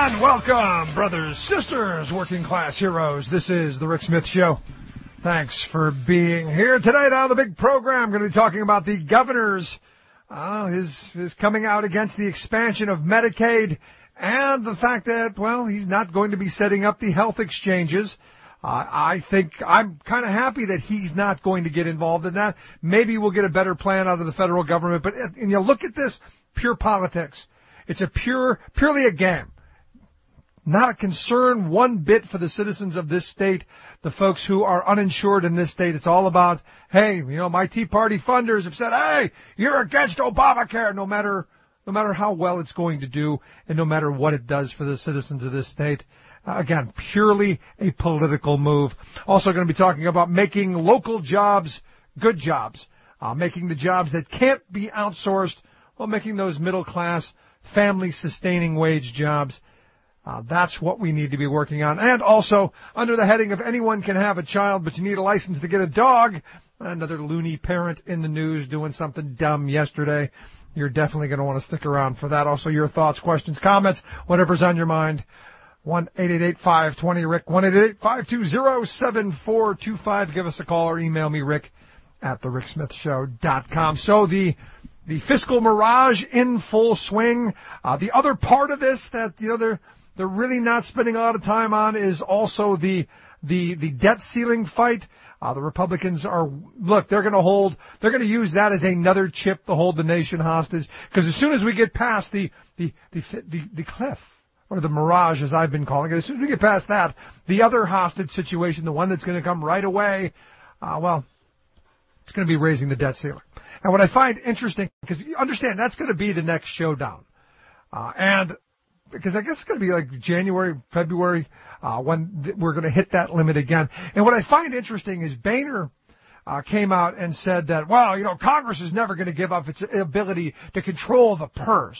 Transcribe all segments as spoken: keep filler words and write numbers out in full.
And welcome, brothers, sisters, working class heroes. This is the Rick Smith Show. Thanks for being here. Tonight on the big program, I'm going to be talking about the governor's, uh, his, his coming out against the expansion of Medicaid and the fact that, well, he's not going to be setting up the health exchanges. Uh, I think I'm kind of happy that he's not going to get involved in that. Maybe we'll get a better plan out of the federal government. But and you look at this, pure politics. It's a pure, purely a game. Not a concern one bit for the citizens of this state, the folks who are uninsured in this state. It's all about, hey, you know, my Tea Party funders have said, hey, you're against Obamacare, no matter no matter how well it's going to do and no matter what it does for the citizens of this state. Uh, again, purely a political move. Also going to be talking about making local jobs good jobs, uh, making the jobs that can't be outsourced, well, making those middle-class, family-sustaining wage jobs. Uh, that's what we need to be working on. And also, under the heading of anyone can have a child, but you need a license to get a dog, another loony parent in the news doing something dumb yesterday. You're definitely going to want to stick around for that. Also, your thoughts, questions, comments, whatever's on your mind. one eight eight eight, five two zero, Rick, one eight eight eight, five two zero, seven four two five. Give us a call or email me, Rick, at the rick smith show dot com. So the the fiscal mirage in full swing. Uh, the other part of this that, you know, they're they're really not spending a lot of time on is also the the the debt ceiling fight. Uh, the Republicans are, look, they're going to hold, they're going to use that as another chip to hold the nation hostage. Because as soon as we get past the, the, the, the, the cliff, or the mirage as I've been calling it, as soon as we get past that, the other hostage situation, the one that's going to come right away, uh, well, it's going to be raising the debt ceiling. And what I find interesting, because you understand, that's going to be the next showdown. Uh, and because I guess it's going to be like January, February, uh, when th- we're going to hit that limit again. And what I find interesting is Boehner uh, came out and said that, well, you know, Congress is never going to give up its ability to control the purse.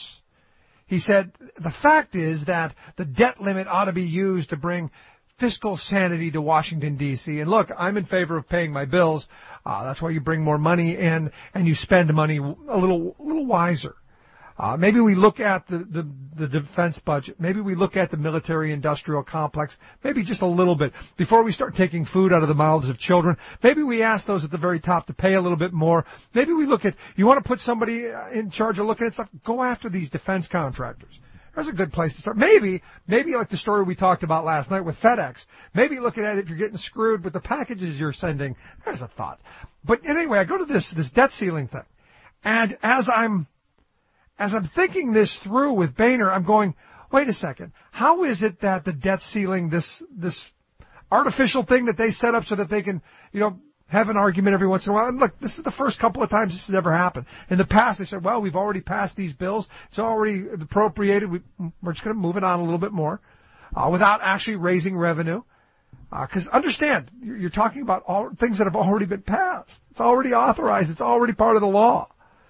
He said the fact is that the debt limit ought to be used to bring fiscal sanity to Washington, D C. And look, I'm in favor of paying my bills. Uh, that's why you bring more money in and you spend money a little, a little wiser. Uh, maybe we look at the, the, the defense budget. Maybe we look at the military-industrial complex. Maybe just a little bit. Before we start taking food out of the mouths of children, maybe we ask those at the very top to pay a little bit more. Maybe we look at, you want to put somebody in charge of looking at stuff, go after these defense contractors. There's a good place to start. Maybe, maybe like the story we talked about last night with FedEx. Maybe looking at it if you're getting screwed with the packages you're sending. There's a thought. But anyway, I go to this, this debt ceiling thing. And as I'm, As I'm thinking this through with Boehner, I'm going, wait a second. How is it that the debt ceiling, this this artificial thing that they set up so that they can, you know, have an argument every once in a while? And look, this is the first couple of times this has ever happened. In the past, they said, well, we've already passed these bills. It's already appropriated. We, we're just going to move it on a little bit more uh, without actually raising revenue. Because uh, understand, you're, you're talking about all things that have already been passed. It's already authorized. It's already part of the law.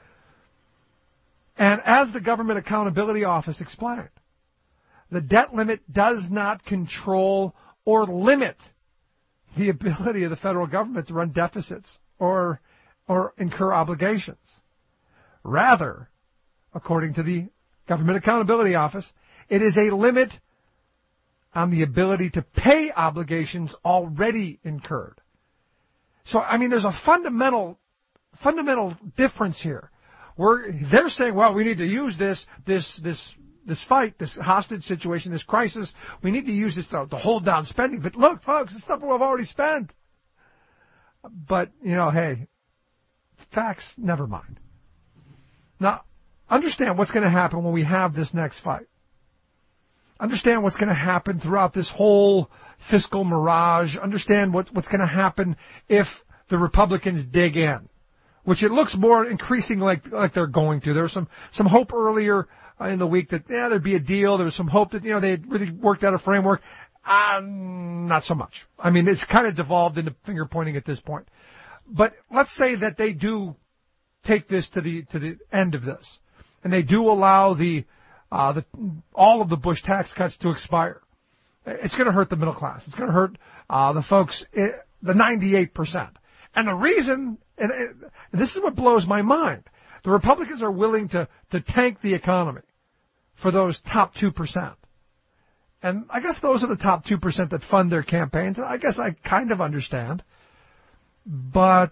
And as the Government Accountability Office explained, the debt limit does not control or limit the ability of the federal government to run deficits or or incur obligations. Rather, according to the Government Accountability Office, it is a limit on the ability to pay obligations already incurred. So, I mean, there's a fundamental fundamental difference here. We're, they're saying, well, we need to use this, this, this, this fight, this hostage situation, this crisis. We need to use this to, to hold down spending. But look, folks, it's stuff we've already spent. But, you know, hey, facts, never mind. Now, understand what's going to happen when we have this next fight. Understand what's going to happen throughout this whole fiscal mirage. Understand what, what's going to happen if the Republicans dig in, which it looks more increasing like like they're going to. There was some some hope earlier uh, in the week that yeah there'd be a deal. There was some hope that you know they had really worked out a framework. Uh, not so much. I mean, it's kind of devolved into finger pointing at this point. But let's say that they do take this to the to the end of this, and they do allow the uh, the all of the Bush tax cuts to expire. It's going to hurt the middle class. It's going to hurt uh, the folks, the ninety-eight percent. And the reason, and this is what blows my mind, the Republicans are willing to, to tank the economy for those top two percent. And I guess those are the top two percent that fund their campaigns. I guess I kind of understand. But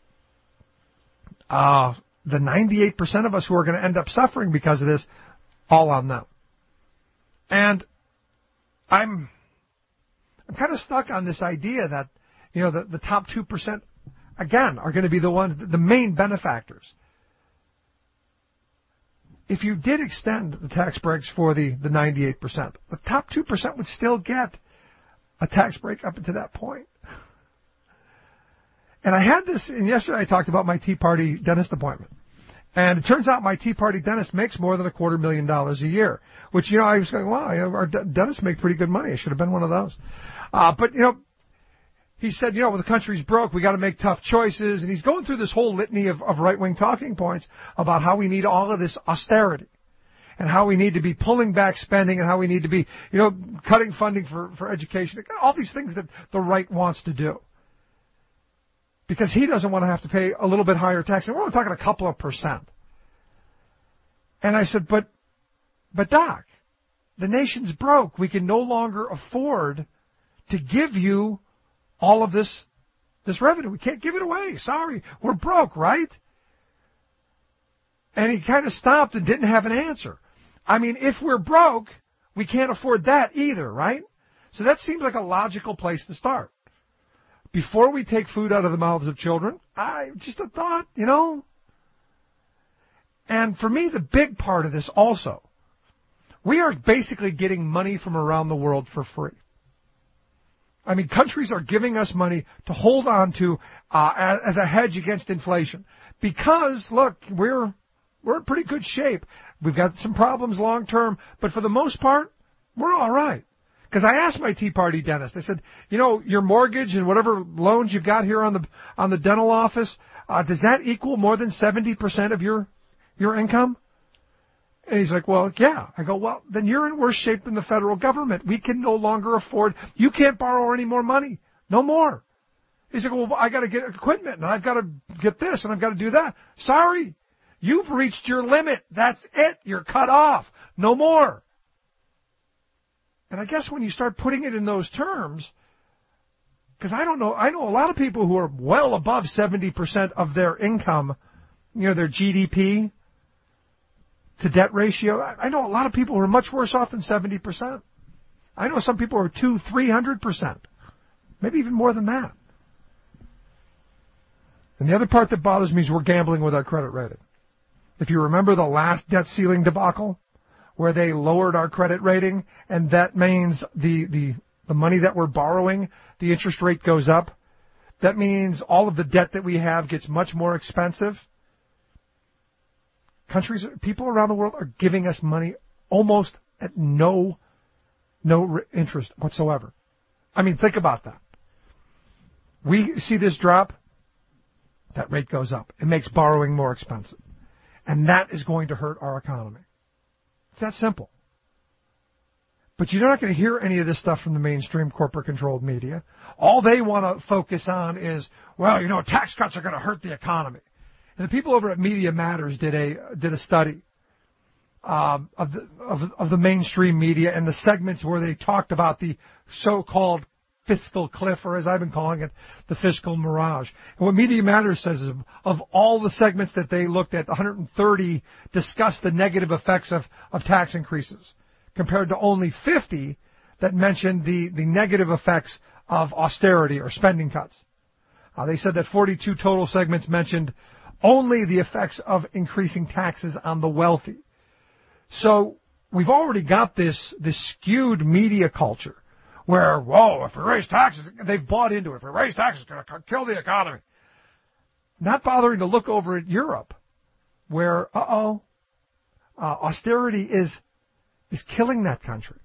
uh, the ninety-eight percent of us who are going to end up suffering because of this, all on them. And I'm I'm kind of stuck on this idea that, you know, the, the top two percent, again, are going to be the ones, the main benefactors. If you did extend the tax breaks for the, the ninety-eight percent, the top two percent would still get a tax break up until that point. And I had this, and yesterday I talked about my Tea Party dentist appointment. And it turns out my Tea Party dentist makes more than a quarter million dollars a year, which, you know, I was going, wow, you know, our dentists make pretty good money. I should have been one of those. Uh, but, you know, he said, you know, well, the country's broke. We got to make tough choices. And he's going through this whole litany of, of right-wing talking points about how we need all of this austerity and how we need to be pulling back spending and how we need to be, you know, cutting funding for, for education, all these things that the right wants to do. Because he doesn't want to have to pay a little bit higher tax. And we're only talking a couple of percent. And I said, but, but Doc, the nation's broke. We can no longer afford to give you all of this, this revenue. We can't give it away. Sorry. We're broke, right? And he kind of stopped and didn't have an answer. I mean, if we're broke, we can't afford that either, right? So that seems like a logical place to start. Before we take food out of the mouths of children, I just a thought, you know. And for me, the big part of this also, we are basically getting money from around the world for free. I mean, countries are giving us money to hold on to uh, as a hedge against inflation. Because, look, we're we're in pretty good shape. We've got some problems long term, but for the most part, we're all right. Because I asked my Tea Party dentist, I said, you know, your mortgage and whatever loans you've got here on the on the dental office, uh, does that equal more than seventy percent of your your income? And he's like, well, yeah. I go, well, then you're in worse shape than the federal government. We can no longer afford, you can't borrow any more money. No more. He's like, well, I got to get equipment, and I've got to get this, and I've got to do that. Sorry. You've reached your limit. That's it. You're cut off. No more. And I guess when you start putting it in those terms, because I don't know, I know a lot of people who are well above seventy percent of their income, you know, their G D P to debt ratio. I know a lot of people who are much worse off than seventy percent. I know some people who are two, three hundred percent, maybe even more than that. And the other part that bothers me is we're gambling with our credit rating. If you remember the last debt ceiling debacle, where they lowered our credit rating, and that means the, the, the money that we're borrowing, the interest rate goes up. That means all of the debt that we have gets much more expensive. Countries, people around the world are giving us money almost at no, no interest whatsoever. I mean, think about that. We see this drop, that rate goes up. It makes borrowing more expensive. And that is going to hurt our economy. It's that simple. But you're not going to hear any of this stuff from the mainstream corporate-controlled media. All they want to focus on is, well, you know, tax cuts are going to hurt the economy. And the people over at Media Matters did a did a study um, of the of, of the mainstream media and the segments where they talked about the so-called fiscal cliff, or as I've been calling it, the fiscal mirage. And what Media Matters says is, of all the segments that they looked at, one hundred thirty discussed the negative effects of, of tax increases, compared to only fifty that mentioned the, the negative effects of austerity or spending cuts. Uh, they said that forty-two total segments mentioned only the effects of increasing taxes on the wealthy. So we've already got this, this skewed media culture where, whoa, if we raise taxes, they've bought into it. If we raise taxes, it's going to kill the economy. Not bothering to look over at Europe, where, uh-oh, uh, austerity is is killing that country.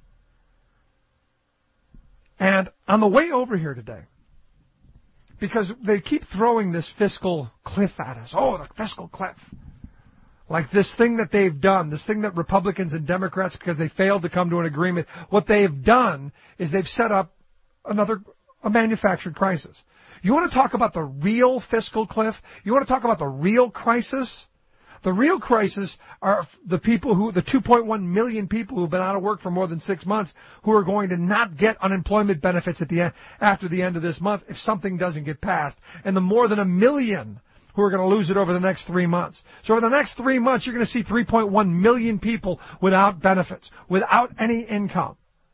And on the way over here today, because they keep throwing this fiscal cliff at us. Oh, the fiscal cliff. Like this thing that they've done, this thing that Republicans and Democrats, because they failed to come to an agreement, what they've done is they've set up another, a manufactured crisis. You want to talk about the real fiscal cliff? You want to talk about the real crisis? The real crisis are the people who, the two point one million people who've been out of work for more than six months who are going to not get unemployment benefits at the end, after the end of this month if something doesn't get passed. And the more than a million who are going to lose it over the next three months. So over the next three months, you're going to see three point one million people without benefits, without any income.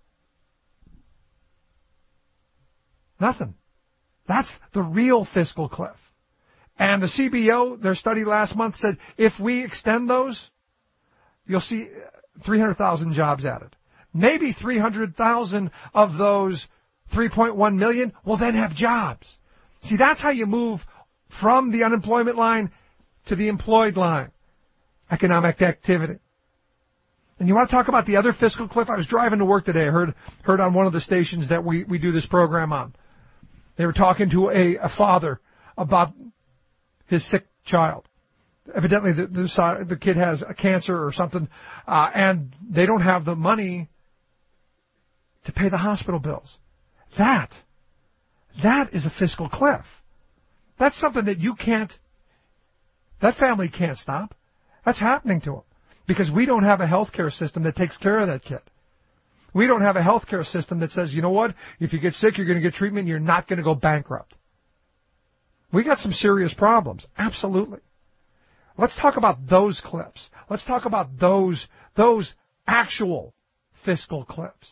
Nothing. That's the real fiscal cliff. And the C B O, their study last month said if we extend those, you'll see three hundred thousand jobs added. Maybe three hundred thousand of those three point one million will then have jobs. See, that's how you move from the unemployment line to the employed line. Economic activity. And you want to talk about the other fiscal cliff? I was driving to work today. I heard, heard on one of the stations that we, we do this program on. They were talking to a, a father about his sick child. Evidently, the, the, the kid has a cancer or something, uh, and they don't have the money to pay the hospital bills. That, that is a fiscal cliff. That's something that you can't, that family can't stop. That's happening to them because we don't have a healthcare system that takes care of that kid. We don't have a healthcare system that says, you know what, if you get sick, you're going to get treatment, and you're not going to go bankrupt. We got some serious problems. Absolutely. Let's talk about those cliffs. Let's talk about those, those actual fiscal cliffs.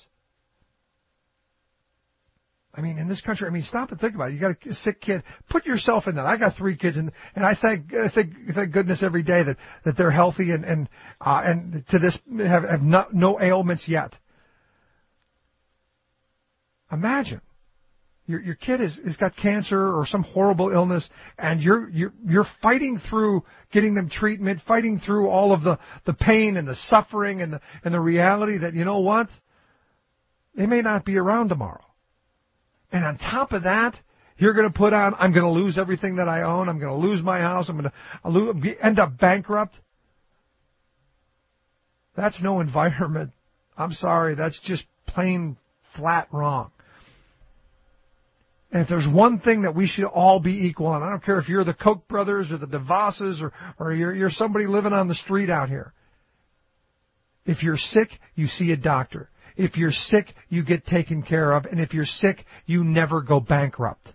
I mean, in this country, I mean, stop and think about it. You got a sick kid. Put yourself in that. I got three kids, and and I thank I thank, thank goodness every day that, that they're healthy and and uh, and to this have, have no, no ailments yet. Imagine your your kid is has got cancer or some horrible illness, and you're you're you're fighting through getting them treatment, fighting through all of the, the pain and the suffering and the and the reality that, you know what, they may not be around tomorrow. And on top of that, you're going to put on, I'm going to lose everything that I own. I'm going to lose my house. I'm going to end up bankrupt. That's no environment. I'm sorry. That's just plain flat wrong. And if there's one thing that we should all be equal on, I don't care if you're the Koch brothers or the DeVosses or, or you're, you're somebody living on the street out here. If you're sick, you see a doctor. If you're sick, you get taken care of. And if you're sick, you never go bankrupt.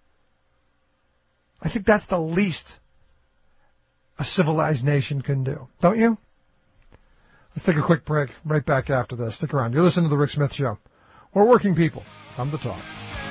I think that's the least a civilized nation can do. Don't you? Let's take a quick break. Right back after this. Stick around. You're listening to The Rick Smith Show. We're working people. Come to talk.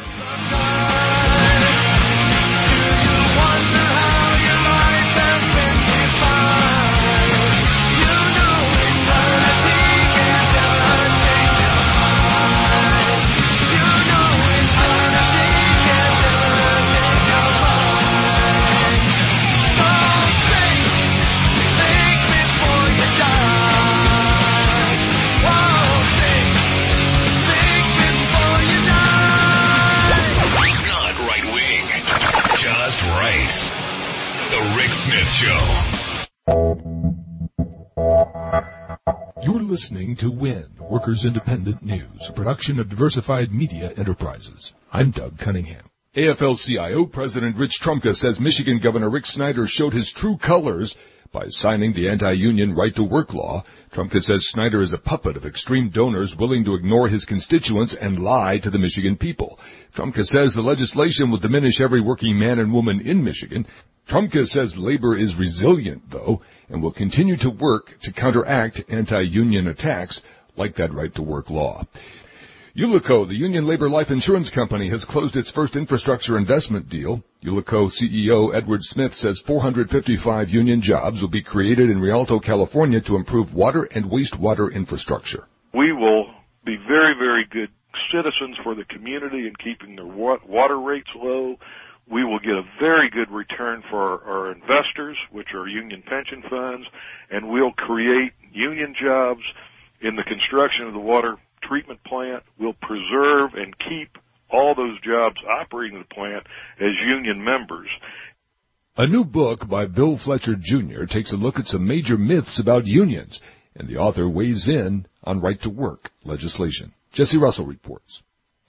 You're listening to W I N, Workers Independent News, a production of Diversified Media Enterprises. I'm Doug Cunningham. A F L C I O President Rich Trumka says Michigan Governor Rick Snyder showed his true colors by signing the anti-union right-to-work law. Trumka says Snyder is a puppet of extreme donors willing to ignore his constituents and lie to the Michigan people. Trumka says the legislation will diminish every working man and woman in Michigan. Trumka says labor is resilient, though, and will continue to work to counteract anti-union attacks like that right-to-work law. Ullico, the union labor life insurance company, has closed its first infrastructure investment deal. Ullico C E O Edward Smith says four hundred fifty-five union jobs will be created in Rialto, California to improve water and wastewater infrastructure. We will be very, very good citizens for the community in keeping the water rates low. We will get a very good return for our investors, which are union pension funds, and we'll create union jobs in the construction of the water treatment plant. We'll preserve and keep all those jobs operating the plant as union members. A new book by Bill Fletcher Junior takes a look at some major myths about unions, and the author weighs in on right-to-work legislation. Jesse Russell reports.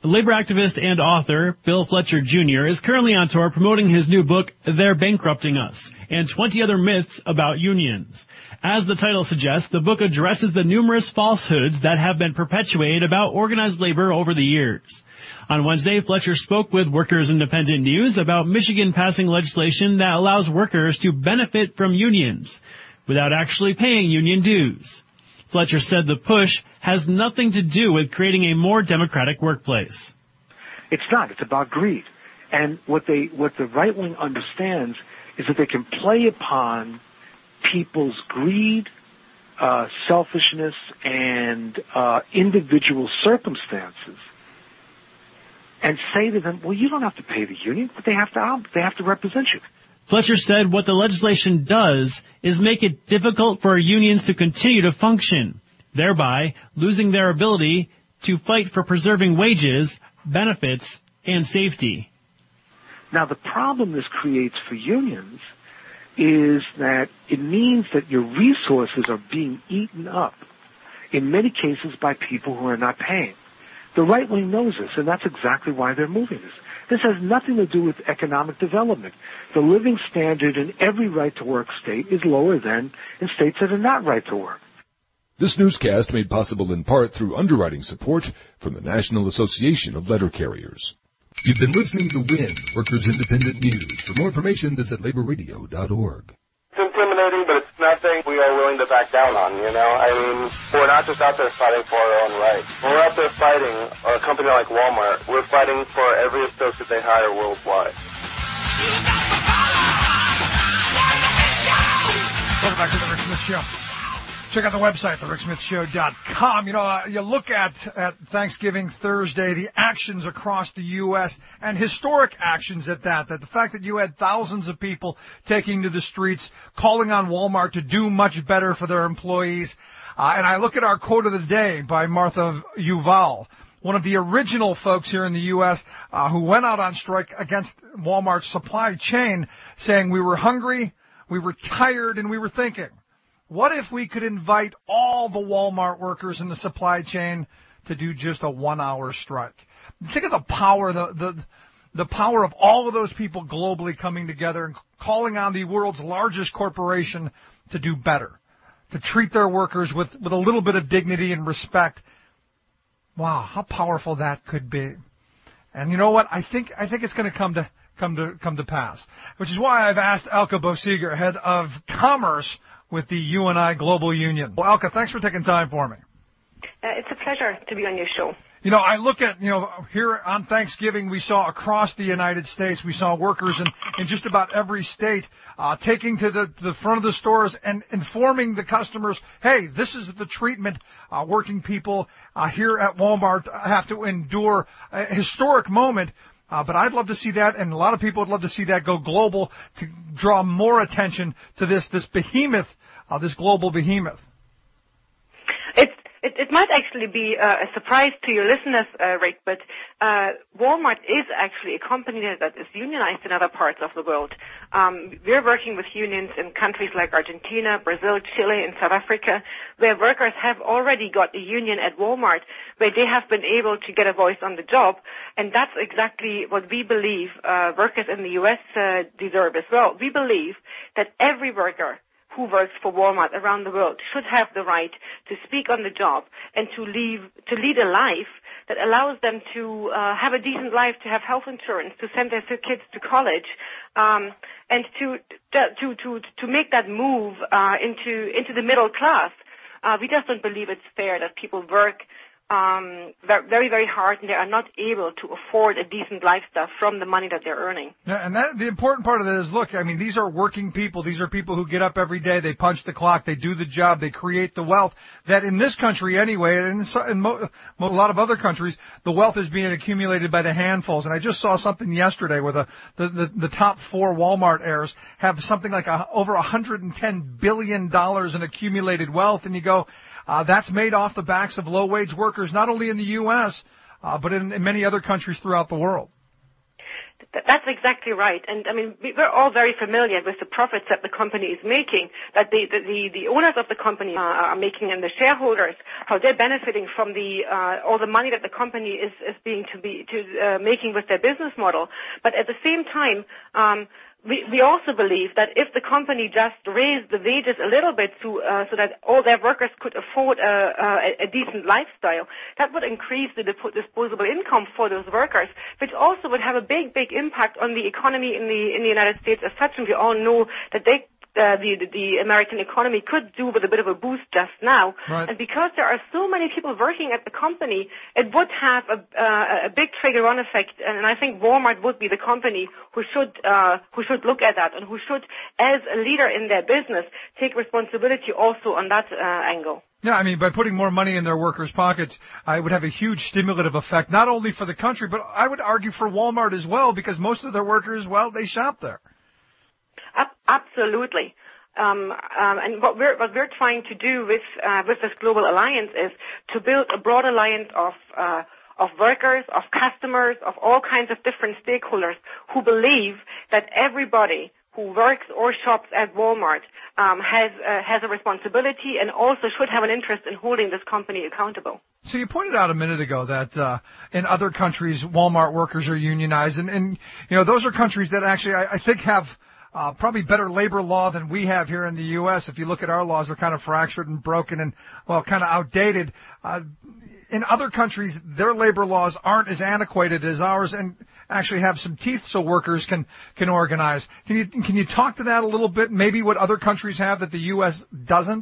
Labor activist and author Bill Fletcher Junior is currently on tour promoting his new book, They're Bankrupting Us, and twenty other myths about unions. As the title suggests, the book addresses the numerous falsehoods that have been perpetuated about organized labor over the years. On Wednesday, Fletcher spoke with Workers Independent News about Michigan passing legislation that allows workers to benefit from unions without actually paying union dues. Fletcher said the push has nothing to do with creating a more democratic workplace. It's not. It's about greed. And what they, what the right wing understands is that they can play upon people's greed, uh, selfishness, and uh, individual circumstances, and say to them, "Well, you don't have to pay the union, but they have to. They have to represent you." Fletcher said what the legislation does is make it difficult for unions to continue to function, thereby losing their ability to fight for preserving wages, benefits, and safety. Now, the problem this creates for unions is that it means that your resources are being eaten up, in many cases by people who are not paying. The right wing knows this, and that's exactly why they're moving this. This has nothing to do with economic development. The living standard in every right-to-work state is lower than in states that are not right-to-work. This newscast made possible in part through underwriting support from the National Association of Letter Carriers. You've been listening to W I N, Workers Independent News. For more information, visit labor radio dot org. It's intimidating, but it's nothing we are willing to back down on, you know? I mean, we're not just out there fighting for our own rights. When we're out there fighting, or a company like Walmart, we're fighting for every associate they hire worldwide. Welcome back to the Rick Smith Show. Check out the website, the rick smith show dot com. You know, uh, you look at, at Thanksgiving Thursday, the actions across the U S, and historic actions at that, that the fact that you had thousands of people taking to the streets, calling on Walmart to do much better for their employees. Uh, and I look at our quote of the day by Martha Yuval, one of the original folks here in the U S uh, who went out on strike against Walmart's supply chain, saying we were hungry, we were tired, and we were thinking, what if we could invite all the Walmart workers in the supply chain to do just a one-hour strike? Think of the power, the, the the power of all of those people globally coming together and calling on the world's largest corporation to do better, to treat their workers with, with a little bit of dignity and respect. Wow, how powerful that could be. And you know what? I think I think it's going to come to come to come to pass, which is why I've asked Elke Boesiger, head of commerce with the U N I Global Union. Well, Elke, thanks for taking time for me. Uh, it's a pleasure to be on your show. You know, I look at, you know, here on Thanksgiving, we saw across the United States, we saw workers in, in just about every state uh, taking to the, the front of the stores and informing the customers, hey, this is the treatment uh, working people uh, here at Walmart have to endure. A historic moment. Uh, but I'd love to see that, and a lot of people would love to see that go global to draw more attention to this this behemoth, uh, this global behemoth. It's It, it might actually be uh, a surprise to your listeners, uh, Rick, but uh, Walmart is actually a company that is unionized in other parts of the world. Um, we're working with unions in countries like Argentina, Brazil, Chile, and South Africa, where workers have already got a union at Walmart, where they have been able to get a voice on the job, and that's exactly what we believe uh, workers in the U S uh, deserve as well. We believe that every worker who works for Walmart around the world should have the right to speak on the job and to leave, to lead a life that allows them to uh, have a decent life, to have health insurance, to send their kids to college, um, and to to to to make that move uh, into into the middle class. Uh, we just don't believe it's fair that people work um, very, very hard and they are not able to afford a decent lifestyle from the money that they're earning. Yeah, and that, the important part of it is, look, I mean, these are working people. These are people who get up every day. They punch the clock. They do the job. They create the wealth that in this country anyway, and in, so, in mo, a lot of other countries, the wealth is being accumulated by the handfuls. And I just saw something yesterday where the, the, the, the top four Walmart heirs have something like a, over one hundred ten billion dollars in accumulated wealth. And you go, Uh, that's made off the backs of low-wage workers, not only in the U S, uh, but in, in many other countries throughout the world. That's exactly right. And I mean, we're all very familiar with the profits that the company is making, that the, the, the owners of the company are making and the shareholders, how they're benefiting from the, uh, all the money that the company is, is being to be, to, uh, making with their business model. But at the same time, um, We, we also believe that if the company just raised the wages a little bit to, uh, so that all their workers could afford a, a, a decent lifestyle, that would increase the disposable income for those workers, which also would have a big, big impact on the economy in the in the United States as such. And we all know that they. Uh, the, the American economy could do with a bit of a boost just now. Right. And because there are so many people working at the company, it would have a, uh, a big trigger-on effect. And I think Walmart would be the company who should uh, who should look at that and who should, as a leader in their business, take responsibility also on that uh, angle. Yeah, I mean, by putting more money in their workers' pockets, uh, it would have a huge stimulative effect, not only for the country, but I would argue for Walmart as well, because most of their workers, well, they shop there. Absolutely. Um, um, and what we're, what we're trying to do with, uh, with this global alliance is to build a broad alliance of, uh, of workers, of customers, of all kinds of different stakeholders who believe that everybody who works or shops at Walmart, um, has, uh, has a responsibility and also should have an interest in holding this company accountable. So you pointed out a minute ago that uh, in other countries, Walmart workers are unionized, and, and you know those are countries that actually I, I think have uh, probably better labor law than we have here in the U S. If you look at our laws, they're kind of fractured and broken and well, kind of outdated. Uh, in other countries, their labor laws aren't as antiquated as ours, and actually have some teeth so workers can can organize. Can you can you talk to that a little bit? Maybe what other countries have that the U S doesn't.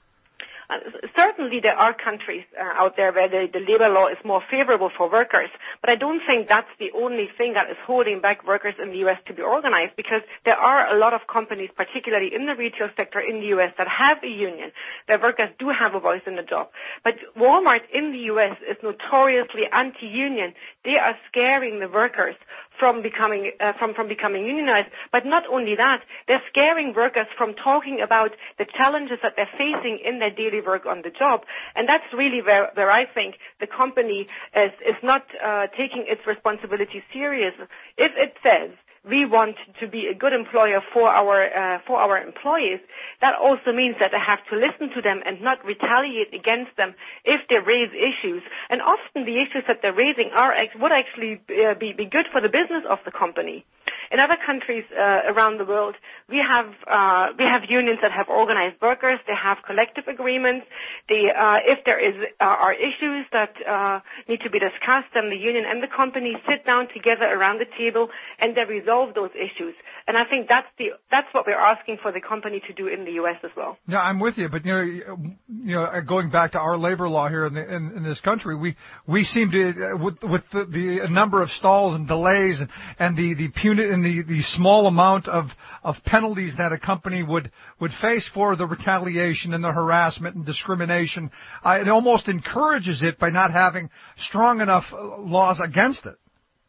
Uh, certainly there are countries uh, out there where the, the labor law is more favorable for workers, but I don't think that's the only thing that is holding back workers in the U S to be organized, because there are a lot of companies, particularly in the retail sector in the U S, that have a union. Their workers do have a voice in the job. But Walmart in the U S is notoriously anti-union. They are scaring the workers from becoming uh, from from becoming unionized. But not only that, they're scaring workers from talking about the challenges that they're facing in their daily work on the job. And that's really where where I think the company is is not uh, taking its responsibility serious. If it says we want to be a good employer for our uh, for our employees, that also means that I have to listen to them and not retaliate against them if they raise issues. And often the issues that they're raising are would actually uh, be, be good for the business of the company. In other countries uh, around the world, we have uh, we have unions that have organized workers. They have collective agreements. They, uh, if there is uh, are issues that uh, need to be discussed, then the union and the company sit down together around the table and they resolve those issues. And I think that's the that's what we're asking for the company to do in the U S as well. Yeah, I'm with you. But you know, you know, going back to our labor law here in, the, in, in this country, we we seem to with with the, the number of stalls and delays and, and the the punitive and the, the small amount of of penalties that a company would would face for the retaliation and the harassment and discrimination, uh, it almost encourages it by not having strong enough laws against it.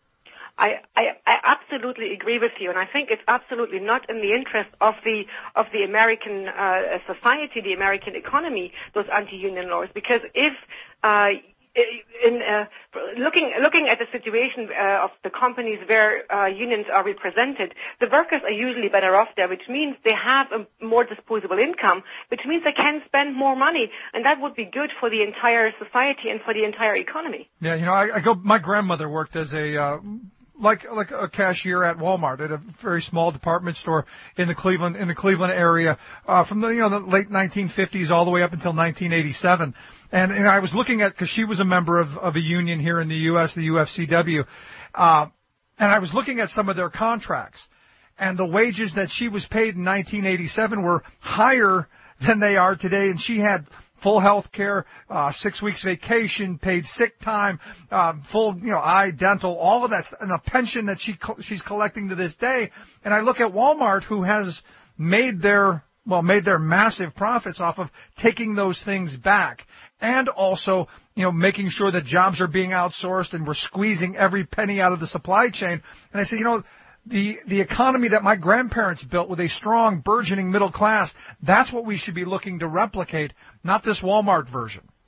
I, I, I absolutely agree with you, and I think it's absolutely not in the interest of the of the American uh, society, the American economy, those anti-union laws. Because if uh, in uh, looking looking at the situation uh, of the companies where uh, unions are represented, the workers are usually better off there, which means they have a more disposable income, which means they can spend more money, and that would be good for the entire society and for the entire economy. Yeah, you know, I, I go. My grandmother worked as a uh, like like a cashier at Walmart at a very small department store in the Cleveland in the Cleveland area uh, from the you know the late nineteen fifties all the way up until nineteen eighty-seven. And, and I was looking at, because she was a member of, of a union here in the U S, the U F C W, uh, and I was looking at some of their contracts, and the wages that she was paid in nineteen eighty-seven were higher than they are today, and she had full health care, uh, six weeks vacation, paid sick time, uh, full, you know, eye, dental, all of that, and a pension that she she's collecting to this day. And I look at Walmart, who has made their well, made their massive profits off of taking those things back. And also, you know, making sure that jobs are being outsourced and we're squeezing every penny out of the supply chain. And I said, you know, the, the economy that my grandparents built with a strong, burgeoning middle class, that's what we should be looking to replicate, not this Walmart version.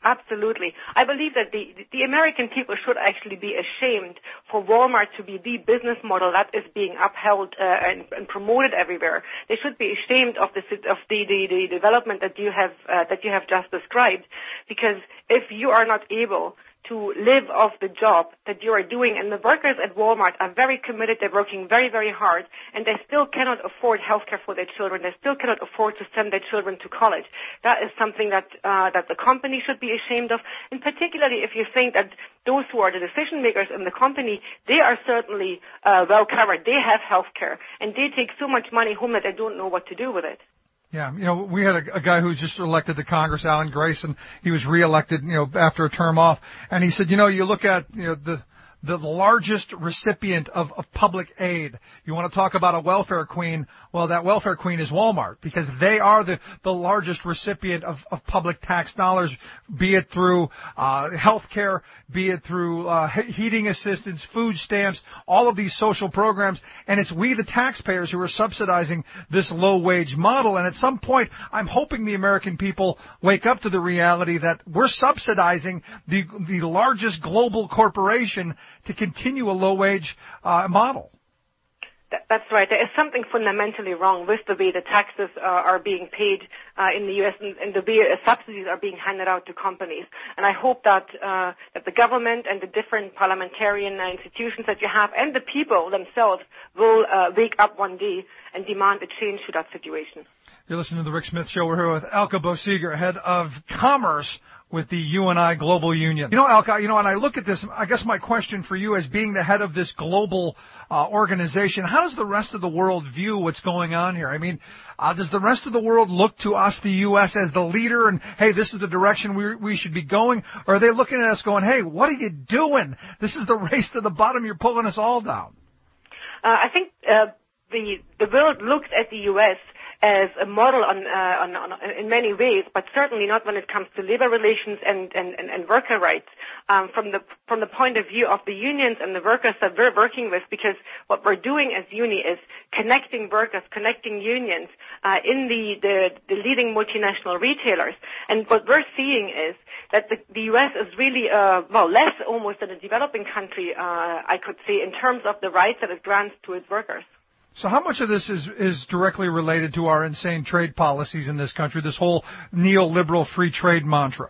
Absolutely. I believe that the, the American people should actually be ashamed for Walmart to be the business model that is being upheld uh, and, and promoted everywhere. They should be ashamed of the of the, the, the development that you have uh, that you have just described, because if you are not able to live off the job that you are doing, and the workers at Walmart are very committed, they're working very, very hard, and they still cannot afford health care for their children, they still cannot afford to send their children to college. That is something that uh, that the company should be ashamed of, and particularly if you think that those who are the decision makers in the company, they are certainly uh, well covered, they have health care, and they take so much money home that they don't know what to do with it. Yeah, you know, we had a, a guy who was just elected to Congress, Alan Grayson. He was reelected, you know, after a term off, and he said, you know, you look at, you know, the the largest recipient of, of public aid. You want to talk about a welfare queen? Well, that welfare queen is Walmart, because they are the, the largest recipient of, of public tax dollars, be it through uh, health care, be it through uh, heating assistance, food stamps, all of these social programs. And it's we, the taxpayers, who are subsidizing this low-wage model. And at some point, I'm hoping the American people wake up to the reality that we're subsidizing the, the largest global corporation to continue a low-wage uh, model. That's right. There is something fundamentally wrong with the way the taxes uh, are being paid uh, in the U S and, and the way uh, subsidies are being handed out to companies. And I hope that uh, that the government and the different parliamentarian uh, institutions that you have and the people themselves will uh, wake up one day and demand a change to that situation. You're listening to the Rick Smith Show. We're here with Alka Boesiger, head of commerce with the U N I Global Union. You know, Alka, you know, and I look at this, I guess my question for you as being the head of this global uh, organization, how does the rest of the world view what's going on here? I mean, uh, does the rest of the world look to us, the U S, as the leader and, hey, this is the direction we we should be going? Or are they looking at us going, hey, what are you doing? This is the race to the bottom. You're pulling us all down. Uh, I think uh, the the world looks at the U S as a model on, uh, on, on in many ways, but certainly not when it comes to labor relations and, and, and, and worker rights. Um, from the from the point of view of the unions and the workers that we're working with, because what we're doing as Uni is connecting workers, connecting unions uh, in the, the the leading multinational retailers. And what we're seeing is that the, the U S is really uh, well less almost than a developing country, uh, I could say, in terms of the rights that it grants to its workers. So how much of this is, is directly related to our insane trade policies in this country, this whole neoliberal free trade mantra?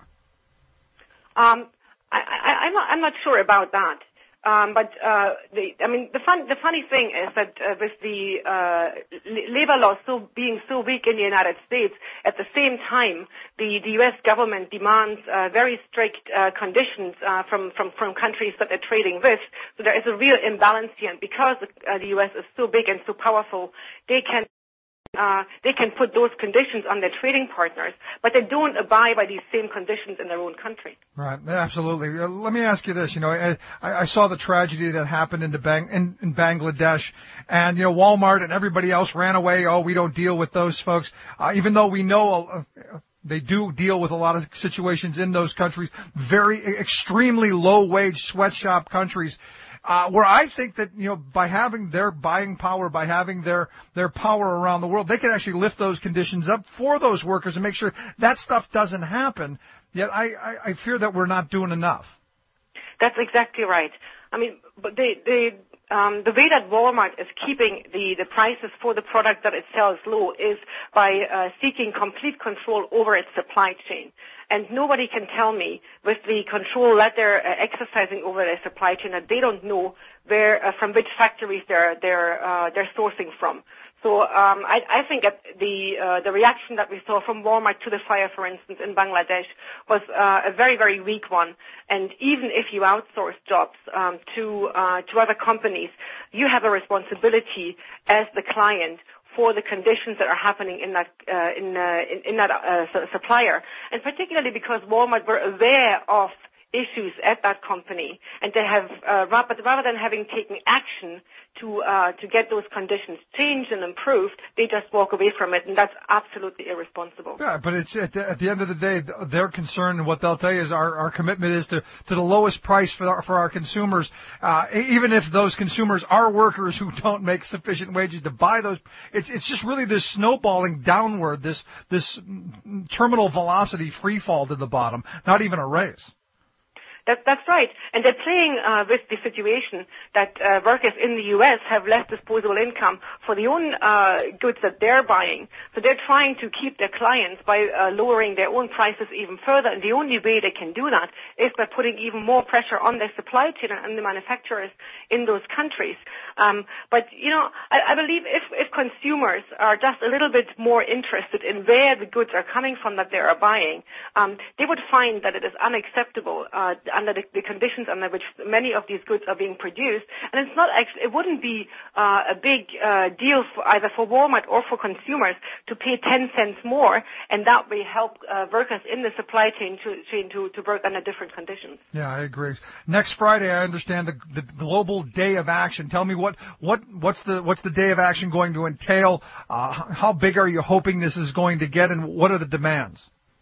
Um, I, I, I'm, not, I'm not sure about that. Um, but uh, the, I mean, the fun, the funny thing is that uh, with the uh, labor laws so being so weak in the United States, at the same time, the, the U S government demands uh, very strict uh, conditions uh, from, from from countries that they're trading with. So there is a real imbalance here, and because uh, the U S is so big and so powerful, they can. Uh, they can put those conditions on their trading partners, but they don't abide by these same conditions in their own country. Right, absolutely. Uh, let me ask you this. You know, I, I saw the tragedy that happened in, Bang, in, in Bangladesh, and, you know, Walmart and everybody else ran away. Oh, we don't deal with those folks, uh, even though we know uh, they do deal with a lot of situations in those countries, very extremely low-wage sweatshop countries. Uh, where I think that, you know, by having their buying power, by having their, their power around the world, they can actually lift those conditions up for those workers and make sure that stuff doesn't happen. Yet I, I, I fear that we're not doing enough. That's exactly right. I mean, but they, they, um, the way that Walmart is keeping the, the prices for the product that it sells low is by uh, seeking complete control over its supply chain. And nobody can tell me, with the control that they're uh, exercising over their supply chain, that they don't know where, uh, from which factories they're they're uh, they're sourcing from. So um, I, I think that the uh, the reaction that we saw from Walmart to the fire, for instance, in Bangladesh, was uh, a very very weak one. And even if you outsource jobs um, to uh, to other companies, you have a responsibility as the client for the conditions that are happening in that uh, in, uh, in in that uh, supplier, and particularly because Walmart were aware of issues at that company, and they have uh, rather, rather than having taken action to uh, to get those conditions changed and improved, they just walk away from it, and that's absolutely irresponsible. Yeah, but it's at the, at the end of the day, their concern and what they'll tell you is our, our commitment is to, to the lowest price for our, for our consumers, uh, even if those consumers are workers who don't make sufficient wages to buy those. It's it's just really this snowballing downward, this this terminal velocity free fall to the bottom, not even a raise. That, that's right. And they're playing uh, with the situation that uh, workers in the U S have less disposable income for the own uh, goods that they're buying. So they're trying to keep their clients by uh, lowering their own prices even further. And the only way they can do that is by putting even more pressure on their supply chain and the manufacturers in those countries. Um, but, you know, I, I believe if, if consumers are just a little bit more interested in where the goods are coming from that they are buying, um, they would find that it is unacceptable uh, under the, the conditions under which many of these goods are being produced. And it's not actually, it wouldn't be uh, a big uh, deal for either for Walmart or for consumers to pay ten cents more, and that way help uh, workers in the supply chain to, chain to, to work under different conditions. Yeah, I agree. Next Friday, I understand the, the global day of action. Tell me what, what what's the what's the day of action going to entail? Uh, how big are you hoping this is going to get, and what are the demands?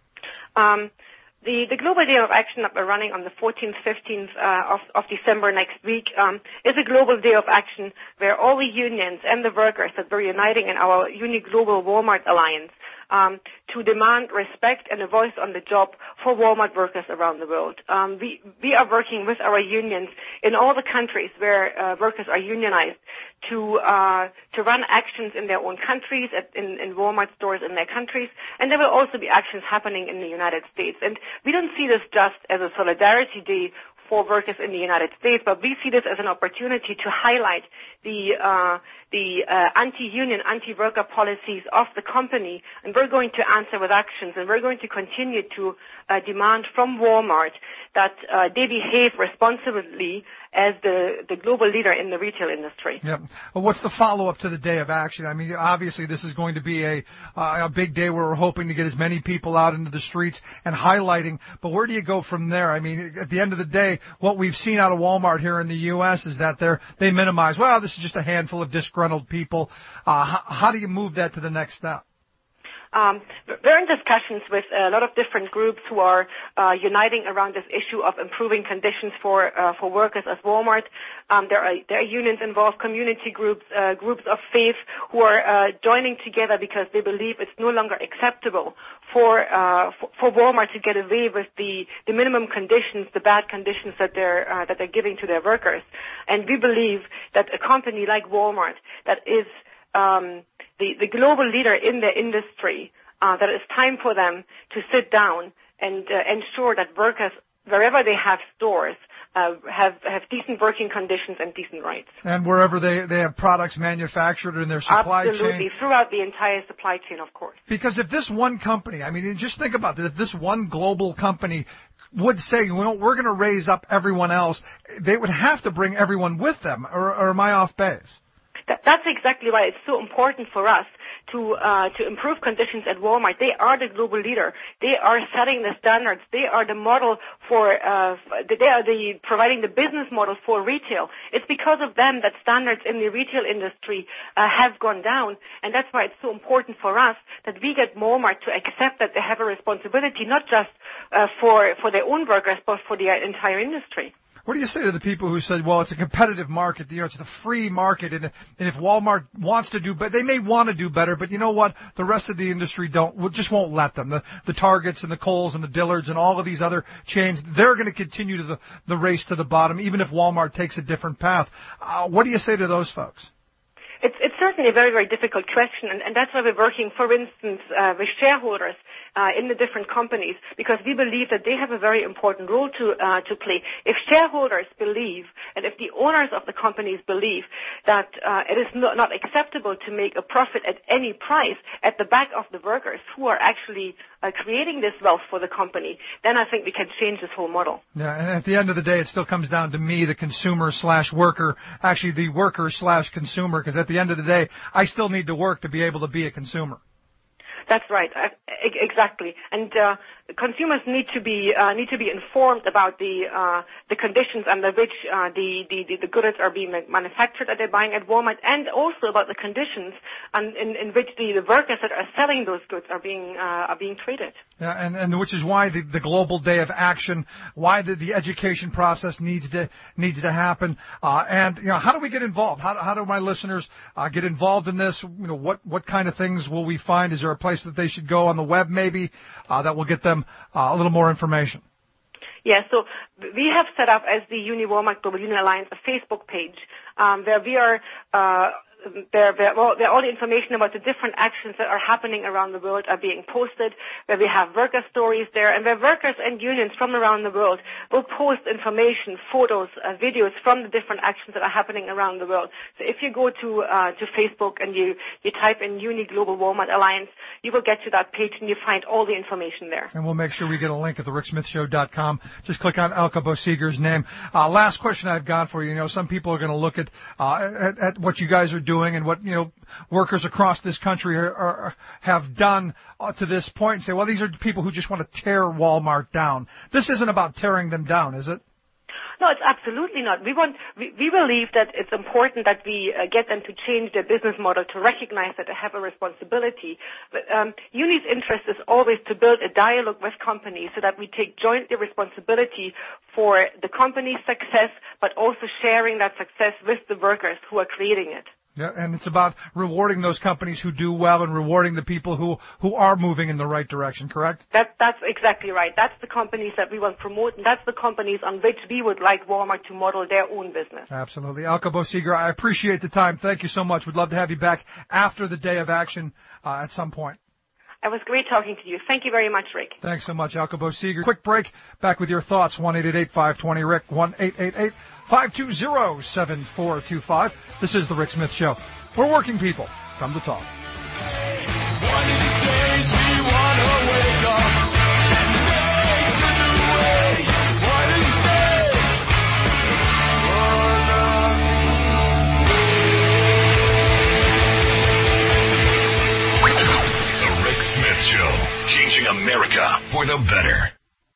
Um, The, the Global Day of Action that we're running on the fourteenth, fifteenth uh, of, of December next week um, is a global day of action where all the unions and the workers that we're uniting in our Uni Global Walmart Alliance um, to demand respect and a voice on the job for Walmart workers around the world. Um, we, we are working with our unions in all the countries where uh, workers are unionized to uh, to run actions in their own countries, at, in, in Walmart stores in their countries, and there will also be actions happening in the United States. And we don't see this just as a solidarity day for workers in the United States, but we see this as an opportunity to highlight the uh, the uh, anti-union, anti-worker policies of the company, and we're going to answer with actions, and we're going to continue to uh, demand from Walmart that uh, they behave responsibly as the, the global leader in the retail industry. Yep. Well, what's the follow-up to the day of action? I mean, obviously this is going to be a uh, a big day where we're hoping to get as many people out into the streets and highlighting, but where do you go from there? I mean, at the end of the day, what we've seen out of Walmart here in the U S is that they're, they minimize, well, this is just a handful of disgruntled people. Uh, how, how do you move that to the next step? Um, we're in discussions with a lot of different groups who are uh, uniting around this issue of improving conditions for uh, for workers at Walmart. Um, there are there are unions involved, community groups, uh, groups of faith who are uh, joining together because they believe it's no longer acceptable for uh, for, for Walmart to get away with the, the minimum conditions, the bad conditions that they're uh, that they're giving to their workers. And we believe that a company like Walmart that is um, the, the global leader in their industry, uh, that it's time for them to sit down and uh, ensure that workers, wherever they have stores, uh, have, have decent working conditions and decent rights. And wherever they, they have products manufactured in their supply Absolutely. chain. Absolutely, throughout the entire supply chain, of course. Because if this one company, I mean, just think about this, if this one global company would say, well, we're going to raise up everyone else, they would have to bring everyone with them, or, or am I off base? That, that's exactly why it's so important for us to uh, to improve conditions at Walmart. They are the global leader. They are setting the standards. They are the model for. Uh, they are the providing the business model for retail. It's because of them that standards in the retail industry uh, have gone down, and that's why it's so important for us that we get Walmart to accept that they have a responsibility not just uh, for for their own workers, but for the entire industry. What do you say to the people who said, well, it's a competitive market, you know, it's the free market, and, and if Walmart wants to do better, they may want to do better, but you know what? The rest of the industry don't, just won't let them. The, the Targets and the Kohl's and the Dillards and all of these other chains, they're going to continue to the, the race to the bottom, even if Walmart takes a different path. Uh, what do you say to those folks? It's, it's certainly a very, very difficult question, and, and that's why we're working, for instance, uh, with shareholders uh, in the different companies, because we believe that they have a very important role to uh, to play. If shareholders believe, and if the owners of the companies believe that uh, it is not, not acceptable to make a profit at any price at the back of the workers who are actually uh, creating this wealth for the company, then I think we can change this whole model. Yeah, and at the end of the day, it still comes down to me, the consumer slash worker, actually the worker slash consumer, because at the end of the day, I still need to work to be able to be a consumer. That's right, exactly. And uh, consumers need to be uh, need to be informed about the uh, the conditions under which uh, the, the the goods are being manufactured that they're buying at Walmart, and also about the conditions and in, in which the, the workers that are selling those goods are being uh, are being treated. Yeah, and, and which is why the, the Global Day of Action, why the, the education process needs to needs to happen. Uh, and you know, how do we get involved? How, how do my listeners uh, get involved in this? You know, what what kind of things will we find? Is there a place that they should go on the web, maybe, uh, that will get them uh, a little more information? Yeah, so we have set up as the Uni Walmart Global Union Alliance a Facebook page um, where we are. Uh, There, there, well, there, all the information about the different actions that are happening around the world are being posted, where we have worker stories there, and where workers and unions from around the world will post information, photos, uh, videos from the different actions that are happening around the world. So if you go to uh, to Facebook and you, you type in Uni Global Walmart Alliance, you will get to that page and you find all the information there. And we'll make sure we get a link at the rick smith show dot com. Just click on Elka Boseger's name. Uh, last question I've got for you. You know, some people are going to look at, uh, at at what you guys are doing and what, you know, workers across this country are, are, have done uh, to this point and say, well, these are people who just want to tear Walmart down. This isn't about tearing them down, is it? No, it's absolutely not. We want, we, we believe that it's important that we uh, get them to change their business model, to recognize that they have a responsibility. But um, Uni's interest is always to build a dialogue with companies so that we take jointly responsibility for the company's success, but also sharing that success with the workers who are creating it. Yeah, and it's about rewarding those companies who do well and rewarding the people who, who are moving in the right direction, correct? That, that's exactly right. That's the companies that we want to promote, and that's the companies on which we would like Walmart to model their own business. Absolutely. Elka Boseger, I appreciate the time. Thank you so much. We'd love to have you back after the Day of Action uh, at some point. It was great talking to you. Thank you very much, Rick. Thanks so much, Elka Boseger. Quick break. Back with your thoughts. one eight eight eight, five two zero, R I C K. one eight eight eight, five two zero, seven four two five. This is The Rick Smith Show. We're working people. Come to talk. One of these days we want to wake up and make a new way. One of these days. One of these days. The Rick Smith Show. Changing America for the better.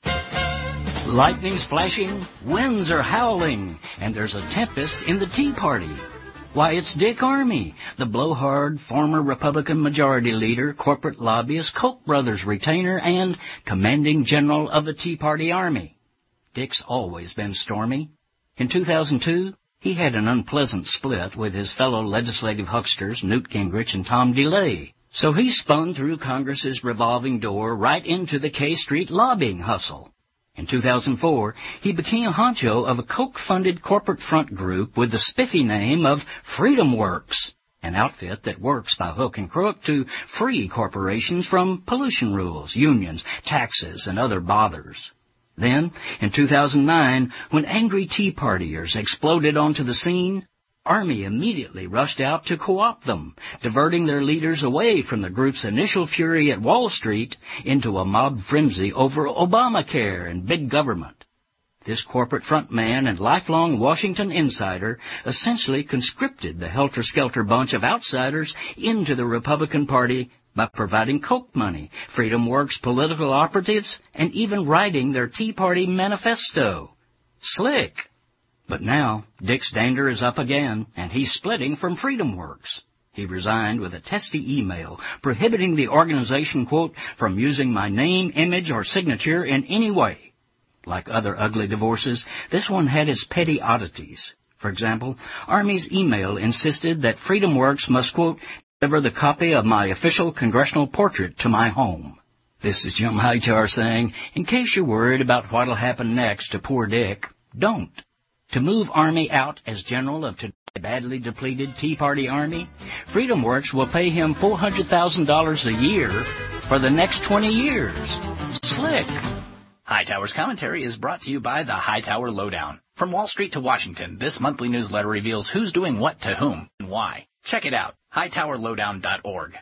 Lightning's flashing, winds are howling, and there's a tempest in the Tea Party. Why, it's Dick Armey, the blowhard former Republican Majority Leader, corporate lobbyist, Koch brothers retainer, and commanding general of the Tea Party Army. Dick's always been stormy. In two thousand two, he had an unpleasant split with his fellow legislative hucksters, Newt Gingrich and Tom DeLay. So he spun through Congress's revolving door right into the K Street lobbying hustle. In two thousand four, he became honcho of a Koch-funded corporate front group with the spiffy name of Freedom Works, an outfit that works by hook and crook to free corporations from pollution rules, unions, taxes, and other bothers. Then, in two thousand nine, when angry Tea Partiers exploded onto the scene, Army immediately rushed out to co-opt them, diverting their leaders away from the group's initial fury at Wall Street into a mob frenzy over Obamacare and big government. This corporate frontman and lifelong Washington insider essentially conscripted the helter-skelter bunch of outsiders into the Republican Party by providing Koch money, Freedom Works political operatives, and even writing their Tea Party manifesto. Slick. But now, Dick's dander is up again, and he's splitting from Freedom Works. He resigned with a testy email prohibiting the organization, quote, from using my name, image, or signature in any way. Like other ugly divorces, this one had its petty oddities. For example, Army's email insisted that Freedom Works must, quote, deliver the copy of my official congressional portrait to my home. This is Jim Hightower saying, in case you're worried about what'll happen next to poor Dick, don't. To move Army out as general of today's badly depleted Tea Party Army, Freedom Works will pay him four hundred thousand dollars a year for the next twenty years. Slick. Hightower's commentary is brought to you by the Hightower Lowdown. From Wall Street to Washington, this monthly newsletter reveals who's doing what to whom and why. Check it out, hightower lowdown dot org.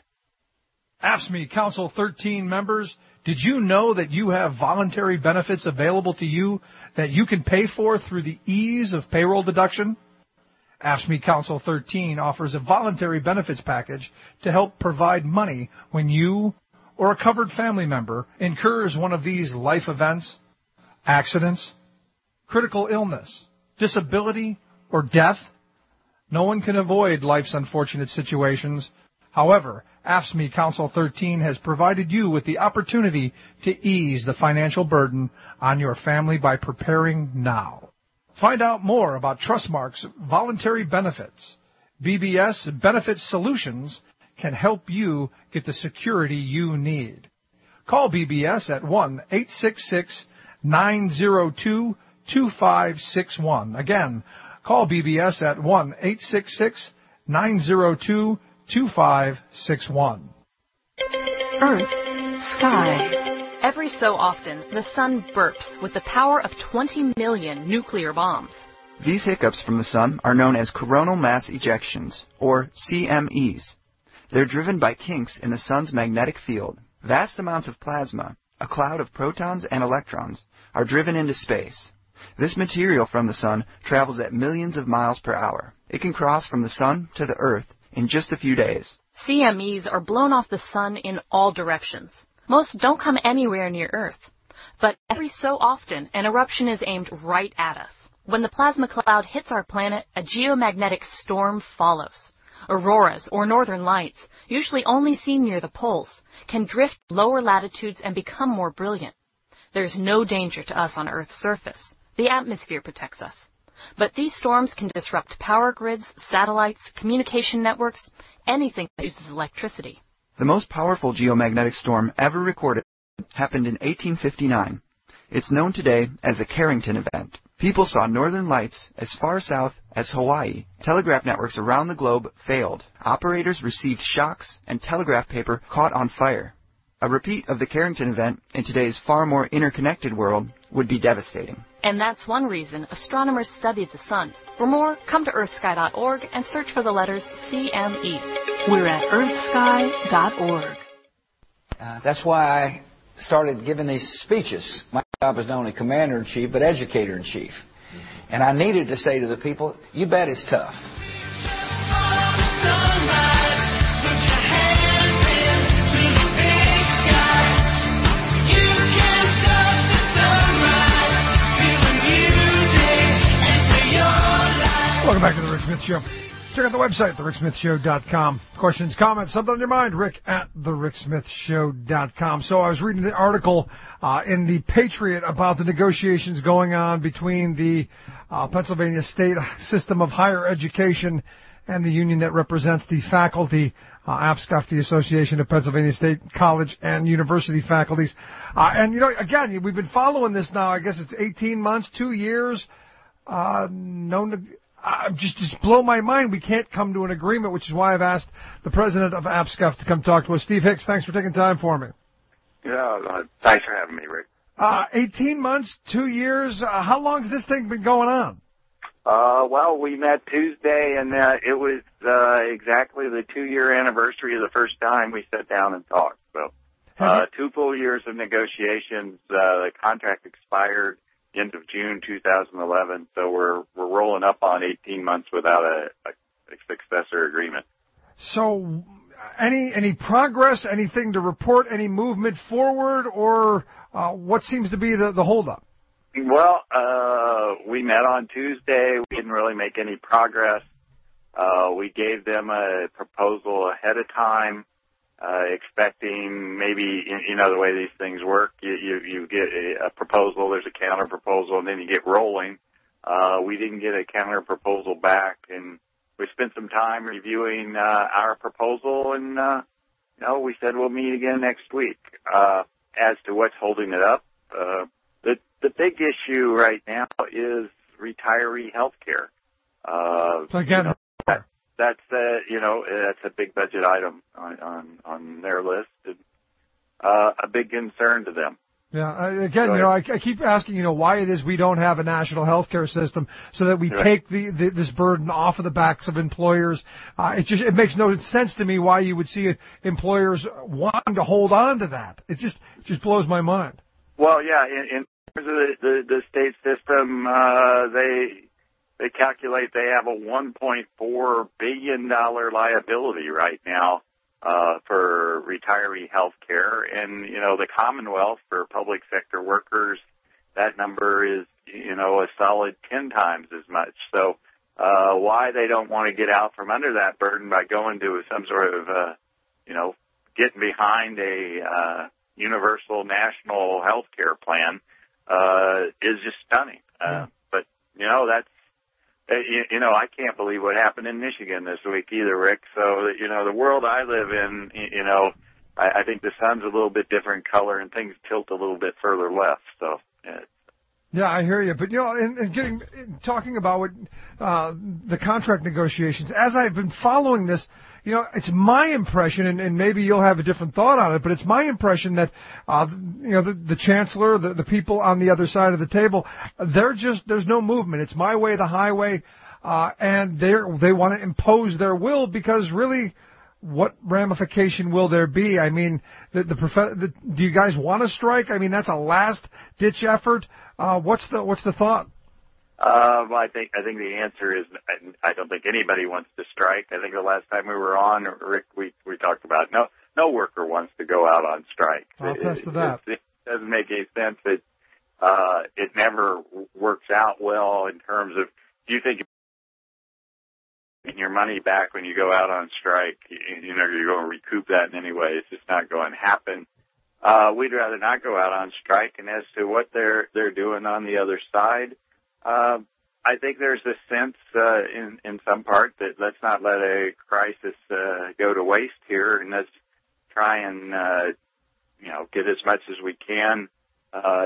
A F S C M E Council thirteen members, did you know that you have voluntary benefits available to you that you can pay for through the ease of payroll deduction? A F S C M E Council thirteen offers a voluntary benefits package to help provide money when you or a covered family member incurs one of these life events, accidents, critical illness, disability, or death, no one can avoid life's unfortunate situations. However, A F S C M E Council thirteen has provided you with the opportunity to ease the financial burden on your family by preparing now. Find out more about Trustmark's voluntary benefits. B B S Benefit Solutions can help you get the security you need. Call B B S at one eight six six, nine zero two, two five six one. Again, call B B S at one eight six six, nine zero two, two five six one. Earth, sky. Every so often, the sun burps with the power of twenty million nuclear bombs. These hiccups from the sun are known as coronal mass ejections, or C M Es. They're driven by kinks in the sun's magnetic field. Vast amounts of plasma, a cloud of protons and electrons, are driven into space. This material from the sun travels at millions of miles per hour. It can cross from the sun to the Earth in just a few days. C M Es are blown off the sun in all directions. Most don't come anywhere near Earth. But every so often, an eruption is aimed right at us. When the plasma cloud hits our planet, a geomagnetic storm follows. Auroras, or northern lights, usually only seen near the poles, can drift lower latitudes and become more brilliant. There's no danger to us on Earth's surface. The atmosphere protects us. But these storms can disrupt power grids, satellites, communication networks, anything that uses electricity. The most powerful geomagnetic storm ever recorded happened in eighteen fifty-nine. It's known today as the Carrington event. People saw northern lights as far south as Hawaii. Telegraph networks around the globe failed. Operators received shocks, and telegraph paper caught on fire. A repeat of the Carrington event in today's far more interconnected world would be devastating. And that's one reason astronomers study the sun. For more, come to earth sky dot org and search for the letters C M E. We're at earth sky dot org. Uh, that's why I started giving these speeches. My job is not only commander-in-chief, but educator-in-chief. And I needed to say to the people, you bet it's tough. Welcome back to the Rick Smith Show. Check out the website, the rick smith show dot com. Questions, comments, something on your mind, rick at the rick smith show dot com. So I was reading the article uh, in the Patriot about the negotiations going on between the uh, Pennsylvania State System of Higher Education and the union that represents the faculty, uh, A P S C A F, the Association of Pennsylvania State College and University Faculties. Uh, and, you know, again, we've been following this now, I guess it's eighteen months, two years, uh, no neg- Uh, just, just blow my mind. We can't come to an agreement, which is why I've asked the president of A P S C A F to come talk to us. Steve Hicks, thanks for taking time for me. Yeah, uh, thanks for having me, Rick. Uh, eighteen months, two years. Uh, how long's this thing been going on? Uh, well, we met Tuesday, and uh, it was uh, exactly the two-year anniversary of the first time we sat down and talked. So, uh, two full years of negotiations. Uh, the contract expired end of June two thousand eleven, so we're we're rolling up on eighteen months without a, a, a successor agreement. So, any any progress, anything to report, any movement forward, or uh, what seems to be the, the holdup? Well, uh, we met on Tuesday. We didn't really make any progress. Uh, we gave them a proposal ahead of time, uh, expecting maybe, you know, the way these things work, you, you, you get a, a proposal, there's a counter proposal, and then you get rolling. Uh, we didn't get a counter proposal back, and we spent some time reviewing uh, our proposal, and, uh, you know, we said we'll meet again next week. Uh, as to what's holding it up, uh, the, the big issue right now is retiree health care. Uh, so again, you know, that, that's, uh, you know, that's a big budget item on, on, on their list, and uh, a big concern to them. Yeah, uh, again, you know, I, I keep asking, you know, why it is we don't have a national health care system so that we right. take the, the this burden off of the backs of employers. Uh, it just it makes no sense to me why you would see employers wanting to hold on to that. It just it just blows my mind. Well, yeah, in, in terms of the, the, the state system, uh, they they calculate they have a one point four billion dollars liability right now uh, for retiree health care. And, you know, the Commonwealth for public sector workers, that number is, you know, a solid ten times as much. So uh, why they don't want to get out from under that burden by going to some sort of, uh, you know, getting behind a uh, universal national health care plan uh, is just stunning. Uh, but, you know, that's, uh, you, you know, I can't believe what happened in Michigan this week either, Rick. So, you know, the world I live in, you know, I, I think the sun's a little bit different color and things tilt a little bit further left. So, yeah. Yeah, I hear you. But, you know, in, in getting, in talking about what, uh, the contract negotiations, as I've been following this, you know, it's my impression, and, and maybe you'll have a different thought on it, but it's my impression that, uh, you know, the, the chancellor, the, the people on the other side of the table, they're just, there's no movement. It's my way, the highway, uh, and they're, they want to impose their will because really, what ramification will there be? I mean, the, the, prof- the do you guys want to strike? I mean, that's a last-ditch effort. Uh, what's the what's the thought? Um, I think I think the answer is I don't think anybody wants to strike. I think the last time we were on, Rick, we we talked about no no worker wants to go out on strike. I'll attest to that. It, it doesn't make any sense. It uh, it never works out well in terms of do you think your money back when you go out on strike? You, you know you're going to recoup that in any way. It's just not going to happen. Uh, we'd rather not go out on strike. And as to what they're they're doing on the other side, uh, I think there's a sense uh, in in some part that let's not let a crisis uh, go to waste here, and let's try and uh, you know get as much as we can uh,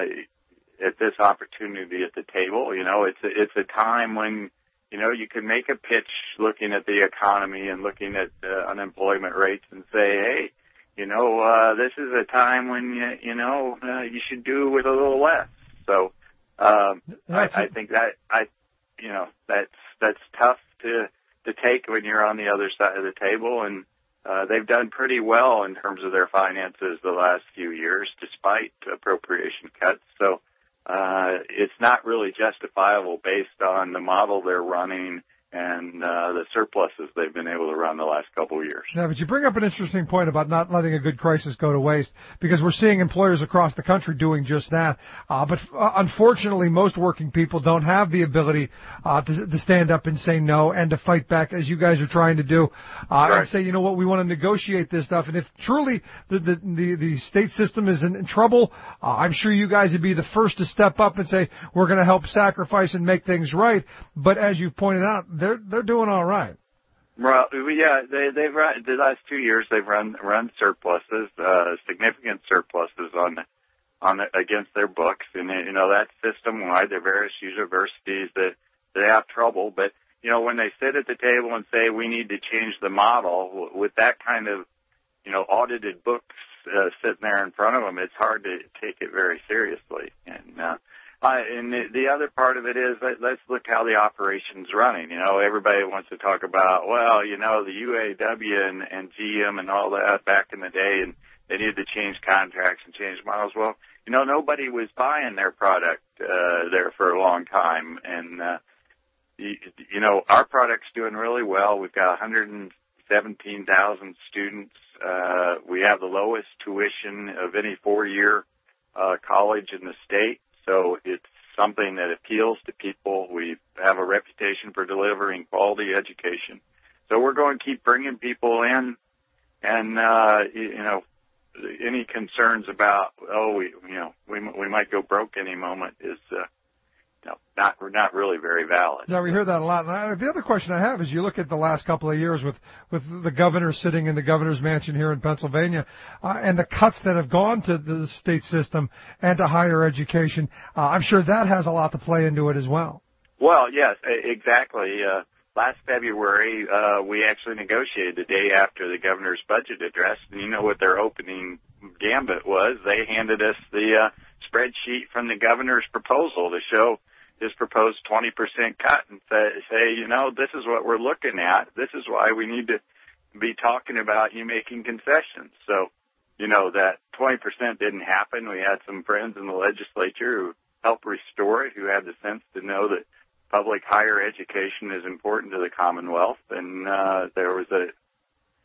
at this opportunity at the table. You know, it's a, it's a time when you know you can make a pitch looking at the economy and looking at uh, unemployment rates and say, hey. You know, uh, this is a time when, you, you know, uh, you should do with a little less. So, um, I, I think that, I, you know, that's, that's tough to, to take when you're on the other side of the table. And, uh, they've done pretty well in terms of their finances the last few years, despite appropriation cuts. So, uh, it's not really justifiable based on the model they're running and uh, the surpluses they've been able to run the last couple of years. Yeah, but you bring up an interesting point about not letting a good crisis go to waste, because we're seeing employers across the country doing just that. Uh, but uh, unfortunately, most working people don't have the ability uh, to, to stand up and say no and to fight back, as you guys are trying to do, uh, right. and say, you know what, we want to negotiate this stuff. And if truly the the, the, the state system is in, in trouble, uh, I'm sure you guys would be the first to step up and say, we're going to help sacrifice and make things right. But as you've pointed out, they're they're doing all right. Well, yeah, they they've run the last two years. They've run run surpluses, uh, significant surpluses on on against their books, and you know that's system wide. There are various universities that that have trouble, but you know when they sit at the table and say we need to change the model with that kind of you know audited books uh, sitting there in front of them, it's hard to take it very seriously. And uh, Uh, and the, the other part of it is let, let's look how the operation's running. You know, everybody wants to talk about, well, you know, the U A W and, and G M and all that back in the day, and they needed to change contracts and change models. Well, you know, nobody was buying their product uh, there for a long time. And, uh, you, you know, our product's doing really well. We've got one hundred seventeen thousand students. Uh, we have the lowest tuition of any four-year uh, college in the state. So it's something that appeals to people. We have a reputation for delivering quality education. So we're going to keep bringing people in. And, uh, you know, any concerns about, oh, we, you know, we, we might go broke any moment is, uh, no, not not really very valid. Yeah, we hear that a lot. And I, the other question I have is you look at the last couple of years with, with the governor sitting in the governor's mansion here in Pennsylvania uh, and the cuts that have gone to the state system and to higher education. Uh, I'm sure that has a lot to play into it as well. Well, yes, exactly. Uh, last February, uh, we actually negotiated the day after the governor's budget address. And you know what their opening gambit was? They handed us the uh, spreadsheet from the governor's proposal to show his proposed twenty percent cut and say, say, you know, this is what we're looking at. This is why we need to be talking about you making concessions. So, you know, that twenty percent didn't happen. We had some friends in the legislature who helped restore it, who had the sense to know that public higher education is important to the Commonwealth. And uh, there was a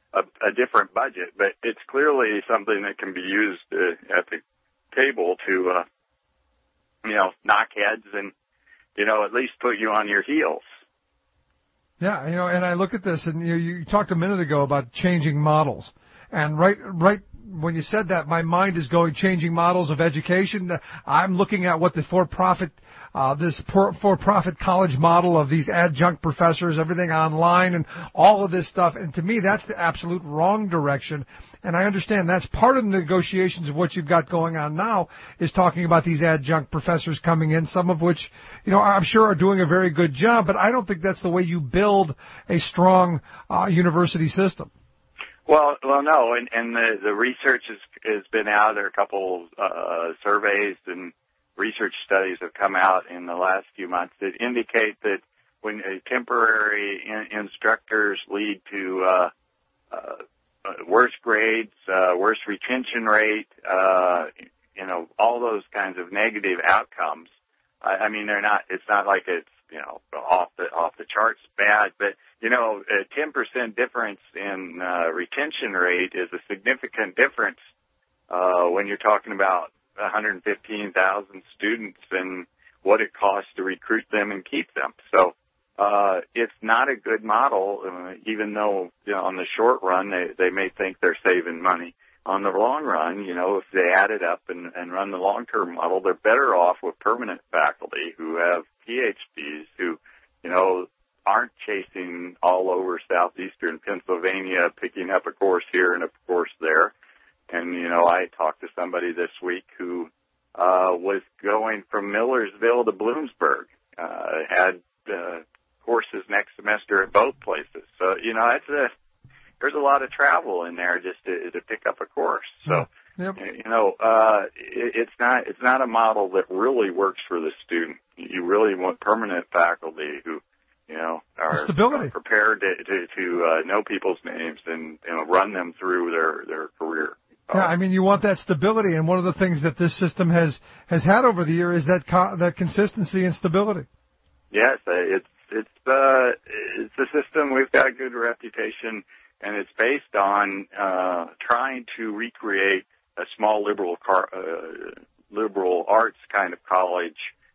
a, a different budget, but it's clearly something that can be used uh, at the table to, uh, you know, knock heads and, you know, at least put you on your heels. Yeah, you know, and I look at this, and you, you talked a minute ago about changing models, and right, right when you said that, my mind is going changing models of education. I'm looking at what the for-profit, uh, this for-profit college model of these adjunct professors, everything online, and all of this stuff. And to me, that's the absolute wrong direction. And I understand that's part of the negotiations of what you've got going on now is talking about these adjunct professors coming in, some of which, you know, I'm sure are doing a very good job, but I don't think that's the way you build a strong uh, university system. Well, well, no, and, and the, the research has, has been out. There are a couple uh, surveys and research studies have come out in the last few months that indicate that when uh, temporary in, instructors lead to uh, uh, worse grades, uh, worse retention rate, uh, you know, all those kinds of negative outcomes. I, I mean, they're not. It's not like it's, you know, off the off the charts bad, but you know, a ten percent difference in uh, retention rate is a significant difference uh, when you're talking about one hundred fifteen thousand students and what it costs to recruit them and keep them. So uh, it's not a good model, uh, even though, you know, on the short run they, they may think they're saving money. On the long run, you know, if they add it up and, and run the long-term model, they're better off with permanent faculty who have P H Ds who, you know, aren't chasing all over southeastern Pennsylvania, picking up a course here and a course there. And, you know, I talked to somebody this week who uh, was going from Millersville to Bloomsburg, uh, had uh, courses next semester at both places. So, you know, that's a, there's a lot of travel in there just to, to pick up a course. So, yep. you know, uh, it, it's not, it's not a model that really works for the student. You really want permanent faculty who, you know, are, are prepared to, to, to uh, know people's names and, you know, run them through their, their career. Yeah, I mean, you want that stability, and one of the things that this system has, has had over the year is that co- that consistency and stability. Yes, it's it's uh, it's a system. We've got a good reputation, and it's based on uh, trying to recreate a small liberal car, uh, liberal arts kind of college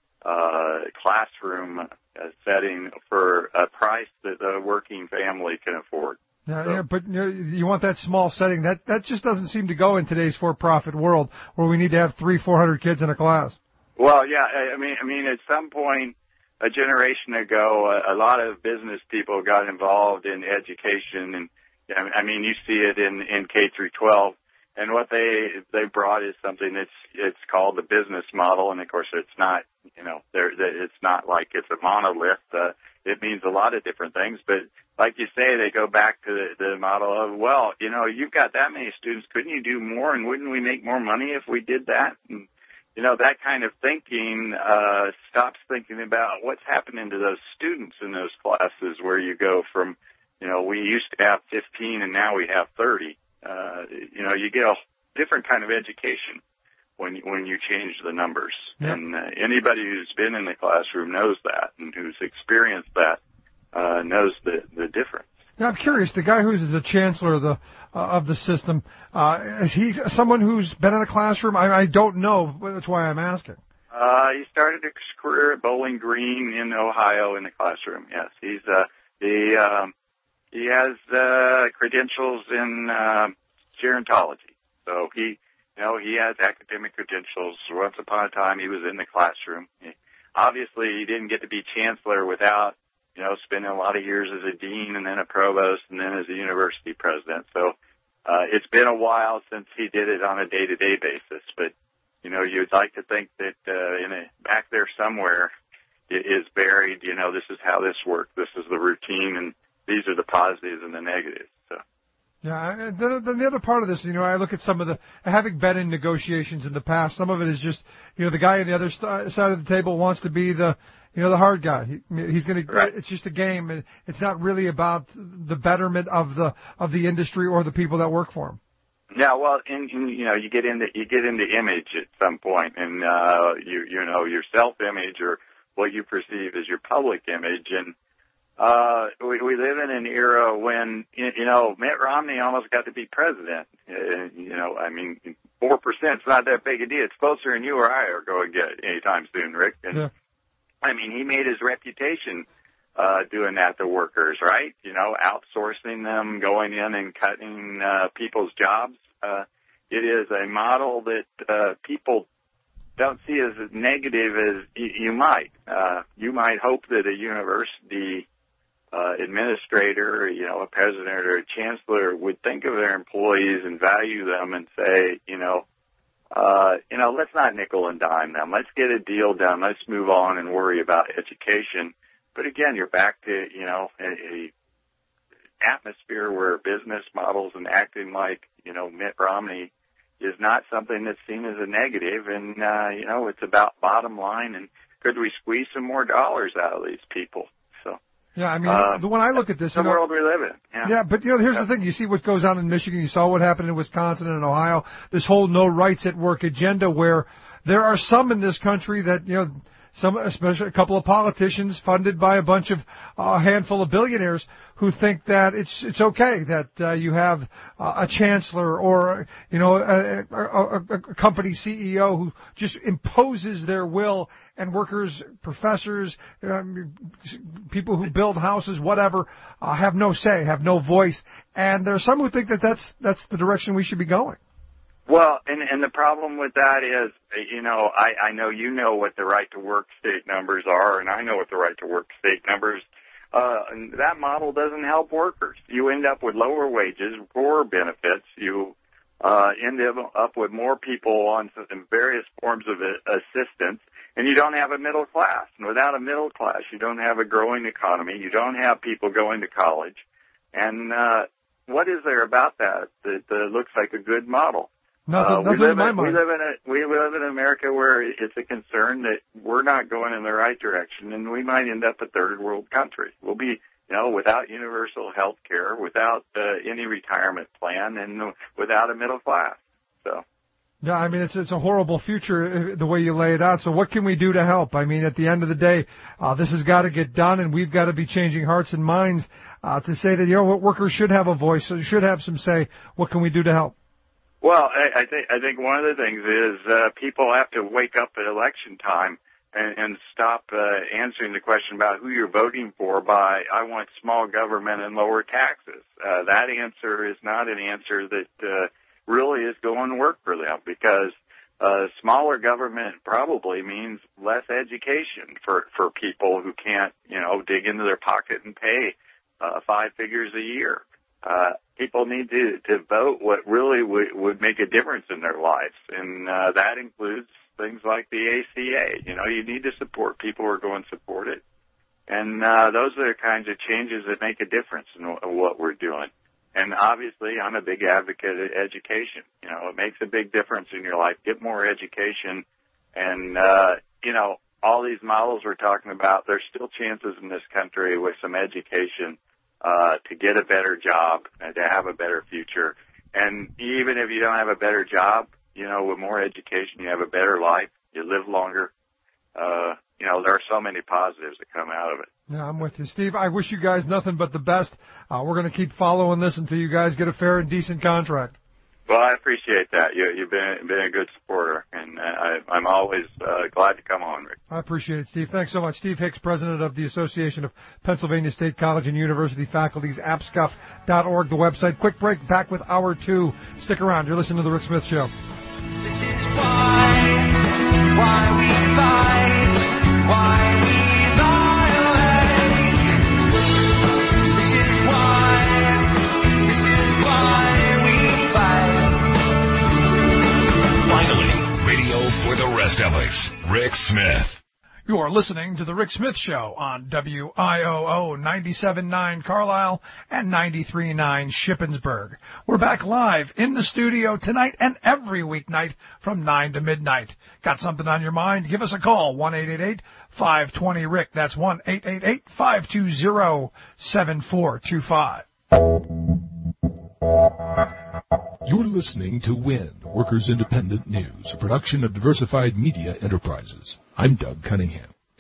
uh, classroom uh, setting for a price that a working family can afford. Yeah, yeah, but you know, you want that small setting. That that just doesn't seem to go in today's for-profit world, where we need to have three, four hundred kids in a class. Well, yeah, I mean, I mean, at some point a generation ago, a, a lot of business people got involved in education, and I mean, you see it in in K through twelve. And what they they brought is something that's it's called the business model, and of course, it's not, you know, there it's not like it's a monolith. Uh, it means a lot of different things, but like you say, they go back to the, the model of, well, you know, you've got that many students. Couldn't you do more? And wouldn't we make more money if we did that? And, you know, that kind of thinking uh, stops thinking about what's happening to those students in those classes where you go from, you know, we used to have fifteen and now we have thirty. Uh, you know, you get a different kind of education when you, when you change the numbers. Yeah. And uh, anybody who's been in the classroom knows that, and who's experienced that uh, knows the, the difference. Now, I'm curious, the guy who's the chancellor of the uh, of the system, uh, is he someone who's been in a classroom? I, I don't know. That's why I'm asking. Uh, he started his career at Bowling Green in Ohio in the classroom. Yes, he's uh, the um, he has uh, credentials in uh, gerontology. So he, you know, he has academic credentials. Once upon a time, he was in the classroom. He, obviously, he didn't get to be chancellor without, you know, spending a lot of years as a dean and then a provost and then as a university president. So uh, it's been a while since he did it on a day-to-day basis. But, you know, you'd like to think that uh, in a, back there somewhere it is buried, you know, this is how this works. This is the routine, and these are the positives and the negatives. So. Yeah, and then, then the other part of this, you know, I look at some of the, having been in negotiations in the past, some of it is just, you know, the guy on the other st- side of the table wants to be the, you know, the hard guy. He, he's going to, right. It's just a game, and it's not really about the betterment of the, of the industry or the people that work for him. Yeah, well, in, in, you know, you get into, you get into image at some point, and, uh, you, you know, your self-image or what you perceive as your public image, and, Uh, we, we live in an era when, you know, Mitt Romney almost got to be president. Uh, you know, I mean, four percent is not that big a deal. It's closer than you or I are going to get anytime soon, Rick. And, yeah. I mean, he made his reputation uh, doing that to workers, right? You know, outsourcing them, going in and cutting uh, people's jobs. Uh, it is a model that uh, people don't see as negative as y- you might. Uh, you might hope that a university uh, administrator, you know, a president or a chancellor would think of their employees and value them and say, you know, uh, you know, let's not nickel and dime them. Let's get a deal done. Let's move on and worry about education. But again, you're back to, you know, a, a atmosphere where business models and acting like, you know, Mitt Romney is not something that's seen as a negative. And, uh, you know, it's about bottom line and could we squeeze some more dollars out of these people? So. Yeah, I mean, uh, the when I look at this, the you know, world we live in. Yeah, yeah but you know, here's yeah. the thing: you see what goes on in Michigan. You saw what happened in Wisconsin and Ohio. This whole no rights at work agenda, where there are some in this country that you know, some, especially a couple of politicians funded by a bunch of a uh, handful of billionaires who think that it's it's okay that uh, you have uh, a chancellor or you know a, a, a, a company C E O who just imposes their will, and workers, professors, um, people who build houses, whatever, uh, have no say, have no voice, and there are some who think that that's that's the direction we should be going. Well, and, and the problem with that is, you know, I, I know you know what the right to work state numbers are, and I know what the right to work state numbers. Uh, and that model doesn't help workers. You end up with lower wages, poorer benefits. You uh, end up with more people on various forms of assistance, and you don't have a middle class. And without a middle class, you don't have a growing economy. You don't have people going to college. And uh, what is there about that that uh, looks like a good model? Nothing, uh, nothing we live in my in, mind. we live in a we live in America where it's a concern that we're not going in the right direction, and we might end up a third world country. We'll be, you know, without universal health care, without uh, any retirement plan, and without a middle class. So. Yeah, I mean, it's it's a horrible future the way you lay it out. So what can we do to help? I mean, at the end of the day, uh, this has got to get done, and we've got to be changing hearts and minds uh, to say that, you know, what workers should have a voice, should have some say. What can we do to help? Well, I, I think I think one of the things is uh, people have to wake up at election time and, and stop uh, answering the question about who you're voting for by I want small government and lower taxes. Uh, that answer is not an answer that uh, really is going to work for them, because uh, smaller government probably means less education for for people who can't, you know, dig into their pocket and pay uh, five figures a year. Uh, people need to, to vote what really would, would make a difference in their lives. And, uh, that includes things like the A C A. You know, you need to support people who are going to support it. And, uh, those are the kinds of changes that make a difference in, w- in what we're doing. And obviously, I'm a big advocate of education. You know, it makes a big difference in your life. Get more education. And, uh, you know, all these models we're talking about, there's still chances in this country with some education Uh, to get a better job and to have a better future. And even if you don't have a better job, you know, with more education, you have a better life, you live longer. Uh, you know, there are so many positives that come out of it. Yeah, I'm with you, Steve. I wish you guys nothing but the best. Uh, we're going to keep following this until you guys get a fair and decent contract. Well, I appreciate that. You, you've been, been a good supporter, and uh, I, I'm always uh, glad to come on, Rick. I appreciate it, Steve. Thanks so much. Steve Hicks, president of the Association of Pennsylvania State College and University Faculties, A P S C U F dot org, the website. Quick break, back with hour two. Stick around. You're listening to The Rick Smith Show. This is why, why we fight, why we violate. This is why, this is why we fight. Finally, radio for the rest of us. Rick Smith. You're listening to The Rick Smith Show on W I O O ninety-seven point nine Carlisle and ninety-three point nine Shippensburg. We're back live in the studio tonight and every weeknight from nine to midnight. Got something on your mind? Give us a call, one eight eight eight, five two zero, R I C. That's one eight eight eight, five two zero, seven four two five. You're listening to WIN, Workers Independent News, a production of Diversified Media Enterprises. I'm Doug Cunningham.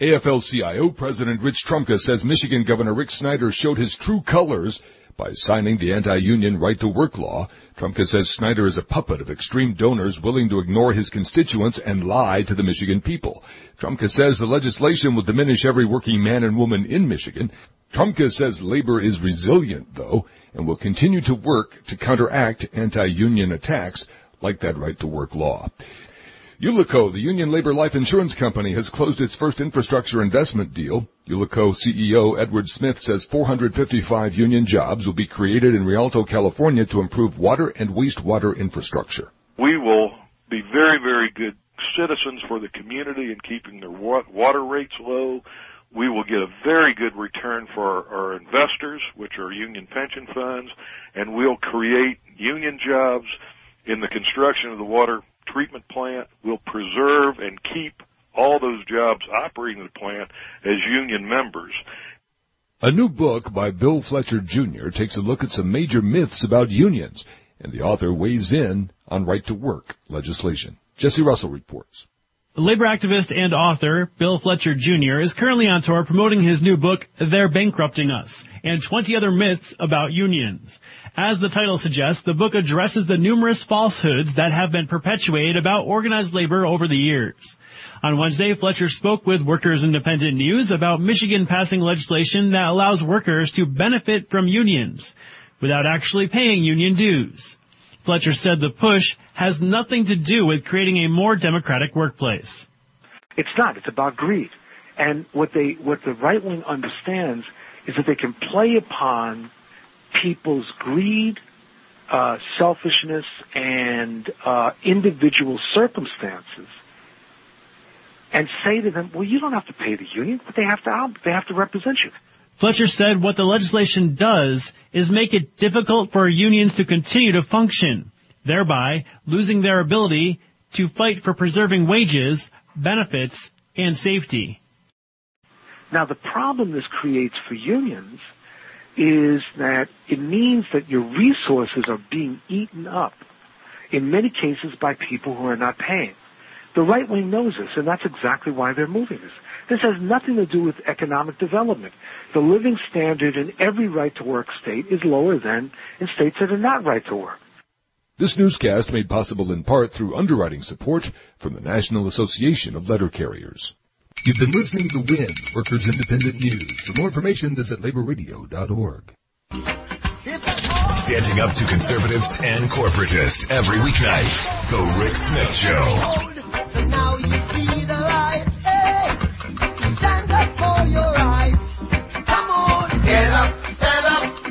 A F L C I O President Rich Trumka says Michigan Governor Rick Snyder showed his true colors by signing the anti-union right-to-work law. Trumka says Snyder is a puppet of extreme donors willing to ignore his constituents and lie to the Michigan people. Trumka says the legislation will diminish every working man and woman in Michigan. Trumka says labor is resilient, though, and will continue to work to counteract anti-union attacks like that right-to-work law. Ullico, the union labor life insurance company, has closed its first infrastructure investment deal. Ullico C E O Edward Smith says four hundred fifty-five union jobs will be created in Rialto, California to improve water and wastewater infrastructure. We will be very, very good citizens for the community in keeping their wa- water rates low. We will get a very good return for our, our investors, which are union pension funds, and we'll create union jobs in the construction of the water treatment plant. Will preserve and keep all those jobs operating the plant as union members. A new book by Bill Fletcher Junior takes a look at some major myths about unions, and the author weighs in on right-to-work legislation. Jesse Russell reports. Labor activist and author Bill Fletcher Junior is currently on tour promoting his new book, They're Bankrupting Us, and twenty other myths about unions. As the title suggests, the book addresses the numerous falsehoods that have been perpetuated about organized labor over the years. On Wednesday, Fletcher spoke with Workers Independent News about Michigan passing legislation that allows workers to benefit from unions without actually paying union dues. Fletcher said the push has nothing to do with creating a more democratic workplace. It's not. It's about greed. And what they, what the right wing understands is that they can play upon people's greed, uh, selfishness, and uh, individual circumstances, and say to them, "Well, you don't have to pay the union, but they have to. They have to represent you." Fletcher said what the legislation does is make it difficult for unions to continue to function, thereby losing their ability to fight for preserving wages, benefits, and safety. Now, the problem this creates for unions is that it means that your resources are being eaten up, in many cases by people who are not paying. The right wing knows this, and that's exactly why they're moving this. This has nothing to do with economic development. The living standard in every right-to-work state is lower than in states that are not right-to-work. This newscast made possible in part through underwriting support from the National Association of Letter Carriers. You've been listening to W I N, Workers Independent News. For more information, visit labor radio dot org. Standing up to conservatives and corporatists every weeknight. The Rick Smith Show. So now you see the light. Hey, stand up for your rights. Come on, get up, stand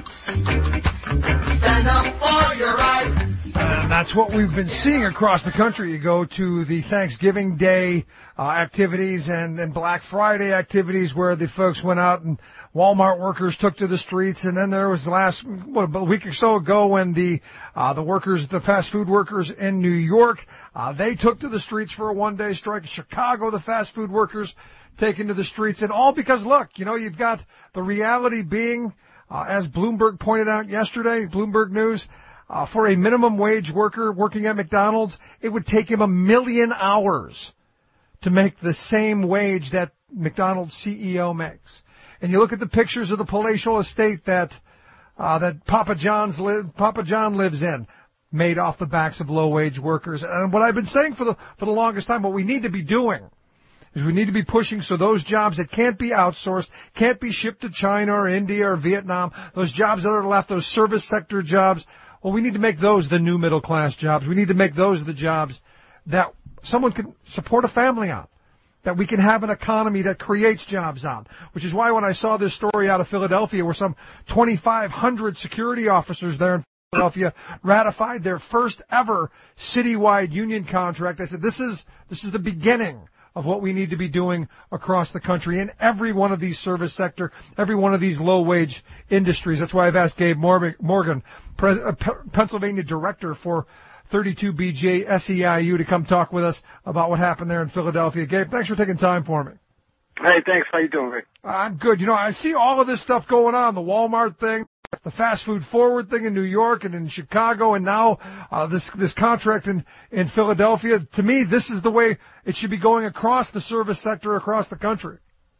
up. Stand up for your rights. And that's what we've been seeing across the country. You go to the Thanksgiving Day uh, activities and then Black Friday activities where the folks went out and Walmart workers took to the streets. And then there was the last, what, a week or so ago when the uh, the workers, the fast food workers in New York, uh, they took to the streets for a one-day strike. In Chicago, the fast food workers taken to the streets. And all because, look, you know, you've got the reality being, uh, as Bloomberg pointed out yesterday, Bloomberg News, Uh, for a minimum wage worker working at McDonald's, it would take him a million hours to make the same wage that McDonald's C E O makes. And you look at the pictures of the palatial estate that uh, that Papa John's li- Papa John lives in, made off the backs of low-wage workers. And what I've been saying for the for the longest time, what we need to be doing is we need to be pushing so those jobs that can't be outsourced, can't be shipped to China or India or Vietnam, those jobs that are left, those service sector jobs, well, we need to make those the new middle-class jobs. We need to make those the jobs that someone can support a family on, that we can have an economy that creates jobs on, which is why when I saw this story out of Philadelphia where some twenty-five hundred security officers there in Philadelphia ratified their first ever citywide union contract, I said, this is this is the beginning of what we need to be doing across the country in every one of these service sector, every one of these low-wage industries. That's why I've asked Gabe Morgan, Pres- uh, P- Pennsylvania director for thirty-two B J S E I U, to come talk with us about what happened there in Philadelphia. Gabe, thanks for taking time for me. Hey, thanks. How you doing, Rick? I'm good. You know, I see all of this stuff going on, the Walmart thing, the fast food forward thing in New York and in Chicago, and now uh, this this contract in, in Philadelphia. To me, this is the way it should be going across the service sector, across the country.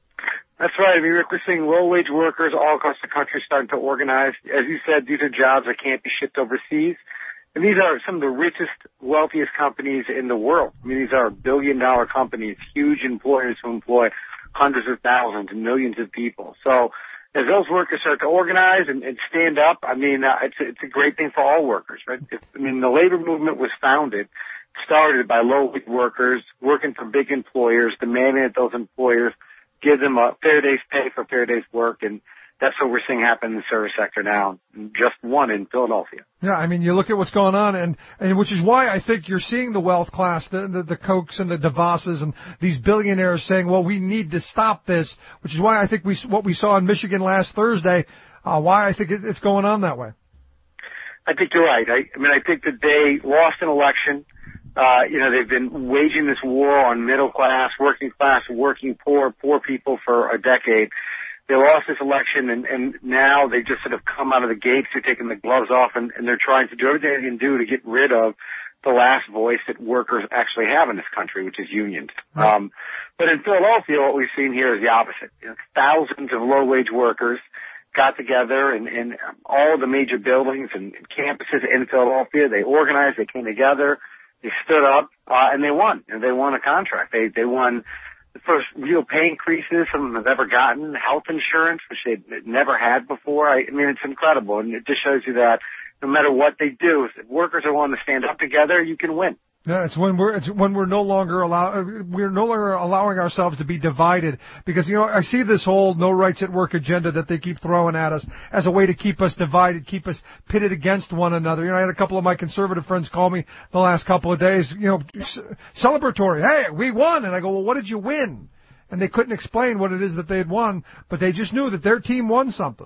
That's right. I mean, Rick, we're seeing low-wage workers all across the country starting to organize. As you said, these are jobs that can't be shipped overseas. And these are some of the richest, wealthiest companies in the world. I mean, these are billion-dollar companies, huge employers who employ hundreds of thousands and millions of people. So as those workers start to organize and, and stand up, I mean, uh, it's, it's a great thing for all workers, right? If, I mean, the labor movement was founded, started by low-wage workers working for big employers, demanding that those employers give them a fair day's pay for fair day's work, and that's what we're seeing happen in the service sector now. Just one in Philadelphia. Yeah, I mean, you look at what's going on, and, and which is why I think you're seeing the wealth class, the, the, the Kochs and the DeVosses and these billionaires saying, well, we need to stop this, which is why I think we what we saw in Michigan last Thursday, uh, why I think it, it's going on that way. I think you're right. I, I mean, I think that they lost an election. Uh, you know, they've been waging this war on middle class, working class, working poor, poor people for a decade. They lost this election, and, and now they just sort of come out of the gates. They're taking the gloves off, and, and they're trying to do everything they can do to get rid of the last voice that workers actually have in this country, which is unions. Right. Um, but in Philadelphia, what we've seen here is the opposite. You know, thousands of low-wage workers got together in, in all of the major buildings and campuses in Philadelphia. They organized. They came together. They stood up, uh, and they won. And they won a contract. They they won the first real pay increases some of them have ever gotten, health insurance, which they'd never had before. I, I mean, it's incredible, and it just shows you that no matter what they do, if workers are willing to stand up together, you can win. Yeah, it's when we're it's when we're no longer allow we're no longer allowing ourselves to be divided, because you know I see this whole no rights at work agenda that they keep throwing at us as a way to keep us divided, keep us pitted against one another. You know, I had a couple of my conservative friends call me the last couple of days, you know, celebratory. Hey, we won, and I go, well, what did you win? And they couldn't explain what it is that they had won, but they just knew that their team won something.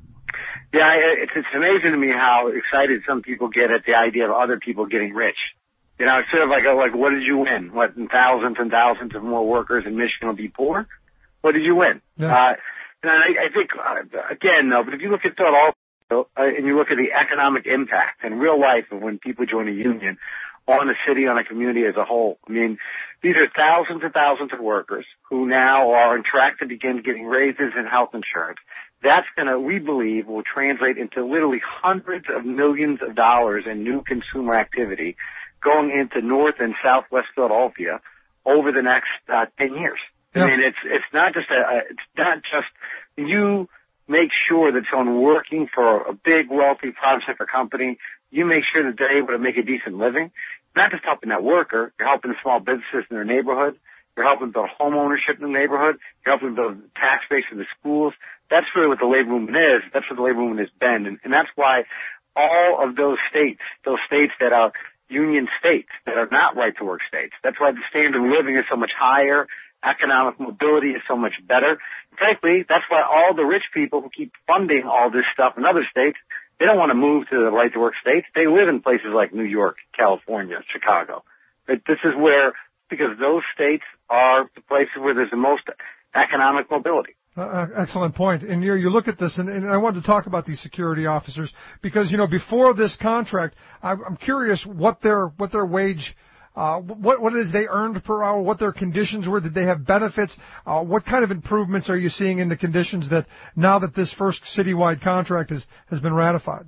Yeah, it's it's amazing to me how excited some people get at the idea of other people getting rich. You know, it's sort of like, a, like, what did you win? What, thousands and thousands of more workers in Michigan will be poor? What did you win? Yeah. Uh, and I, I think, uh, again, though, but if you look at Philadelphia uh, and you look at the economic impact in real life of when people join a union on a city, on a community as a whole, I mean, these are thousands and thousands of workers who now are on track to begin getting raises in health insurance. That's going to, we believe, will translate into literally hundreds of millions of dollars in new consumer activity going into North and Southwest Philadelphia over the next uh, ten years. Yeah. I mean, it's it's not just a, it's not just you make sure that someone working for a big, wealthy private sector company, you make sure that they're able to make a decent living. Not just helping that worker, you're helping small businesses in their neighborhood. You're helping build home ownership in the neighborhood. You're helping build the tax base in the schools. That's really what the labor movement is. That's what the labor movement has been, and, and that's why all of those states, those states that are union states that are not right-to-work states. That's why the standard of living is so much higher. Economic mobility is so much better. Frankly, that's why all the rich people who keep funding all this stuff in other states, they don't want to move to the right-to-work states. They live in places like New York, California, Chicago. But this is where, because those states are the places where there's the most economic mobility. Uh, excellent point. And you, you look at this, and, and I wanted to talk about these security officers because, you know, before this contract, I'm, I'm curious what their what their wage, uh, what what it is they earned per hour, what their conditions were. Did they have benefits? Uh, what kind of improvements are you seeing in the conditions that now that this first citywide contract has has been ratified?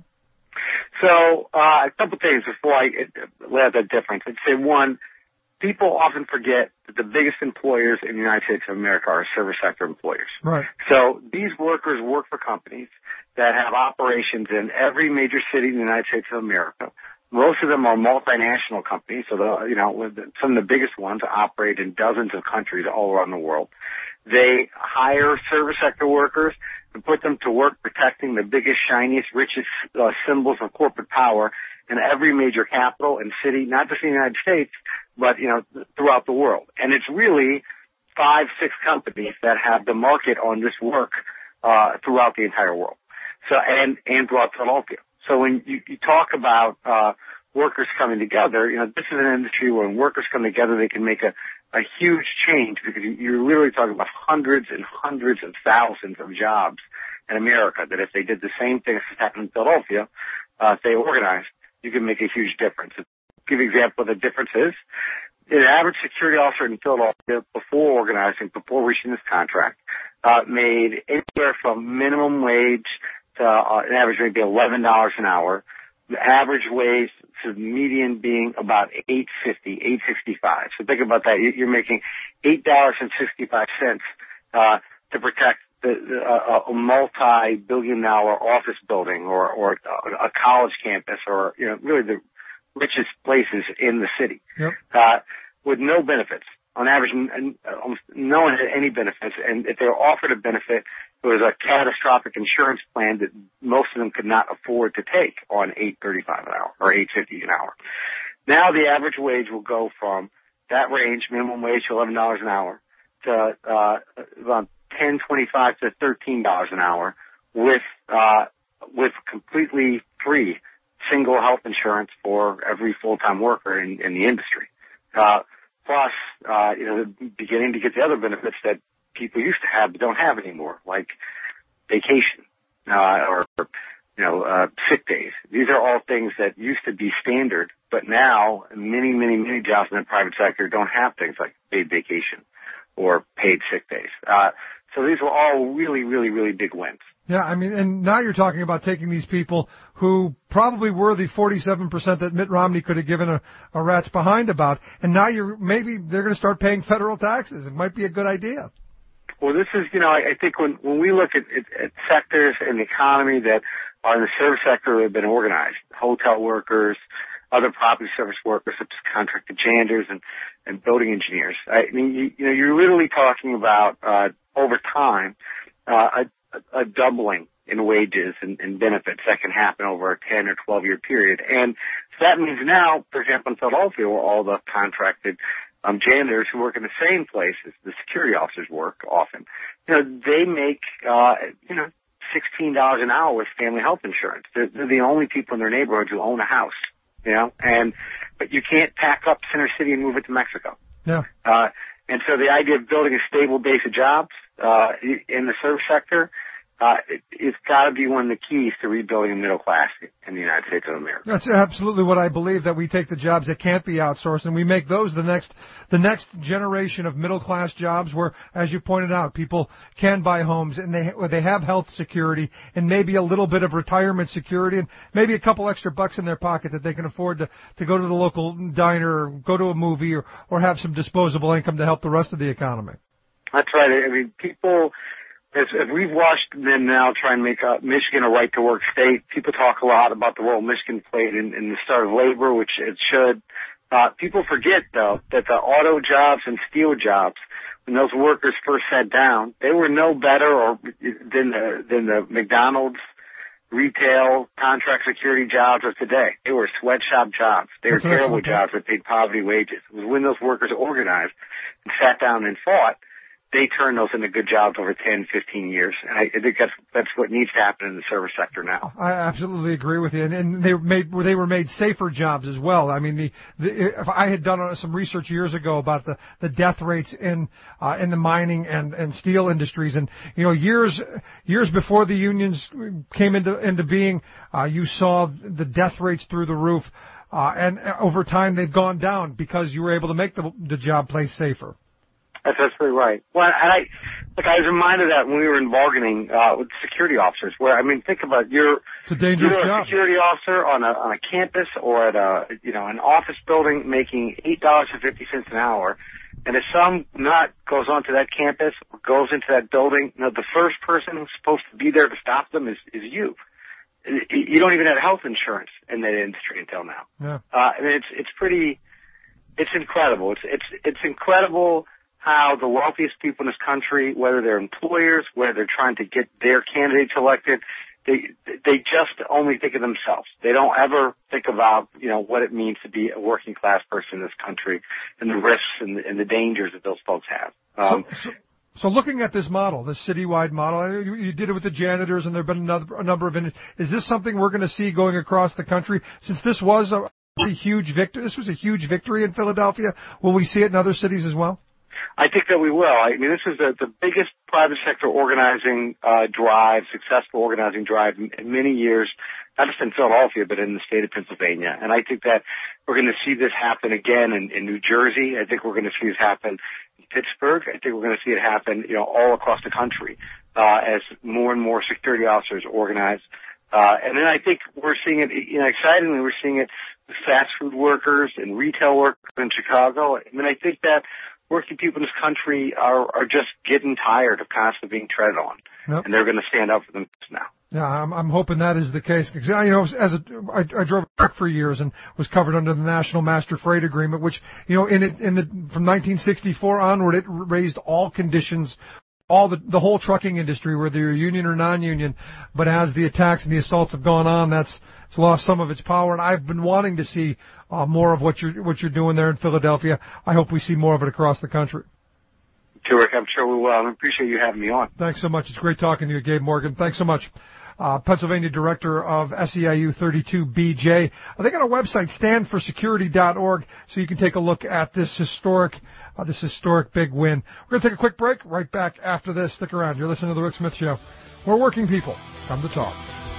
So uh, a couple things before I lay out that difference. I'd say one. People often forget that the biggest employers in the United States of America are service sector employers. Right. So these workers work for companies that have operations in every major city in the United States of America. Most of them are multinational companies, so the, you know, some of the biggest ones operate in dozens of countries all around the world. They hire service sector workers and put them to work protecting the biggest, shiniest, richest uh, symbols of corporate power in every major capital and city, not just in the United States, but, you know, throughout the world. And it's really five, six companies that have the market on this work uh throughout the entire world. So, and, and throughout Philadelphia. So when you, you talk about uh workers coming together, you know, this is an industry where when workers come together, they can make a, a huge change because you're literally talking about hundreds and hundreds of thousands of jobs in America that if they did the same thing as happened in Philadelphia, uh, if they organized, you can make a huge difference. To give an example of the difference is, an average security officer in Philadelphia before organizing, before reaching this contract, uh, made anywhere from minimum wage to uh, an average maybe eleven dollars an hour. The average wage to the median being about eight fifty, eight sixty-five. So think about that. You're making eight dollars and sixty-five cents uh, to protect the, the, uh, a multi-billion dollar office building or, or a college campus or, you know, really the richest places in the city. Yep. Uh, with no benefits. On average, almost no one had any benefits, and if they were offered a benefit, it was a catastrophic insurance plan that most of them could not afford to take on eight thirty-five an hour or eight fifty an hour. Now the average wage will go from that range, minimum wage to eleven dollars an hour, to uh, about ten twenty-five to thirteen dollars an hour, with uh, with completely free single health insurance for every full-time worker in, in the industry. Uh, Plus, uh, you know, beginning to get the other benefits that people used to have but don't have anymore, like vacation, uh, or, you know, uh, sick days. These are all things that used to be standard, but now many, many, many jobs in the private sector don't have things like paid vacation or paid sick days. Uh, so these were all really, really, really big wins. Yeah, I mean, and now you're talking about taking these people who probably were the forty-seven percent that Mitt Romney could have given a, a rat's behind about, and now you're maybe they're going to start paying federal taxes. It might be a good idea. Well, this is, you know, I, I think when when we look at, at, at sectors in the economy that are in the service sector that have been organized, hotel workers, other property service workers such as contracted janitors and, and building engineers. I mean, you, you know, you're literally talking about uh, over time uh, a a doubling in wages and, and benefits that can happen over a ten or twelve year period. And so that means now, for example, in Philadelphia, where all the contracted um, janitors who work in the same place as the security officers work often, you know, they make, uh, you know, sixteen dollars an hour with family health insurance. They're, they're the only people in their neighborhoods who own a house, you know, and, but you can't pack up Center City and move it to Mexico. Yeah. Uh, and so the idea of building a stable base of jobs, uh, in the service sector, Uh, it, it's got to be one of the keys to rebuilding a middle class in the United States of America. That's absolutely what I believe, that we take the jobs that can't be outsourced and we make those the next, the next generation of middle class jobs where, as you pointed out, people can buy homes and they, they have health security and maybe a little bit of retirement security and maybe a couple extra bucks in their pocket that they can afford to, to go to the local diner or go to a movie or, or have some disposable income to help the rest of the economy. That's right. I mean, people, As, as we've watched them now try and make uh, Michigan a right-to-work state, people talk a lot about the role Michigan played in, in the start of labor, which it should. Uh, people forget, though, that the auto jobs and steel jobs, when those workers first sat down, they were no better or than the, than the McDonald's retail contract security jobs of today. They were sweatshop jobs. They were That's terrible jobs that paid poverty wages. It was when those workers organized and sat down and fought, they turn those into good jobs over ten, fifteen years. And I think that's, that's what needs to happen in the service sector now. I absolutely agree with you. And, and they were made, they were made safer jobs as well. I mean, the, the if I had done some research years ago about the, the death rates in, uh, in the mining and, and steel industries. And, you know, years, years before the unions came into, into being, uh, you saw the death rates through the roof. Uh, and over time they've gone down because you were able to make the, the job place safer. That's absolutely right. Well, and I, like, I was reminded of that when we were in bargaining, uh, with security officers, where, I mean, think about it, you're, it's a dangerous you're a job. security officer on a, on a campus or at a, you know, an office building making eight dollars and fifty cents an hour. And if some nut goes onto that campus or goes into that building, you know, the first person who's supposed to be there to stop them is, is you. You don't even have health insurance in that industry until now. Yeah. Uh, I mean, it's, it's pretty, it's incredible. It's, it's, it's incredible how the wealthiest people in this country, whether they're employers, whether they're trying to get their candidates elected, they they just only think of themselves. They don't ever think about, you know, what it means to be a working class person in this country and the risks and the, and the dangers that those folks have. Um, so, so, so looking at this model, this citywide model, you, you did it with the janitors, and there have been another, a number of. Is this something we're going to see going across the country? Since this was a, a huge victory, this was a huge victory in Philadelphia. Will we see it in other cities as well? I think that we will. I mean, this is the, the biggest private sector organizing uh, drive, successful organizing drive in, in many years, not just in Philadelphia, but in the state of Pennsylvania. And I think that we're going to see this happen again in, in New Jersey. I think we're going to see this happen in Pittsburgh. I think we're going to see it happen, you know, all across the country uh, as more and more security officers organize. Uh, and then I think we're seeing it, you know, excitingly, we're seeing it with fast food workers and retail workers in Chicago. I mean, I think that working people in this country are, are just getting tired of constantly being treaded on. Yep. And they're going to stand up for themselves now. Yeah, I'm, I'm hoping that is the case. Because, you know, as a, I, I drove a truck for years and was covered under the National Master Freight Agreement, which, you know, in it, in the, from nineteen sixty-four onward, it raised all conditions, all the, the whole trucking industry, whether you're union or non-union. But as the attacks and the assaults have gone on, that's, it's lost some of its power. And I've been wanting to see uh, more of what you're, what you're doing there in Philadelphia. I hope we see more of it across the country. Too, Rick, I'm sure we will. I appreciate you having me on. Thanks so much. It's great talking to you, Gabe Morgan. Thanks so much. Uh, Pennsylvania Director of S E I U thirty-two B J. Uh, they got a website, stand for security dot org, so you can take a look at this historic, uh, this historic big win. We're going to take a quick break. Right back after this. Stick around. You're listening to The Rick Smith Show. We're working people. Come to talk.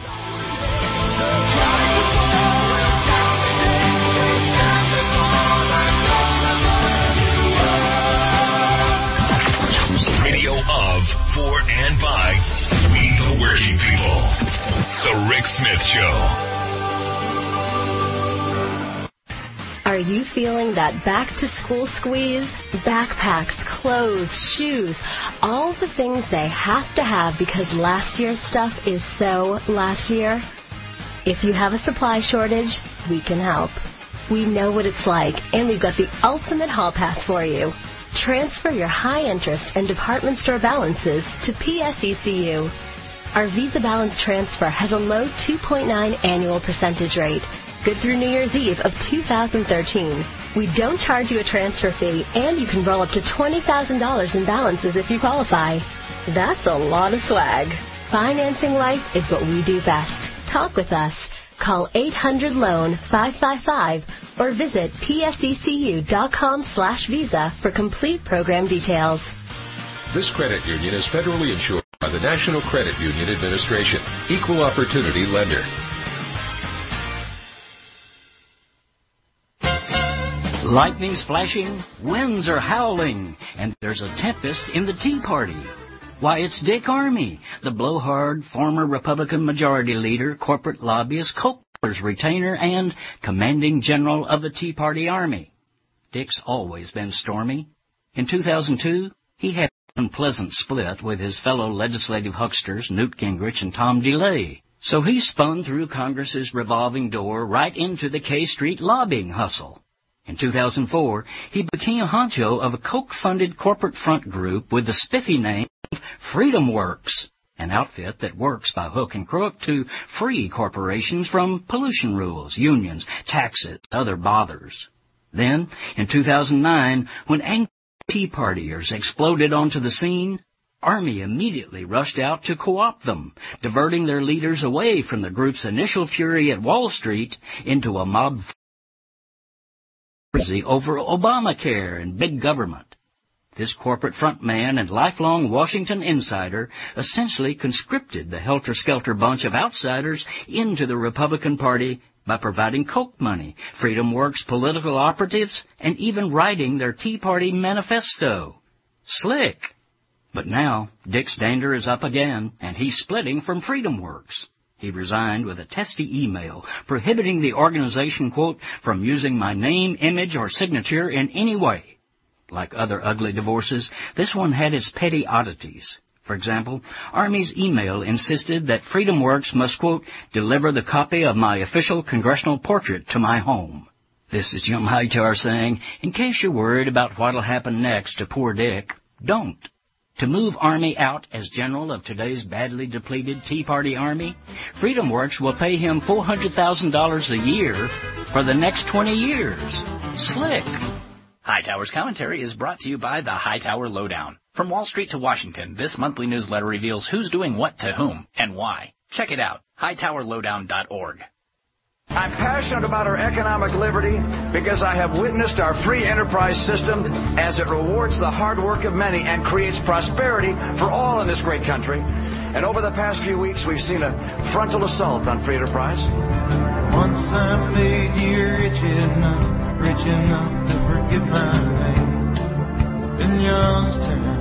Radio of, for, and by we the working people. The Rick Smith Show. Are you feeling that back-to-school squeeze? Backpacks, clothes, shoes, all the things they have to have because last year's stuff is so last year? If you have a supply shortage, we can help. We know what it's like, and we've got the ultimate hall pass for you. Transfer your high-interest and department store balances to P S E C U. Our Visa balance transfer has a low two point nine annual percentage rate, good through New Year's Eve of two thousand thirteen. We don't charge you a transfer fee, and you can roll up to twenty thousand dollars in balances if you qualify. That's a lot of swag. Financing life is what we do best. Talk with us. Call eight hundred loan five five five or visit psecu.com slash visa for complete program details. This credit union is federally insured by the National Credit Union Administration, Equal Opportunity Lender. Lightning's flashing, winds are howling, and there's a tempest in the Tea Party. Why, it's Dick Armey, the blowhard former Republican Majority Leader, corporate lobbyist, Copeland's retainer, and commanding general of the Tea Party Army. Dick's always been stormy. In two thousand two, he had an unpleasant split with his fellow legislative hucksters, Newt Gingrich and Tom DeLay. So he spun through Congress's revolving door right into the K Street lobbying hustle. In two thousand four, he became honcho of a Koch-funded corporate front group with the spiffy name Freedom Works, an outfit that works by hook and crook to free corporations from pollution rules, unions, taxes, other bothers. Then, in two thousand nine, when angry Tea Partiers exploded onto the scene, Army immediately rushed out to co-opt them, diverting their leaders away from the group's initial fury at Wall Street into a mob frenzy over Obamacare and big government. This corporate frontman and lifelong Washington insider essentially conscripted the helter-skelter bunch of outsiders into the Republican Party by providing Koch money, Freedom Works political operatives, and even writing their Tea Party manifesto. Slick. But now, Dick's dander is up again, and he's splitting from Freedom Works. He resigned with a testy email prohibiting the organization, quote, from using my name, image, or signature in any way. Like other ugly divorces, this one had its petty oddities. For example, Army's email insisted that Freedom Works must, quote, deliver the copy of my official congressional portrait to my home. This is Jim Hightower saying, in case you're worried about what'll happen next to poor Dick, don't. To move Army out as general of today's badly depleted Tea Party Army, Freedom Works will pay him four hundred thousand dollars a year for the next twenty years. Slick. Hightower's commentary is brought to you by the Hightower Lowdown. From Wall Street to Washington, this monthly newsletter reveals who's doing what to whom and why. Check it out, hightower lowdown dot org. I'm passionate about our economic liberty because I have witnessed our free enterprise system as it rewards the hard work of many and creates prosperity for all in this great country. And over the past few weeks, we've seen a frontal assault on free enterprise. Once I made you rich enough, rich enough to forget my name. In Youngstown,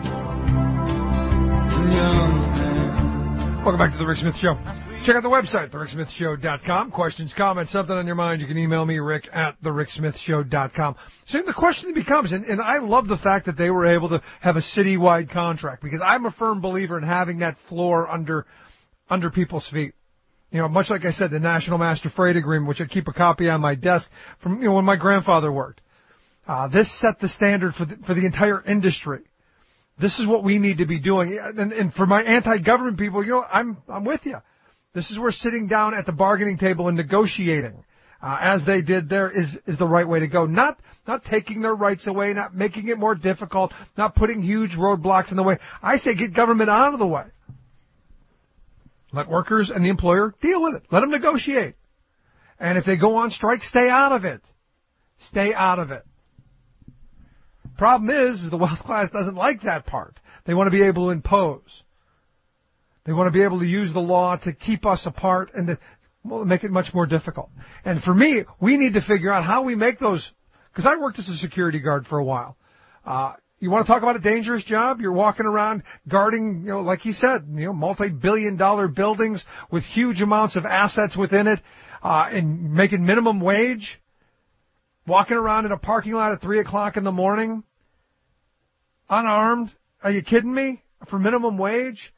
in Youngstown. Welcome back to the Rick Smith Show. Check out the website, the rick smith show dot com. Questions, comments, something on your mind, you can email me, rick at the rick smith show dot com. So the question becomes, and, and I love the fact that they were able to have a citywide contract, because I'm a firm believer in having that floor under under people's feet. You know, much like I said, the National Master Freight Agreement, which I keep a copy on my desk from, you know, when my grandfather worked. Uh, this set the standard for the, for the entire industry. This is what we need to be doing. And, and for my anti-government people, you know, I'm I'm with you. This is where sitting down at the bargaining table and negotiating, uh, as they did there, is, is the right way to go. Not, not taking their rights away, not making it more difficult, not putting huge roadblocks in the way. I say get government out of the way. Let workers and the employer deal with it. Let them negotiate. And if they go on strike, stay out of it. Stay out of it. Problem is, is the wealth class doesn't like that part. They want to be able to impose. They want to be able to use the law to keep us apart and to well, make it much more difficult. And for me, we need to figure out how we make those, because I worked as a security guard for a while. Uh, you want to talk about a dangerous job? You're walking around guarding, you know, like he said, you know, multi-billion dollar buildings with huge amounts of assets within it, uh, and making minimum wage. Walking around in a parking lot at three o'clock in the morning, unarmed. Are you kidding me? For minimum wage?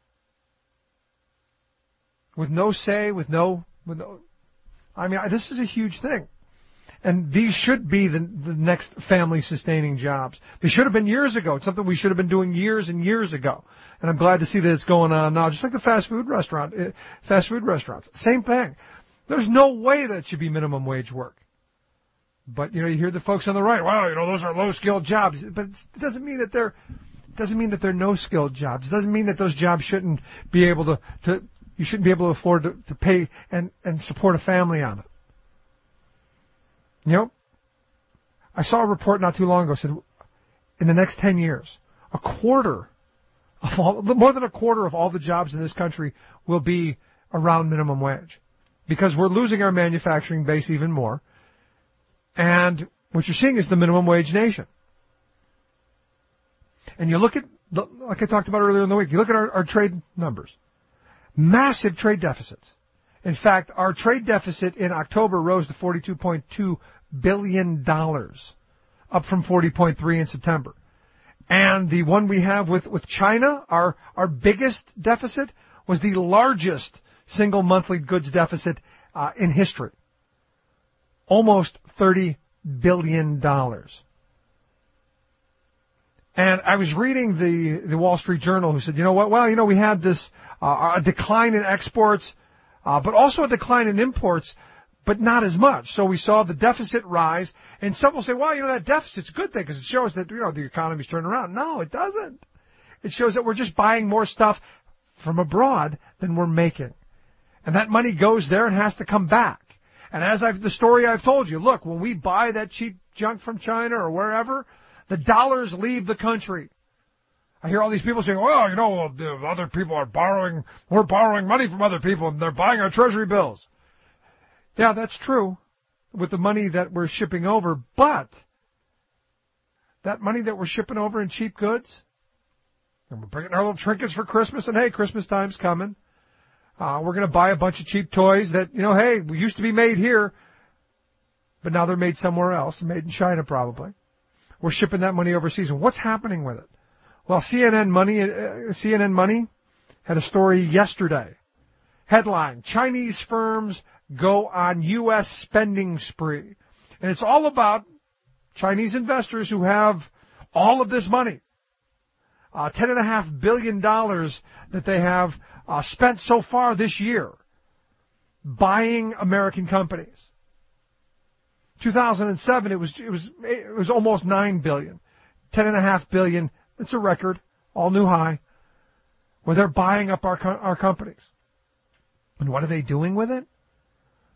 With no say, with no, with no, I mean, this is a huge thing. And these should be the, the next family-sustaining jobs. They should have been years ago. It's something we should have been doing years and years ago. And I'm glad to see that it's going on now, just like the fast food restaurant, fast food restaurants. Same thing. There's no way that should be minimum wage work. But, you know, you hear the folks on the right, well, you know, those are low-skilled jobs. But it doesn't mean that they're, it doesn't mean that they're no-skilled jobs. It doesn't mean that those jobs shouldn't be able to, to you shouldn't be able to afford to, to pay and, and support a family on it. You know, I saw a report not too long ago said in the next ten years, a quarter of all, more than a quarter of all the jobs in this country will be around minimum wage, because we're losing our manufacturing base even more. And what you're seeing is the minimum wage nation. And you look at, the, like I talked about earlier in the week, you look at our, our trade numbers. Massive trade deficits. In fact, our trade deficit in October rose to forty-two point two billion dollars, up from forty point three in September. And the one we have with, with China, our, our biggest deficit, was the largest single monthly goods deficit uh, in history. Almost thirty billion dollars. And I was reading the, the Wall Street Journal, who said, you know what, well, you know, we had this uh, a decline in exports, uh, but also a decline in imports, but not as much. So we saw the deficit rise, and some will say, well, you know, that deficit's a good thing because it shows that, you know, the economy's turning around. No, it doesn't. It shows that we're just buying more stuff from abroad than we're making. And that money goes there and has to come back. And as I've, the story I've told you, look, when we buy that cheap junk from China or wherever, the dollars leave the country. I hear all these people saying, well, you know, the other people are borrowing, we're borrowing money from other people and they're buying our treasury bills. Yeah, that's true with the money that we're shipping over, but that money that we're shipping over in cheap goods, and we're bringing our little trinkets for Christmas, and hey, Christmas time's coming. Uh, we're going to buy a bunch of cheap toys that, you know, hey, we used to be made here, but now they're made somewhere else, made in China probably. We're shipping that money overseas. And what's happening with it? Well, C N N Money, uh, C N N Money had a story yesterday. Headline, Chinese firms go on U S spending spree. And it's all about Chinese investors who have all of this money. Uh, ten point five billion dollars that they have uh, spent so far this year buying American companies. two thousand seven, it was it was it was almost nine billion, ten and a half billion. It's a record, all new high, where they're buying up our our companies. And what are they doing with it?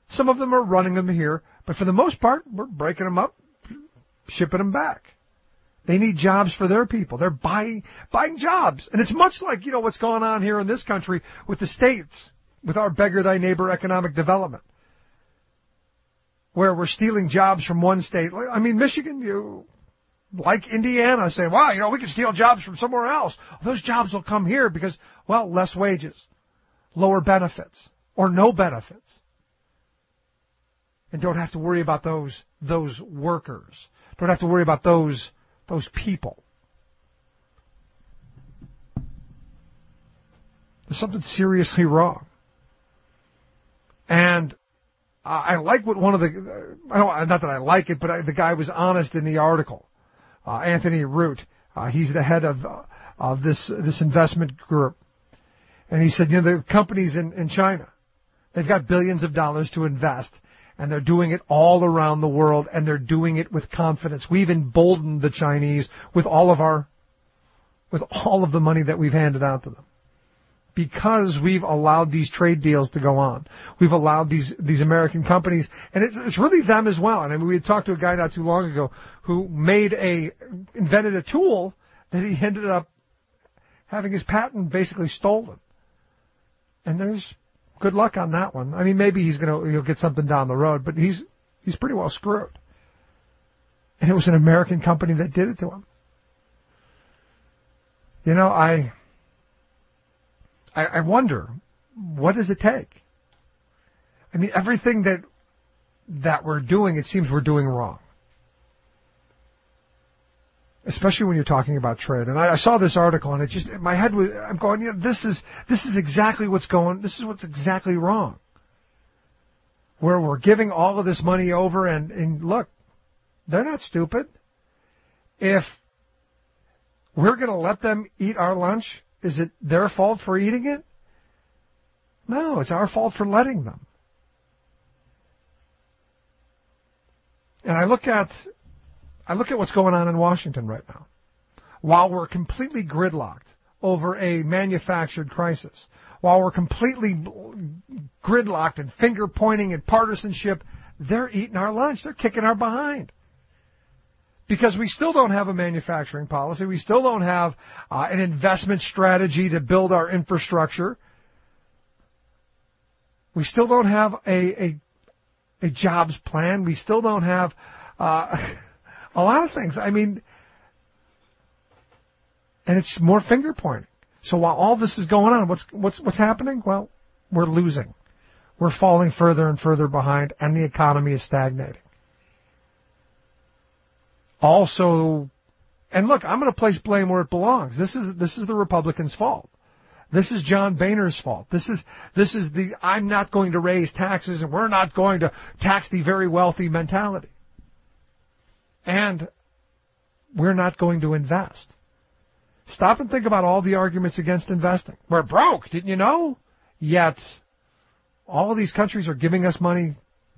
Some of them are running them here, but for the most part, we're breaking them up, shipping them back. They need jobs for their people. They're buying buying jobs. And it's much like, you know, what's going on here in this country with the states, with our beggar thy neighbor economic development, where we're stealing jobs from one state. I mean, Michigan, you, like Indiana, saying, wow, you know, we can steal jobs from somewhere else. Those jobs will come here because, well, less wages, lower benefits, or no benefits. And don't have to worry about those those workers. Don't have to worry about those those people. There's something seriously wrong. And uh, I like what one of the, I don't, not that I like it, but I, the guy was honest in the article. Uh, Anthony Root, uh, he's the head of uh, of this this investment group. And he said, you know, the companies in, in China, they've got billions of dollars to invest. And they're doing it all around the world, and they're doing it with confidence. We've emboldened the Chinese with all of our, with all of the money that we've handed out to them, because we've allowed these trade deals to go on. We've allowed these these American companies, and it's it's really them as well. And I mean, we had talked to a guy not too long ago who made a invented a tool that he ended up having his patent basically stolen. And there's good luck on that one. I mean, maybe he's gonna he'll get something down the road, but he's he's pretty well screwed. And it was an American company that did it to him. You know, I I, I wonder, what does it take? I mean, everything that that we're doing, it seems we're doing wrong. Especially when you're talking about trade. And I, I saw this article, and it just, my head was, I'm going, you know, this is, this is exactly what's going, this is what's exactly wrong. Where we're giving all of this money over, and, and look, they're not stupid. If we're going to let them eat our lunch, is it their fault for eating it? No, it's our fault for letting them. And I look at, I look at what's going on in Washington right now. While we're completely gridlocked over a manufactured crisis, while we're completely gridlocked and finger pointing and partisanship, they're eating our lunch. They're kicking our behind. Because we still don't have a manufacturing policy. We still don't have uh, an investment strategy to build our infrastructure. We still don't have a a, a jobs plan. We still don't have uh, a lot of things. I mean, and it's more finger pointing. So while all this is going on, what's what's what's happening? Well, we're losing. We're falling further and further behind, and the economy is stagnating. Also, and look, I'm going to place blame where it belongs. This is this is the Republicans' fault. This is John Boehner's fault. This is this is the I'm not going to raise taxes and we're not going to tax the very wealthy mentality. And we're not going to invest. Stop and think about all the arguments against investing. We're broke, didn't you know? Yet, all of these countries are giving us money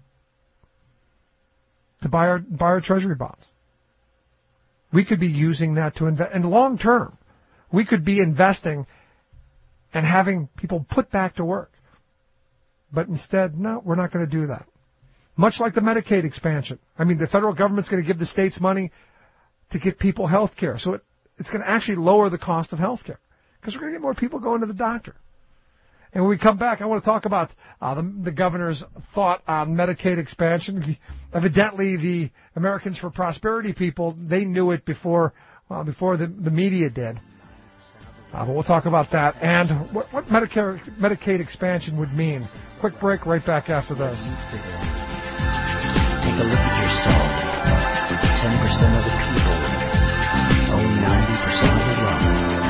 to buy our, buy our treasury bonds. We could be using that to invest. And long term, we could be investing and having people put back to work. But instead, no, we're not going to do that. Much like the Medicaid expansion. I mean, the federal government's going to give the states money to get people health care. So it, it's going to actually lower the cost of health care because we're going to get more people going to the doctor. And when we come back, I want to talk about uh, the, the governor's thought on Medicaid expansion. Evidently, the Americans for Prosperity people, they knew it before well, before the, the media did. Uh, but we'll talk about that and what, what Medicare, Medicaid expansion would mean. Quick break, right back after this. Take a look at yourself. ten percent of the people own ninety percent of the wealth.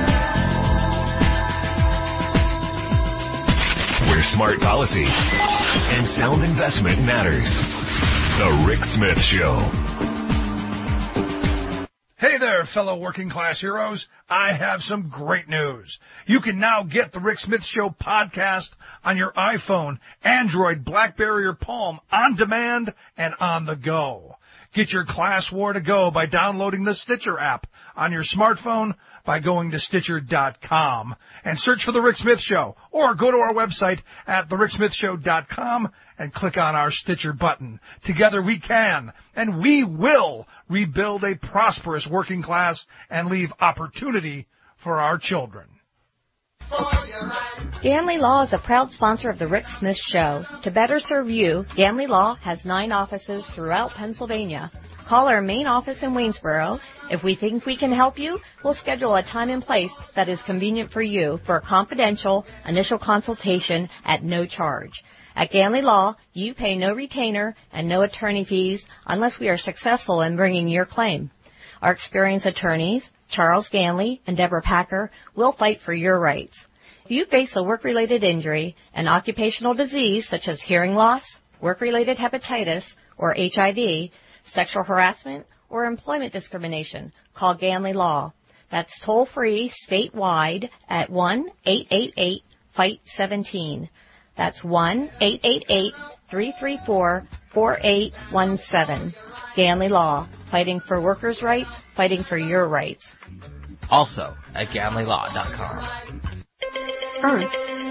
Where smart policy and sound investment matters. The Rick Smith Show. Hey there, fellow working class heroes. I have some great news. You can now get the Rick Smith Show podcast on your iPhone, Android, BlackBerry, or Palm on demand and on the go. Get your class war to go by downloading the Stitcher app on your smartphone, by going to Stitcher dot com and search for The Rick Smith Show, or go to our website at the rick smith show dot com and click on our Stitcher button. Together we can, and we will, rebuild a prosperous working class and leave opportunity for our children. Ganley Law is a proud sponsor of The Rick Smith Show. To better serve you, Ganley Law has nine offices throughout Pennsylvania. Call our main office in Waynesboro. If we think we can help you, we'll schedule a time and place that is convenient for you for a confidential initial consultation at no charge. At Ganley Law, you pay no retainer and no attorney fees unless we are successful in bringing your claim. Our experienced attorneys, Charles Ganley and Deborah Packer, will fight for your rights. If you face a work-related injury, an occupational disease such as hearing loss, work-related hepatitis, or H I V, sexual harassment, or employment discrimination, call Ganley Law. That's toll-free statewide at one eight eight eight fight seventeen. That's one eight eight eight three three four four eight one seven. Ganley Law, fighting for workers' rights, fighting for your rights. Also at ganley law dot com. Earth,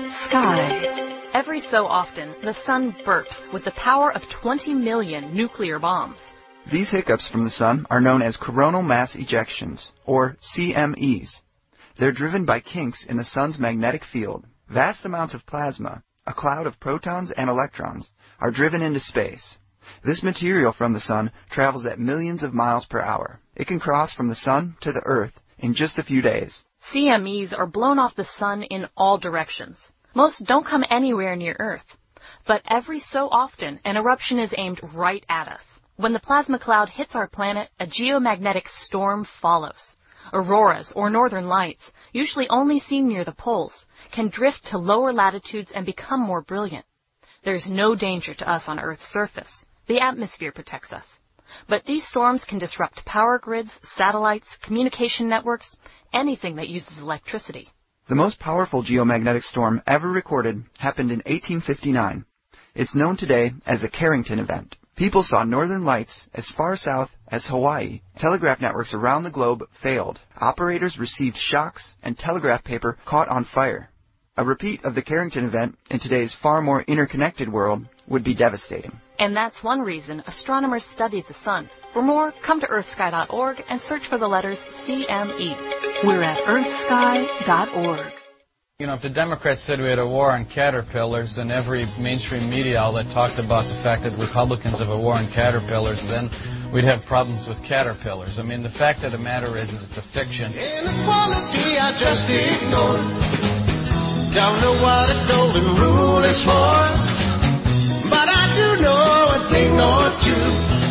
sky. Every so often, the sun burps with the power of twenty million nuclear bombs. These hiccups from the sun are known as coronal mass ejections, or C M Es. They're driven by kinks in the sun's magnetic field. Vast amounts of plasma, a cloud of protons and electrons, are driven into space. This material from the sun travels at millions of miles per hour. It can cross from the sun to the Earth in just a few days. C M Es are blown off the sun in all directions. Most don't come anywhere near Earth. But every so often, an eruption is aimed right at us. When the plasma cloud hits our planet, a geomagnetic storm follows. Auroras, or northern lights, usually only seen near the poles, can drift to lower latitudes and become more brilliant. There's no danger to us on Earth's surface. The atmosphere protects us. But these storms can disrupt power grids, satellites, communication networks, anything that uses electricity. The most powerful geomagnetic storm ever recorded happened in eighteen fifty-nine. It's known today as the Carrington event. People saw northern lights as far south as Hawaii. Telegraph networks around the globe failed. Operators received shocks, and telegraph paper caught on fire. A repeat of the Carrington event in today's far more interconnected world would be devastating. And that's one reason astronomers study the sun. For more, come to earth sky dot org and search for the letters C M E. We're at earth sky dot org. You know, if the Democrats said we had a war on caterpillars, then every mainstream media outlet talked about the fact that Republicans have a war on caterpillars, then we'd have problems with caterpillars. I mean, the fact of the matter is, is it's a fiction. Inequality I just ignore. Don't know what a golden rule is for, but I do know a thing or two.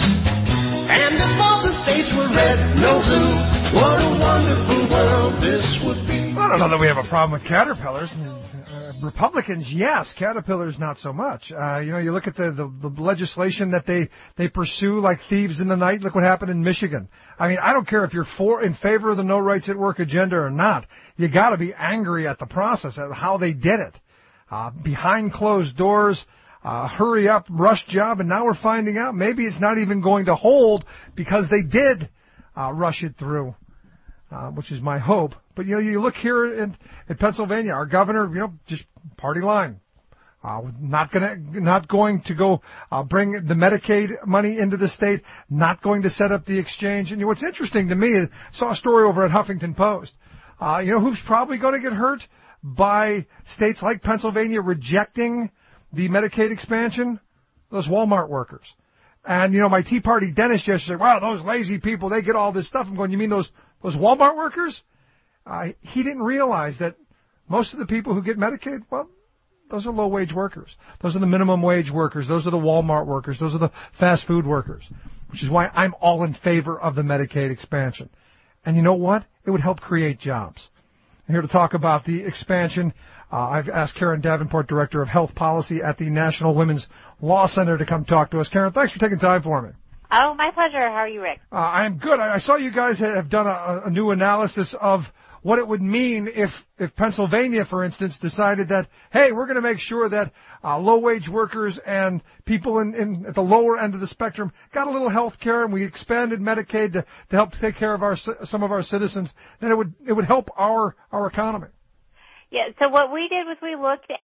And if all the states were red, no blue, what a wonderful world this would be. I don't know that we have a problem with caterpillars. Uh, Republicans, yes. Caterpillars, not so much. Uh, you know, you look at the, the, the legislation that they, they pursue like thieves in the night. Look what happened in Michigan. I mean, I don't care if you're for in favor of the no rights at work agenda or not. You got to be angry at the process, at how they did it. Uh, behind closed doors, uh, hurry up, rush job, and now we're finding out maybe it's not even going to hold because they did uh, rush it through. Uh, which is my hope. But, you know, you look here in, in Pennsylvania, our governor, you know, just party line. Uh, not gonna, not going to go, uh, bring the Medicaid money into the state, not going to set up the exchange. And you know, what's interesting to me is, I saw a story over at Huffington Post. Uh, you know who's probably going to get hurt by states like Pennsylvania rejecting the Medicaid expansion? Those Walmart workers. And, you know, my Tea Party dentist yesterday, wow, those lazy people, they get all this stuff. I'm going, you mean those, those Walmart workers? Uh, he didn't realize that most of the people who get Medicaid, well, those are low-wage workers. Those are the minimum wage workers. Those are the Walmart workers. Those are the fast food workers, which is why I'm all in favor of the Medicaid expansion. And you know what? It would help create jobs. I'm here to talk about the expansion. Uh, I've asked Karen Davenport, Director of Health Policy at the National Women's Law Center, to come talk to us. Karen, thanks for taking time for me. Oh, my pleasure. How are you, Rick? Uh, I'm good. I, I saw you guys have done a, a new analysis of what it would mean if, if Pennsylvania, for instance, decided that, hey, we're going to make sure that uh, low-wage workers and people in, in at the lower end of the spectrum got a little health care, and we expanded Medicaid to, to help take care of our some of our citizens. Then it would it would help our our economy. Yeah. So what we did was we looked at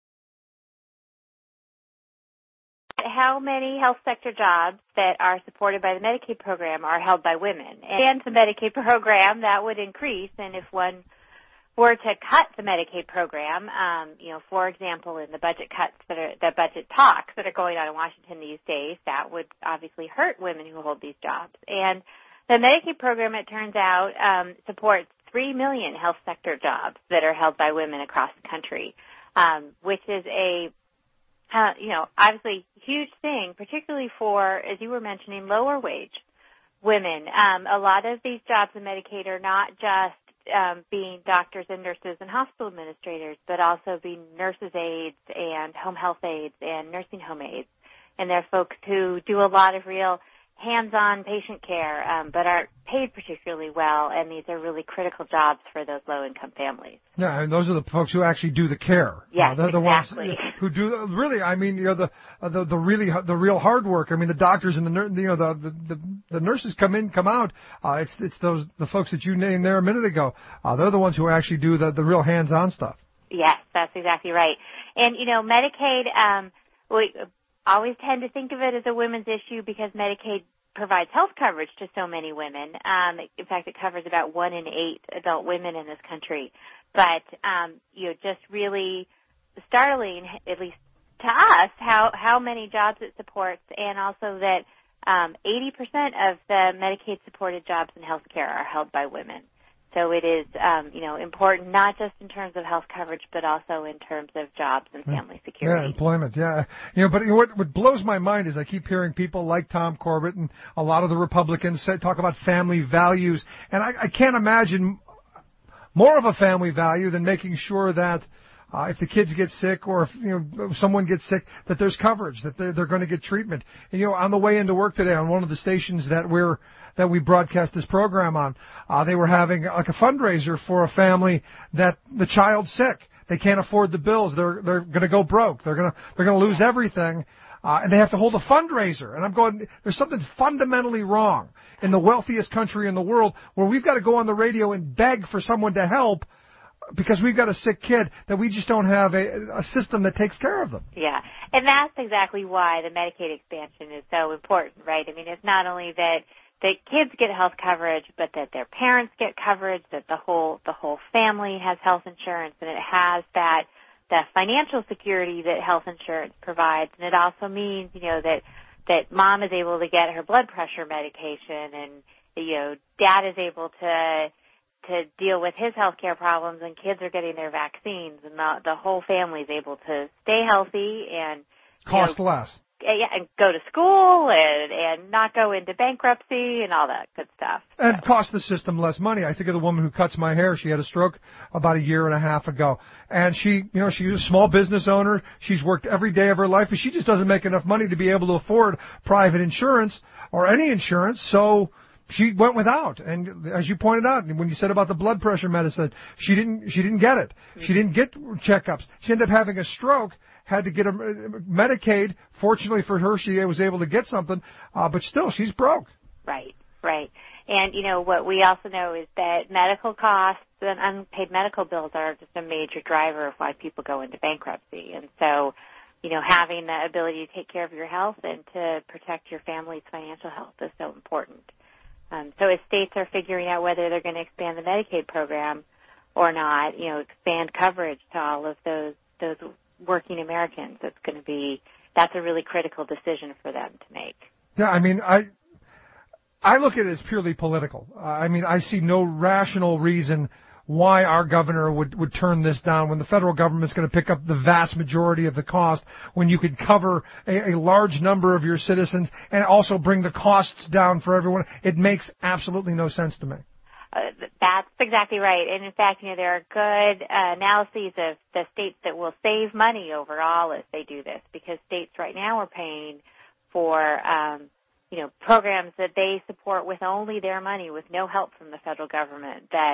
how many health sector jobs that are supported by the Medicaid program are held by women. And the Medicaid program, that would increase. And if one were to cut the Medicaid program, um, you know, for example, in the budget cuts that are, the budget talks that are going on in Washington these days, that would obviously hurt women who hold these jobs. And the Medicaid program, it turns out, um, supports three million health sector jobs that are held by women across the country, um, which is a Uh, you know, obviously huge thing, particularly for, as you were mentioning, lower wage women. Um, a lot of these jobs in Medicaid are not just um, being doctors and nurses and hospital administrators, but also being nurses' aides and home health aides and nursing home aides. And they're folks who do a lot of real hands-on patient care, um, but aren't paid particularly well, and these are really critical jobs for those low-income families. Yeah, and those are the folks who actually do the care. Yes, uh, they're the exactly. ones who do really. I mean, you know, the uh, the the really the real hard work. I mean, the doctors and the nur- you know the the the, the nurses come in, come out. Uh, it's it's those the folks that you named there a minute ago. Uh, they're the ones who actually do the the real hands-on stuff. Yes, that's exactly right. And you know, Medicaid. Um, we always tend to think of it as a women's issue because Medicaid provides health coverage to so many women. Um, in fact, it covers about one in eight adult women in this country. But, um, you know, just really startling, at least to us, how, how many jobs it supports, and also that um, eighty percent of the Medicaid-supported jobs in healthcare are held by women. So it is, um, you know, important not just in terms of health coverage, but also in terms of jobs and family security. Yeah, employment. Yeah, you know, but you know, what what blows my mind is I keep hearing people like Tom Corbett and a lot of the Republicans say, talk about family values, and I, I can't imagine more of a family value than making sure that uh, if the kids get sick or if you know if someone gets sick, that there's coverage, that they're, they're going to get treatment. And, you know, on the way into work today on one of the stations that we're that we broadcast this program on, uh, they were having like a fundraiser for a family that the child's sick. They can't afford the bills. They're they're going to go broke. They're going to they're going to lose everything, uh, and they have to hold a fundraiser. And I'm going, there's something fundamentally wrong in the wealthiest country in the world where we've got to go on the radio and beg for someone to help because we've got a sick kid that we just don't have a, a system that takes care of them. Yeah, and that's exactly why the Medicaid expansion is so important, right? I mean, it's not only that that kids get health coverage, but that their parents get coverage, that the whole the whole family has health insurance, and it has that that financial security that health insurance provides. And it also means, you know, that that mom is able to get her blood pressure medication, and you know, dad is able to to deal with his health care problems, and kids are getting their vaccines, and the the whole family is able to stay healthy and cost know, less. Yeah, and go to school and and not go into bankruptcy and all that good stuff. And so. Cost the system less money. I think of the woman who cuts my hair. She had a stroke about a year and a half ago. And she, you know, she's a small business owner. She's worked every day of her life, but she just doesn't make enough money to be able to afford private insurance or any insurance. So she went without. And as you pointed out, when you said about the blood pressure medicine, she didn't, she didn't get it. She didn't get checkups. She ended up having a stroke. Had to get a Medicaid. Fortunately for her, she was able to get something, uh, but still, she's broke. Right, right. And, you know, what we also know is that medical costs and unpaid medical bills are just a major driver of why people go into bankruptcy. And so, you know, having the ability to take care of your health and to protect your family's financial health is so important. Um, so as states are figuring out whether they're going to expand the Medicaid program or not, you know, expand coverage to all of those those working Americans, it's going to be, that's a really critical decision for them to make. Yeah, I mean, I I look at it as purely political. Uh, I mean, I see no rational reason why our governor would, would turn this down when the federal government's going to pick up the vast majority of the cost, when you could cover a, a large number of your citizens and also bring the costs down for everyone. It makes absolutely no sense to me. Uh, that's exactly right. And in fact, you know, there are good uh, analyses of the states that will save money overall as they do this, because states right now are paying for, um, you know, programs that they support with only their money, with no help from the federal government, that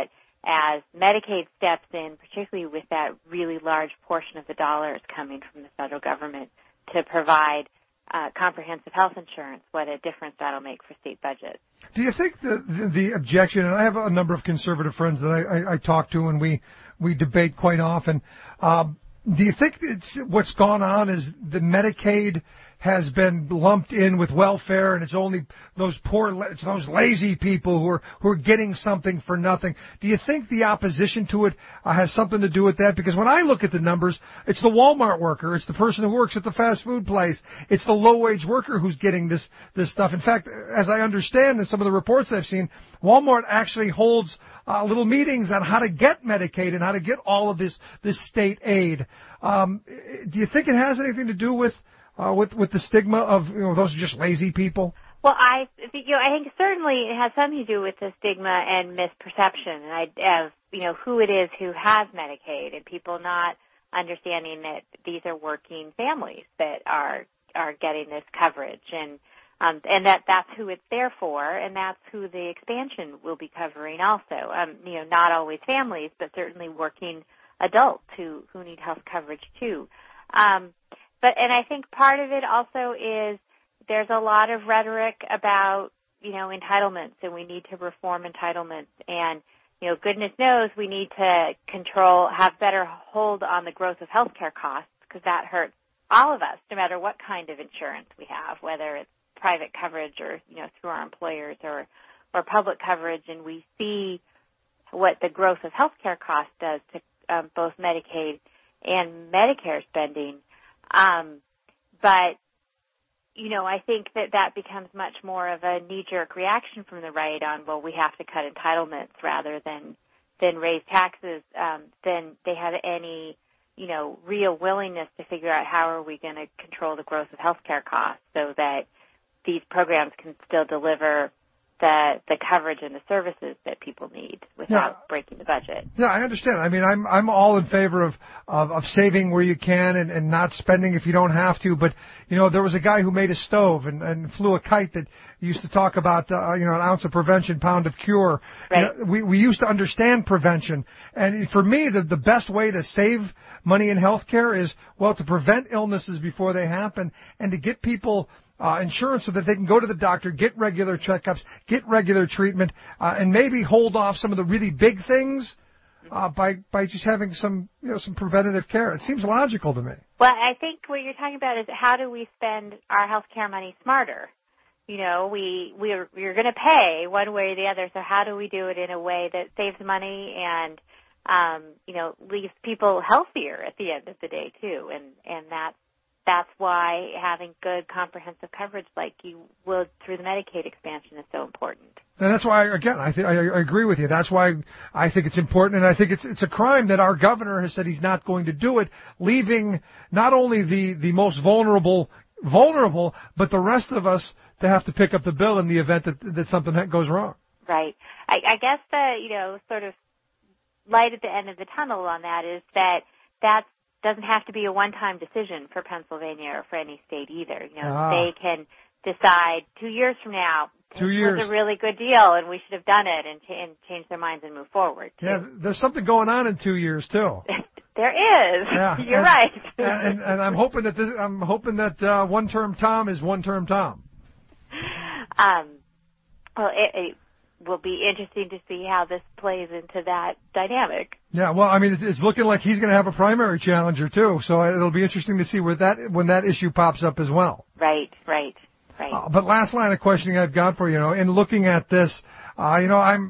as Medicaid steps in, particularly with that really large portion of the dollars coming from the federal government to provide uh, comprehensive health insurance, what a difference that'll make for state budgets. Do you think the, the the objection, and I have a number of conservative friends that I, I, I talk to and we, we debate quite often, uh, do you think it's what's gone on is the Medicaid has been lumped in with welfare, and it's only those poor, it's those lazy people who are who are getting something for nothing? Do you think the opposition to it uh, has something to do with that? Because when I look at the numbers, it's the Walmart worker, it's the person who works at the fast food place, it's the low-wage worker who's getting this this stuff. In fact, as I understand in some of the reports I've seen, Walmart actually holds uh, little meetings on how to get Medicaid and how to get all of this this state aid. Um, do you think it has anything to do with Uh, with with the stigma of, you know, those are just lazy people? Well, I think, you know, I think certainly it has something to do with the stigma and misperception, and I, of, you know, who it is who has Medicaid, and people not understanding that these are working families that are are getting this coverage, and um, and that that's who it's there for, and that's who the expansion will be covering also. Um, you know, not always families, but certainly working adults who who need health coverage too. Um, But, and I think part of it also is there's a lot of rhetoric about, you know, entitlements, and we need to reform entitlements. And, you know, goodness knows we need to control, have better hold on the growth of healthcare costs, because that hurts all of us, no matter what kind of insurance we have, whether it's private coverage or, you know, through our employers or, or public coverage. And we see what the growth of healthcare costs does to um, both Medicaid and Medicare spending. Um, but, you know, I think that that becomes much more of a knee-jerk reaction from the right on, well, we have to cut entitlements rather than, than raise taxes, um, than they have any, you know, real willingness to figure out how are we going to control the growth of healthcare costs so that these programs can still deliver the the coverage and the services that people need without yeah. breaking the budget. Yeah, I understand. I mean, I'm I'm all in favor of of, of saving where you can and, and not spending if you don't have to. But you know, there was a guy who made a stove and, and flew a kite that used to talk about uh, you know an ounce of prevention, pound of cure. Right. You know, we we used to understand prevention, and for me, the the best way to save money in healthcare is well to prevent illnesses before they happen and to get people Uh, insurance so that they can go to the doctor, get regular checkups, get regular treatment, uh, and maybe hold off some of the really big things uh, by by just having some you know some preventative care. It seems logical to me. Well, I think what you're talking about is how do we spend our health care money smarter? You know, we we're we're going to pay one way or the other, so how do we do it in a way that saves money and um, you know leaves people healthier at the end of the day too? And and that's That's why having good comprehensive coverage like you will through the Medicaid expansion is so important. And that's why, again, I, th- I agree with you. That's why I think it's important, and I think it's it's a crime that our governor has said he's not going to do it, leaving not only the, the most vulnerable vulnerable, but the rest of us to have to pick up the bill in the event that that something goes wrong. Right. I, I guess the you know sort of light at the end of the tunnel on that is that that's doesn't have to be a one-time decision for Pennsylvania or for any state either. You know, ah. they can decide two years from now two this years. was a really good deal and we should have done it and, ch- and change their minds and move forward. Too. Yeah, there's something going on in two years too. There is. Yeah, You're and, right. and, and, and I'm hoping that this, I'm hoping that uh, one-term Tom is one-term Tom. Um. Well, it, it will be interesting to see how this plays into that dynamic. Yeah, well, I mean, it's, it's looking like he's going to have a primary challenger too, so it'll be interesting to see where that when that issue pops up as well. Right, right, right. Uh, but last line of questioning I've got for you, you know, in looking at this, uh, you know, I'm,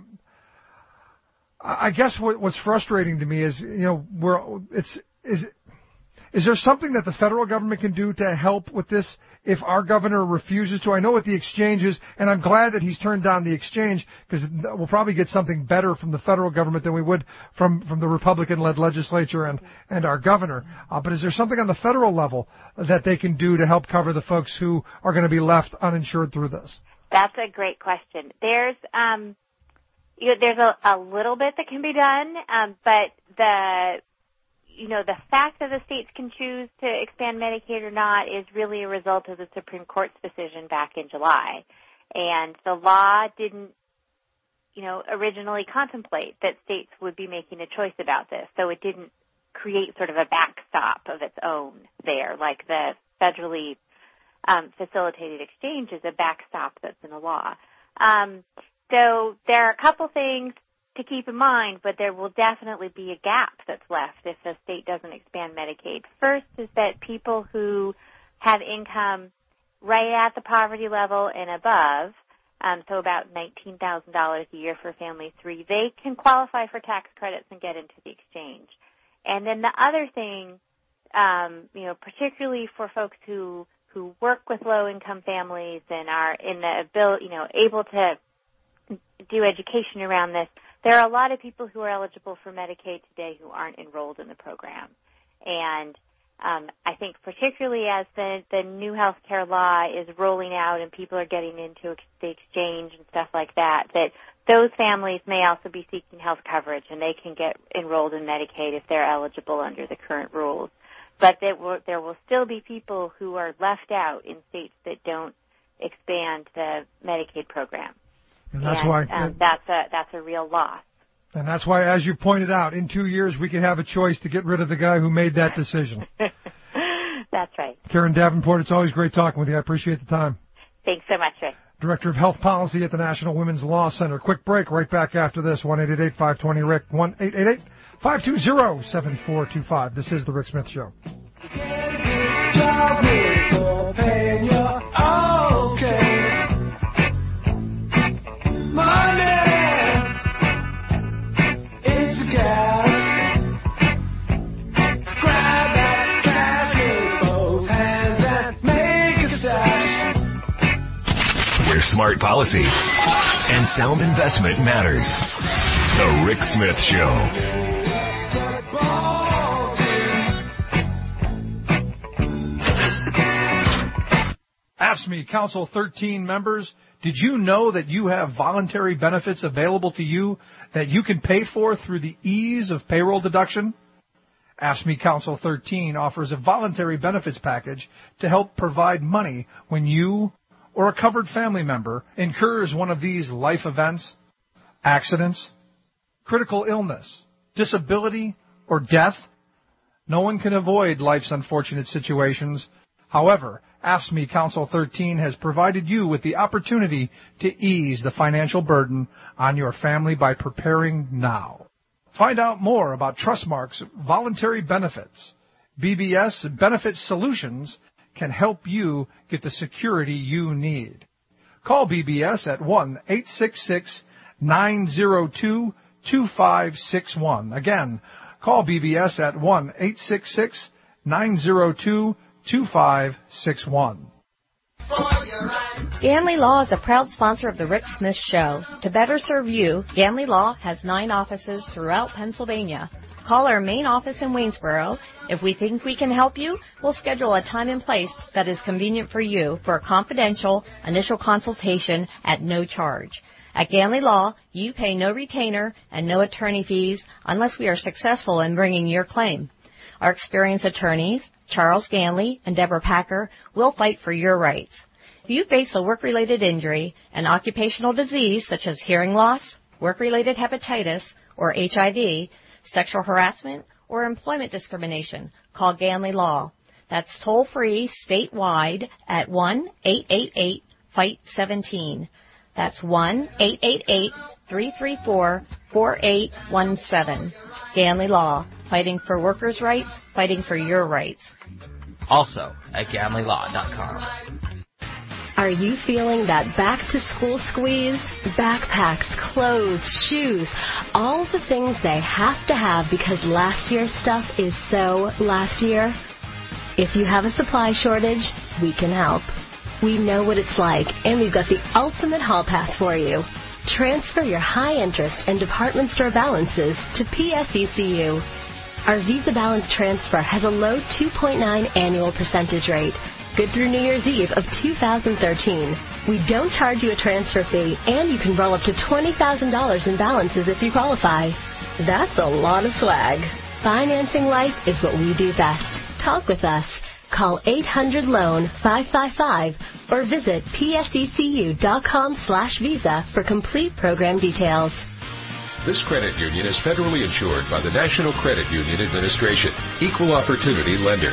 I guess what, what's frustrating to me is, you know, we're it's is. Is there something that the federal government can do to help with this if our governor refuses to? I know with the exchanges, and I'm glad that he's turned down the exchange because we'll probably get something better from the federal government than we would from, from the Republican-led legislature and, and our governor. Uh, but is there something on the federal level that they can do to help cover the folks who are going to be left uninsured through this? That's a great question. There's um, you know, there's a, a little bit that can be done, um, but the you know, the fact that the states can choose to expand Medicaid or not is really a result of the Supreme Court's decision back in July. And the law didn't, you know, originally contemplate that states would be making a choice about this. So it didn't create sort of a backstop of its own there, like the federally um, facilitated exchange is a backstop that's in the law. Um, so there are a couple things to keep in mind, but there will definitely be a gap that's left if the state doesn't expand Medicaid. First is that people who have income right at the poverty level and above, um, so about nineteen thousand dollars a year for family three, they can qualify for tax credits and get into the exchange. And then the other thing, um, you know, particularly for folks who who work with low-income families and are in the ability, you know, able to do education around this, there are a lot of people who are eligible for Medicaid today who aren't enrolled in the program. And um, I think particularly as the, the new health care law is rolling out and people are getting into the exchange and stuff like that, that those families may also be seeking health coverage and they can get enrolled in Medicaid if they're eligible under the current rules. But there will, there will still be people who are left out in states that don't expand the Medicaid program. And that's and, why um, that's a that's a real loss. And that's why, as you pointed out, in two years we can have a choice to get rid of the guy who made that decision. That's right. Karen Davenport, it's always great talking with you. I appreciate the time. Thanks so much, Rick. Director of Health Policy at the National Women's Law Center. Quick break right back after this. one eight eight eight, five two zero, R I C K, one eight eight eight, five two zero, seven four two five. This is The Rick Smith Show. Smart policy and sound investment matters. The Rick Smith Show. A F S C M E Council thirteen members, did you know that you have voluntary benefits available to you that you can pay for through the ease of payroll deduction? A F S C M E Council thirteen offers a voluntary benefits package to help provide money when you or a covered family member incurs one of these life events, accidents, critical illness, disability, or death. No one can avoid life's unfortunate situations. However, A F S C M E Council thirteen has provided you with the opportunity to ease the financial burden on your family by preparing now. Find out more about Trustmark's voluntary benefits. B B S Benefit Solutions can help you get the security you need. Call B B S at one eight six six, nine zero two, two five six one. Again, call B B S at one eight six six, nine zero two, two five six one. Ganley Law is a proud sponsor of the Rick Smith Show. To better serve you, Ganley Law has nine offices throughout Pennsylvania. Call our main office in Waynesboro. If we think we can help you, we'll schedule a time and place that is convenient for you for a confidential initial consultation at no charge. At Ganley Law, you pay no retainer and no attorney fees unless we are successful in bringing your claim. Our experienced attorneys, Charles Ganley and Deborah Packer, will fight for your rights. If you face a work-related injury, an occupational disease such as hearing loss, work-related hepatitis, or H I V, sexual harassment, or employment discrimination, call Ganley Law. That's toll-free statewide at one eight eight eight, fight seventeen. That's one eight eight eight, three three four, four eight one seven. Ganley Law, fighting for workers' rights, fighting for your rights. Also at ganley law dot com. Are you feeling that back-to-school squeeze? Backpacks, clothes, shoes, all the things they have to have because last year's stuff is so last year? If you have a supply shortage, we can help. We know what it's like, and we've got the ultimate hall pass for you. Transfer your high-interest and department store balances to P S E C U. Our Visa Balance Transfer has a low two point nine annual percentage rate. Good through New Year's Eve of two thousand thirteen. We don't charge you a transfer fee, and you can roll up to twenty thousand dollars in balances if you qualify. That's a lot of swag. Financing life is what we do best. Talk with us. Call eight hundred loan five five five or visit psecu.com slash visa for complete program details. This credit union is federally insured by the National Credit Union Administration, Equal Opportunity Lender.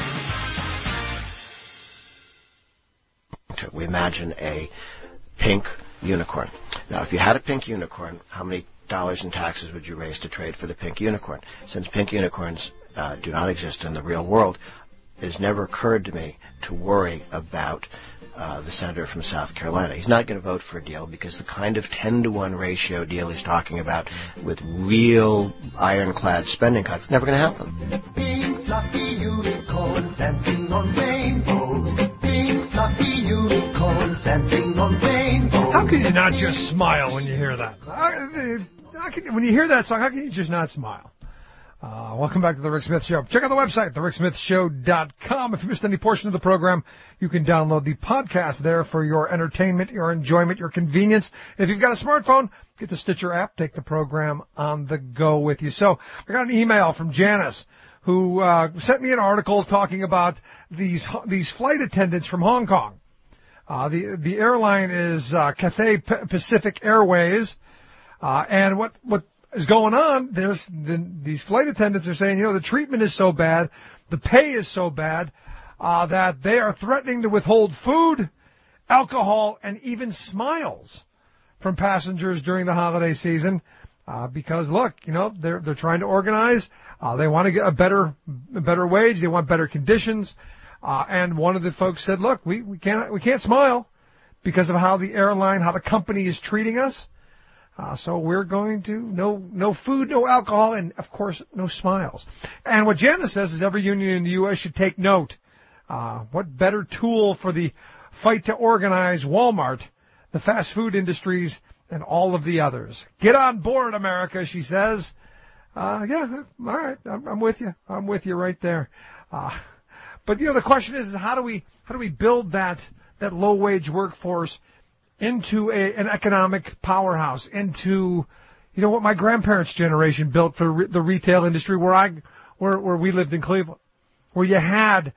We imagine a pink unicorn. Now, if you had a pink unicorn, how many dollars in taxes would you raise to trade for the pink unicorn? Since pink unicorns uh, do not exist in the real world, it has never occurred to me to worry about uh, the senator from South Carolina. He's not going to vote for a deal because the kind of ten to one ratio deal he's talking about with real ironclad spending cuts is never going to happen. Pink fluffy unicorns dancing on rainbows. Pink fluffy unicorns dancing on rainbows. How can you not just smile when you hear that? How, how can, when you hear that song, how can you just not smile? Uh, welcome back to the Rick Smith Show. Check out the website, the rick smith show dot com. If you missed any portion of the program, you can download the podcast there for your entertainment, your enjoyment, your convenience. If you've got a smartphone, get the Stitcher app. Take the program on the go with you. So I got an email from Janice who uh, sent me an article talking about these these flight attendants from Hong Kong. Uh, the the airline is uh, Cathay Pacific Airways, uh, and what what is going on, there's the, these flight attendants are saying, you know, the treatment is so bad, the pay is so bad, uh, that they are threatening to withhold food, alcohol, and even smiles from passengers during the holiday season, uh, because look, you know, they're, they're trying to organize, uh, they want to get a better, a better wage, they want better conditions, uh, and one of the folks said, look, we, we can't, we can't smile because of how the airline, how the company is treating us. Uh, so we're going to, no, no food, no alcohol, and of course, no smiles. And what Janice says is every union in the U S should take note. Uh, what better tool for the fight to organize Walmart, the fast food industries, and all of the others. Get on board, America, she says. Uh, yeah, all right, I'm, I'm with you. I'm with you right there. Uh, but you know, the question is, is how do we, how do we build that, that low wage workforce into a, an economic powerhouse, into, you know, what my grandparents' generation built for re- the retail industry where I, where, where we lived in Cleveland, where you had,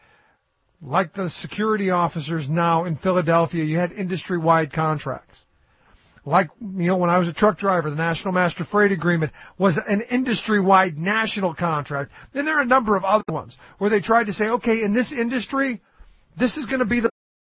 like the security officers now in Philadelphia, you had industry-wide contracts. Like, you know, when I was a truck driver, the National Master Freight Agreement was an industry-wide national contract. Then there are a number of other ones where they tried to say, okay, in this industry, this is going to be the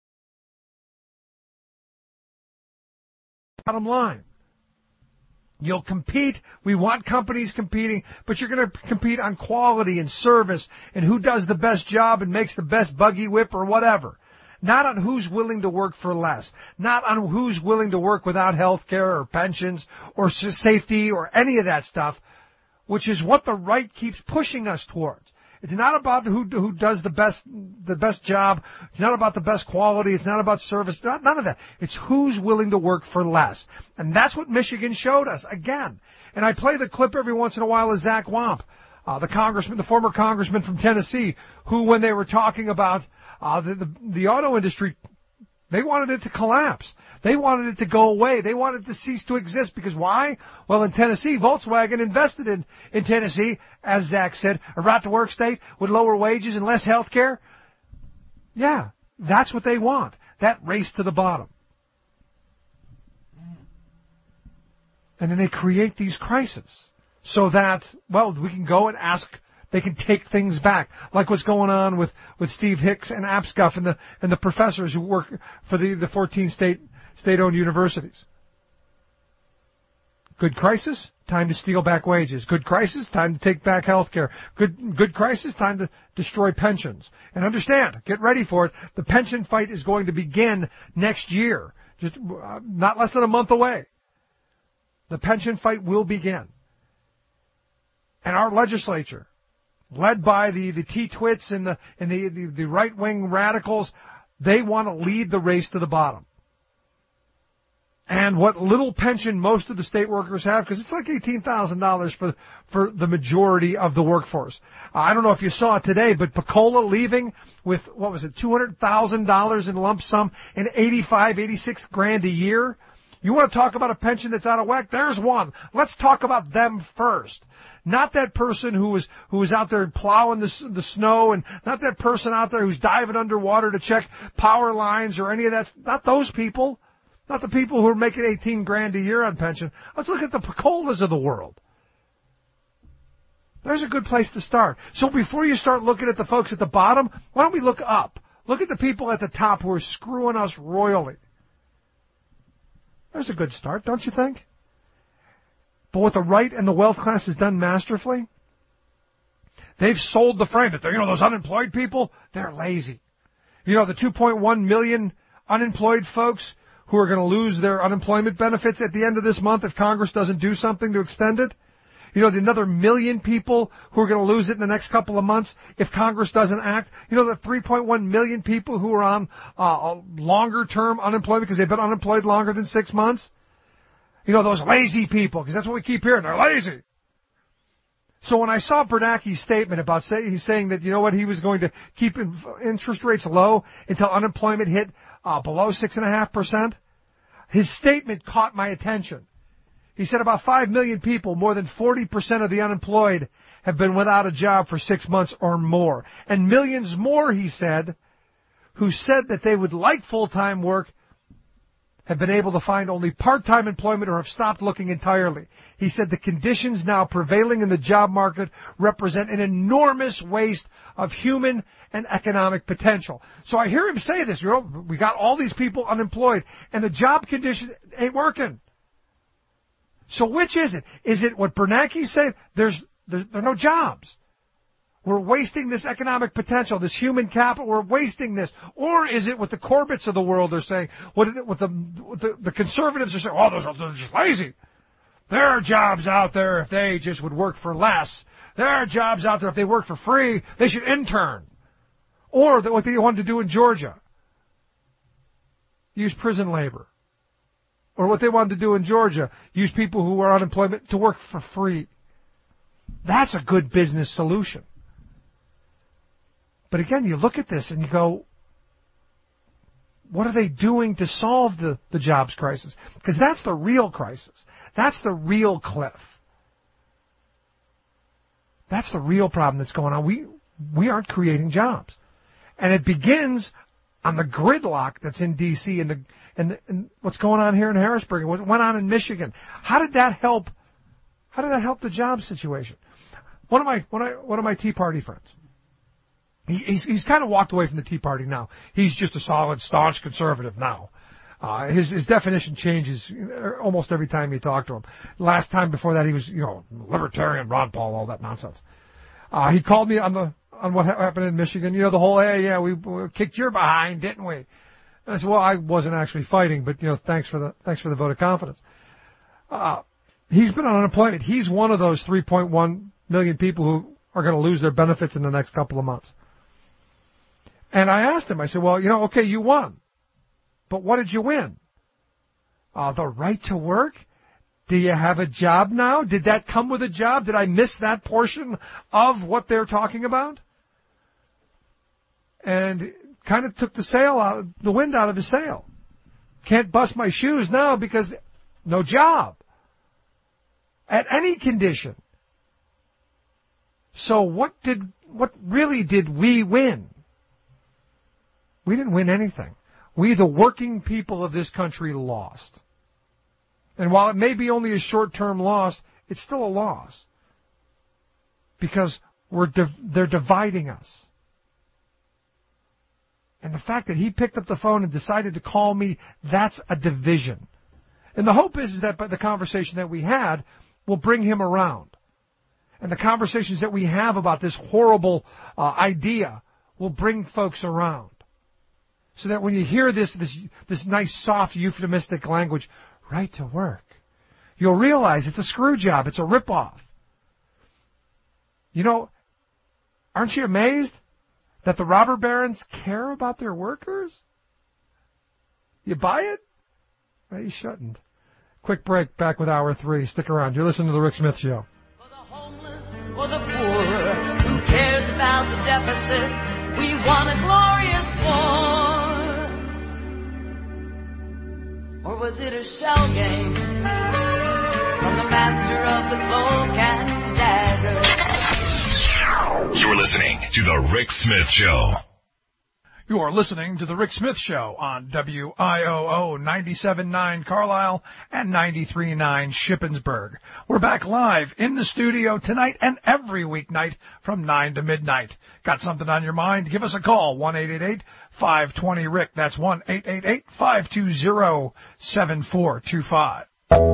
bottom line. You'll compete. We want companies competing, but you're going to compete on quality and service and who does the best job and makes the best buggy whip or whatever. Not on who's willing to work for less. Not on who's willing to work without health care or pensions or safety or any of that stuff, which is what the right keeps pushing us towards. It's not about who who does the best the best job. It's not about the best quality. It's not about service. Not, none of that. It's who's willing to work for less. And that's what Michigan showed us again. And I play the clip every once in a while of Zach Wamp, uh, the congressman, the former congressman from Tennessee, who when they were talking about uh, the, the the auto industry, they wanted it to collapse. They wanted it to go away. They wanted it to cease to exist because why? Well, in Tennessee, Volkswagen invested in, in Tennessee, as Zach said, a right-to-work state with lower wages and less health care. Yeah, that's what they want, that race to the bottom. And then they create these crises so that, well, we can go and ask, they can take things back, like what's going on with, with Steve Hicks and AppScuff and the and the professors who work for the, the fourteen state state-owned universities. Good crisis, time to steal back wages. Good crisis, time to take back health care. Good, good crisis, time to destroy pensions. And understand, get ready for it, the pension fight is going to begin next year, just uh, not less than a month away. The pension fight will begin. And our legislature, led by the, the T-twits and the, and the, the, the right-wing radicals, they want to lead the race to the bottom. And what little pension most of the state workers have, because it's like eighteen thousand dollars for, for the majority of the workforce. Uh, I don't know if you saw it today, but Pecola leaving with, what was it, two hundred thousand dollars in lump sum and eighty-five, eighty-six grand a year. You want to talk about a pension that's out of whack? There's one. Let's talk about them first. Not that person who was who was out there plowing the, the snow, and not that person out there who's diving underwater to check power lines or any of that. Not those people. Not the people who are making eighteen grand a year on pension. Let's look at the Picolas of the world. There's a good place to start. So before you start looking at the folks at the bottom, why don't we look up? Look at the people at the top who are screwing us royally. There's a good start, don't you think? But what the right and the wealth class has done masterfully, they've sold the frame that, you know, those unemployed people, they're lazy. You know, the two point one million unemployed folks who are going to lose their unemployment benefits at the end of this month if Congress doesn't do something to extend it. You know, the another million people who are going to lose it in the next couple of months if Congress doesn't act. You know, the three point one million people who are on uh, longer-term unemployment because they've been unemployed longer than six months. You know, those lazy people, because that's what we keep hearing. They're lazy. So when I saw Bernanke's statement about say, he's saying that, you know what, he was going to keep in, interest rates low until unemployment hit uh, below six point five percent, his statement caught my attention. He said about five million people, more than forty percent of the unemployed, have been without a job for six months or more. And millions more, he said, who said that they would like full-time work, have been able to find only part-time employment or have stopped looking entirely. He said the conditions now prevailing in the job market represent an enormous waste of human and economic potential. So I hear him say this, you know, we got all these people unemployed, and the job conditions ain't working. So which is it? Is it what Bernanke said? There's, there, there are no jobs. We're wasting this economic potential, this human capital. We're wasting this. Or is it what the Corbetts of the world are saying? What, is it, what, the, what the, the conservatives are saying? Oh, those are, they're just lazy. There are jobs out there if they just would work for less. There are jobs out there if they work for free, they should intern. Or what they wanted to do in Georgia, use prison labor. Or what they wanted to do in Georgia, use people who are unemployment to work for free. That's a good business solution. But again, you look at this and you go, what are they doing to solve the, the jobs crisis? Because that's the real crisis. That's the real cliff. That's the real problem that's going on. We, we aren't creating jobs. And it begins on the gridlock that's in D C and the and, the, and what's going on here in Harrisburg, what went on in Michigan. How did that help? How did that help the job situation? One of my one of, one of my Tea Party friends, he, he's he's kind of walked away from the Tea Party now. He's just a solid, staunch conservative now. Uh, his his definition changes almost every time you talk to him. Last time before that, he was you know libertarian, Ron Paul, all that nonsense. Uh, he called me on the on what happened in Michigan. You know, the whole, hey, yeah, we, we kicked your behind, didn't we? And I said, well, I wasn't actually fighting, but, you know, thanks for the thanks for the vote of confidence. Uh, he's been on unemployment. He's one of those three point one million people who are going to lose their benefits in the next couple of months. And I asked him, I said, well, you know, okay, you won. But what did you win? Uh, the right to work? Do you have a job now? Did that come with a job? Did I miss that portion of what they're talking about? And kind of took the sail out, the wind out of his sail. Can't bust my shoes now because no job. At any condition. So what did, what really did we win? We didn't win anything. We, the working people of this country, lost. And while it may be only a short-term loss, it's still a loss. Because we're div- they're dividing us. And the fact that he picked up the phone and decided to call me, that's a division. And the hope is, is that by the conversation that we had will bring him around. And the conversations that we have about this horrible uh, idea will bring folks around. So that when you hear this, this, this nice, soft, euphemistic language, right to work, you'll realize it's a screw job. It's a ripoff. You know, aren't you amazed that the robber barons care about their workers? You buy it? Well, you shouldn't. Quick break, back with hour three. Stick around. You're listening to The Rick Smith Show. For the homeless, for the poor, who cares about the deficit? We want a glorious war. Or was it a shell game from the master of the cloak and dagger? You're listening to The Rick Smith Show. You are listening to The Rick Smith Show on W I O O ninety-seven point nine Carlisle and ninety-three point nine Shippensburg. We're back live in the studio tonight and every weeknight from nine to midnight. Got something on your mind? Give us a call, one eight eight eight, five two zero, R I C K. That's one eight eight eight, five two zero, seven four two five.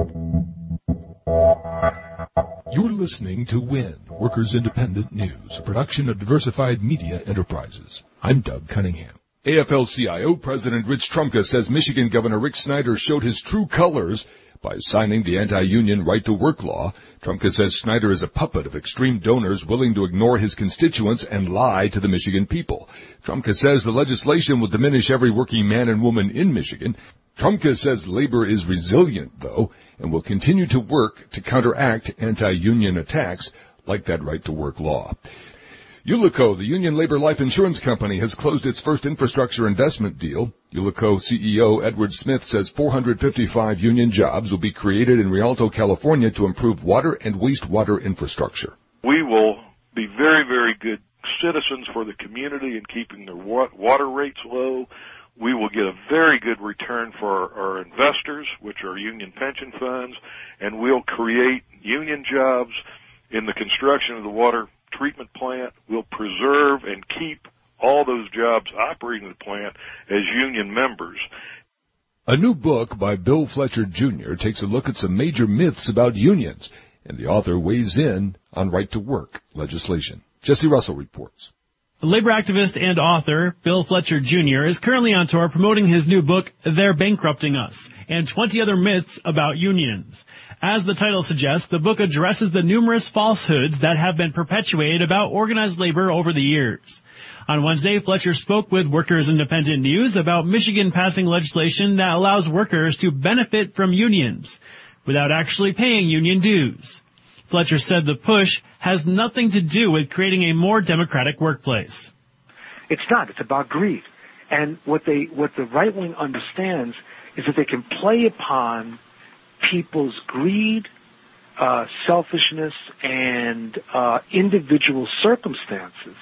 You're listening to WIN, Workers Independent News, a production of Diversified Media Enterprises. I'm Doug Cunningham. A F L C I O President Rich Trumka says Michigan Governor Rick Snyder showed his true colors by signing the anti-union right-to-work law. Trumka says Snyder is a puppet of extreme donors willing to ignore his constituents and lie to the Michigan people. Trumka says the legislation will diminish every working man and woman in Michigan. Trumka says labor is resilient, though, and will continue to work to counteract anti-union attacks like that right-to-work law. Ullico, the union labor life insurance company, has closed its first infrastructure investment deal. Ullico C E O Edward Smith says four hundred fifty-five union jobs will be created in Rialto, California to improve water and wastewater infrastructure. We will be very, very good citizens for the community in keeping their water rates low. We will get a very good return for our investors, which are union pension funds, and we'll create union jobs in the construction of the water treatment plant. We'll preserve and keep all those jobs operating the plant as union members. A new book by Bill Fletcher Junior takes a look at some major myths about unions, and the author weighs in on right-to-work legislation. Jesse Russell reports. Labor activist and author Bill Fletcher Junior is currently on tour promoting his new book, They're Bankrupting Us, and twenty other myths about unions. As the title suggests, the book addresses the numerous falsehoods that have been perpetuated about organized labor over the years. On Wednesday, Fletcher spoke with Workers Independent News about Michigan passing legislation that allows workers to benefit from unions without actually paying union dues. Fletcher said the push has nothing to do with creating a more democratic workplace. It's not. It's about greed. And what they, what the right wing understands is that they can play upon people's greed, uh, selfishness, and uh, individual circumstances,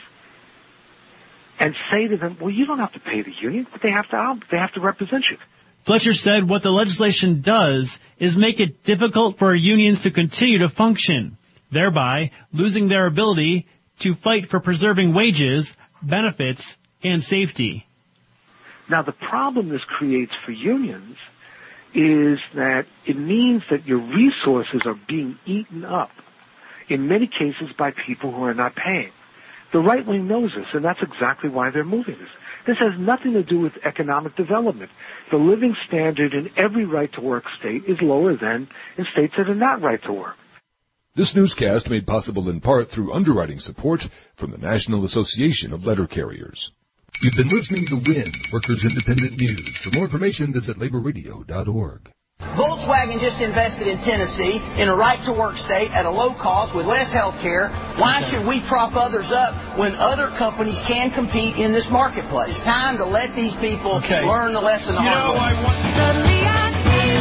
and say to them, "Well, you don't have to pay the union, but they have to. They have to represent you." Fletcher said what the legislation does is make it difficult for unions to continue to function, thereby losing their ability to fight for preserving wages, benefits, and safety. Now, the problem this creates for unions is that it means that your resources are being eaten up, in many cases by people who are not paying. The right wing knows this, and that's exactly why they're moving this. This has nothing to do with economic development. The living standard in every right-to-work state is lower than in states that are not right-to-work. This newscast made possible in part through underwriting support from the National Association of Letter Carriers. You've been listening to WIN, Workers Independent News. For more information, visit labor radio dot org. Volkswagen just invested in Tennessee in a right-to-work state at a low cost with less health care. Why should we prop others up when other companies can compete in this marketplace? It's time to let these people okay. learn the lesson the you hard know, way. I want- Suddenly I see,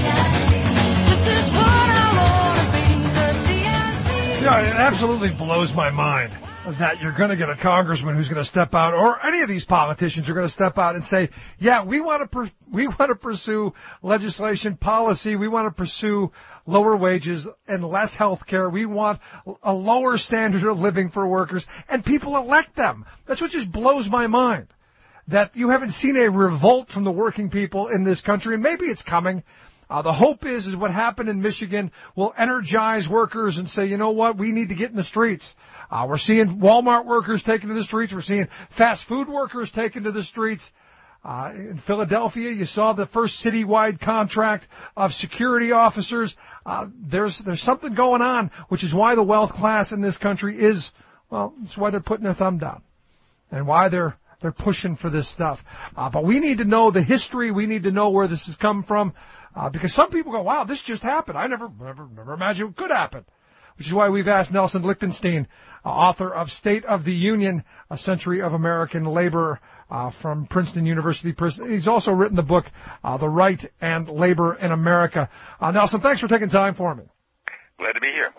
this is what I want to be. Suddenly I see. You know, it absolutely blows my mind is that you're going to get a congressman who's going to step out, or any of these politicians are going to step out and say, yeah, we want to per- we want to pursue legislation, policy, we want to pursue lower wages and less health care, we want a lower standard of living for workers, and people elect them. That's what just blows my mind, that you haven't seen a revolt from the working people in this country, and maybe it's coming. Uh, the hope is, is what happened in Michigan will energize workers and say, you know what, we need to get in the streets. Uh, we're seeing Walmart workers taken to the streets. We're seeing fast food workers taken to the streets. Uh, in Philadelphia, you saw the first citywide contract of security officers. Uh, there's, there's something going on, which is why the wealth class in this country is, well, it's why they're putting their thumb down and why they're, they're pushing for this stuff. Uh, but we need to know the history. We need to know where this has come from. Uh, because some people go, wow, this just happened. I never, never, never imagined it could happen. Which is why we've asked Nelson Lichtenstein, uh, author of State of the Union, A Century of American Labor, uh, from Princeton University. He's also written the book, uh, The Right and Labor in America. Uh, Nelson, thanks for taking time for me. Glad to be here.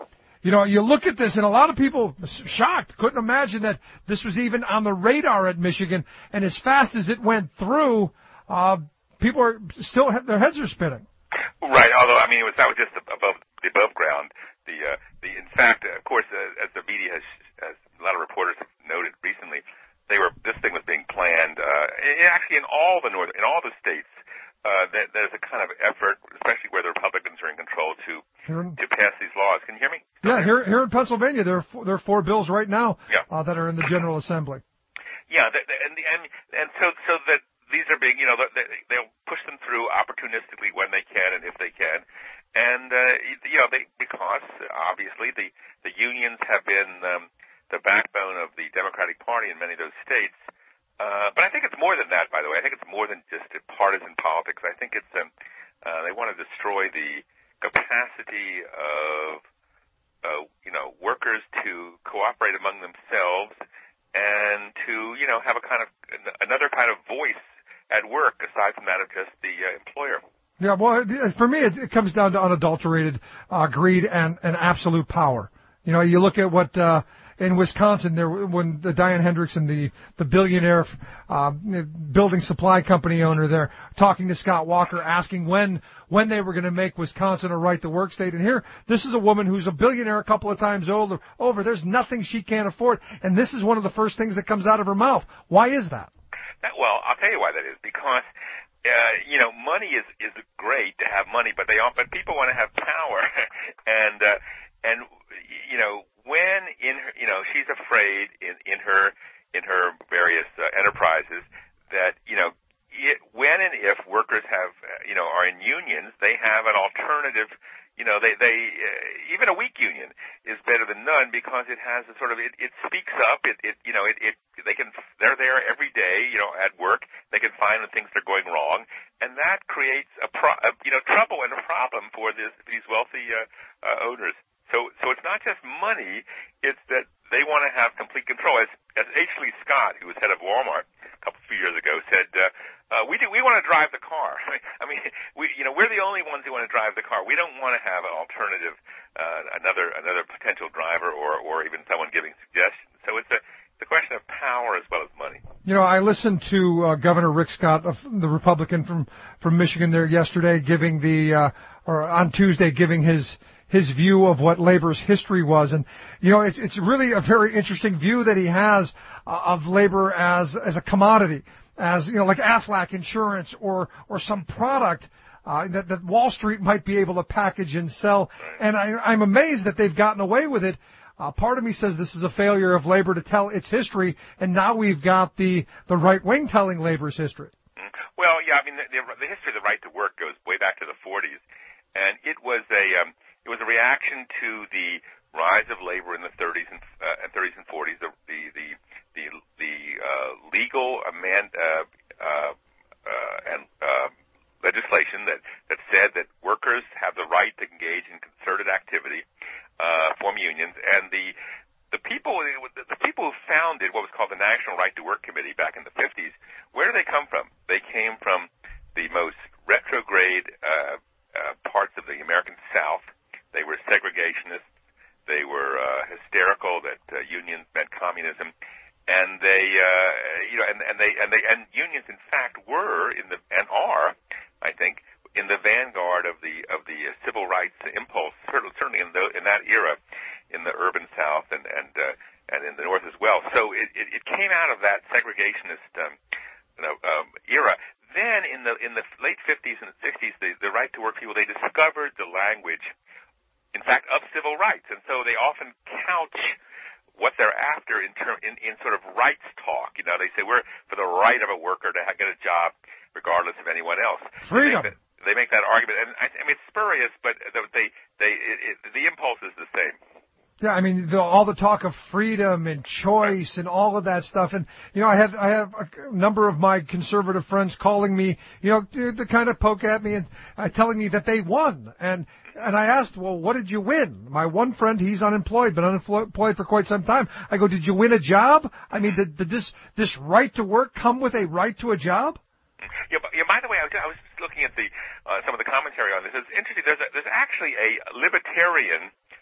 You know, you look at this, and a lot of people shocked, couldn't imagine that this was even on the radar at Michigan. And as fast as it went through, uh, people are still, their heads are spinning. Right. Although, I mean, it was that was just above the above ground. The uh, the in fact, uh, of course, uh, as the media has, as a lot of reporters have noted recently, they were this thing was being planned. Uh, it, actually, in all the northern, in all the states, uh, that there's a kind of effort, especially where the Republicans are in control, to in, to pass these laws. Can you hear me? Yeah, here here in Pennsylvania, there are four, there are four bills right now yeah. uh, that are in the General Assembly. Yeah, the, the, and the, and and so so that these are being, you know, they, they'll push them through opportunistically when they can and if they can, and uh, you know, they because obviously the the unions have been um, the backbone of the Democratic Party in many of those states. Uh, but I think it's more than that, by the way. I think it's more than just partisan politics. I think it's um, uh, they want to destroy the capacity of uh, you know workers to cooperate among themselves and to you know have a kind of another kind of voice at work aside from that of just the uh, employer. Yeah, well, for me, it, it comes down to unadulterated uh, greed and, and absolute power. You know, you look at what uh, in Wisconsin, there when the Diane Hendrickson, the the billionaire uh, building supply company owner, there talking to Scott Walker, asking when when they were going to make Wisconsin a right-to-work state. And here, this is a woman who's a billionaire a couple of times older, over. There's nothing she can't afford, and this is one of the first things that comes out of her mouth. Why is that? That well, I'll tell you why that is. Because uh, you know, money is is great to have money, but they all, but people want to have power, and uh, and you know. When in her, you know, she's afraid in, in her, in her various uh, enterprises that, you know, it, when and if workers have, uh, you know, are in unions, they have an alternative, you know, they, they, uh, even a weak union is better than none because it has a sort of, it, it speaks up, it, it, you know, it, it, they can, they're there every day, you know, at work, they can find when things are going wrong, and that creates a pro, a, you know, trouble and a problem for this, these wealthy, uh, uh, owners. So, so it's not just money, it's that they want to have complete control. As, as H. Lee Scott, who was head of Walmart a couple few years ago, said, uh, uh, we do, we want to drive the car. I mean, we, you know, we're the only ones who want to drive the car. We don't want to have an alternative, uh, another, another potential driver or, or even someone giving suggestions. So it's a, it's a question of power as well as money. You know, I listened to, uh, Governor Rick Scott, of the Republican from, from Michigan there yesterday, giving the, uh, or on Tuesday, giving his, his view of what labor's history was. And, you know, it's, it's really a very interesting view that he has uh, of labor as, as a commodity, as, you know, like Aflac insurance or, or some product, uh, that, that Wall Street might be able to package and sell. And I, I'm amazed that they've gotten away with it. Uh, part of me says this is a failure of labor to tell its history, and now we've got the, the right wing telling labor's history. Well, yeah, I mean, the, the history of the right to work goes way back to the forties, and it was a, um, It was a reaction to the rise of labor in the thirties and uh, and thirties and forties, the the the the, the uh, legal amend, uh, uh, uh, and uh, legislation that that said that workers have the right to engage in concerted activity, uh, form unions, and the the people the people who founded what was called the National Right to Work Committee back in the fifties. Where did they come from? They came from the most retrograde uh, uh, parts of the American South. They were segregationists. They were uh, hysterical that uh, unions meant communism, and they, uh, you know, and, and they and they and unions, in fact, were in the and are, I think, in the vanguard of the of the uh, civil rights impulse. Certainly in the in that era, in the urban South and and uh, and in the North as well. So it, it, it came out of that segregationist um, you know, um, era. Then in the in the late fifties and sixties, the, the right to work people, they discovered the language, in fact, of civil rights, and so they often couch what they're after in term in, in sort of rights talk. You know, they say we're for the right of a worker to get a job regardless of anyone else. Freedom. They make that, they make that argument, and I, I mean it's spurious, but they they it, it, the impulse is the same. Yeah, I mean, the, all the talk of freedom and choice and all of that stuff. And, you know, I had, I have a number of my conservative friends calling me, you know, to, to kind of poke at me and uh, telling me that they won. And, and I asked, well, what did you win? My one friend, he's unemployed, been unemployed for quite some time. I go, did you win a job? I mean, did, did this, this right to work come with a right to a job? Yeah, but, yeah, by the way, I was, I was just looking at the, uh, some of the commentary on this. It's interesting. There's a, there's actually a libertarian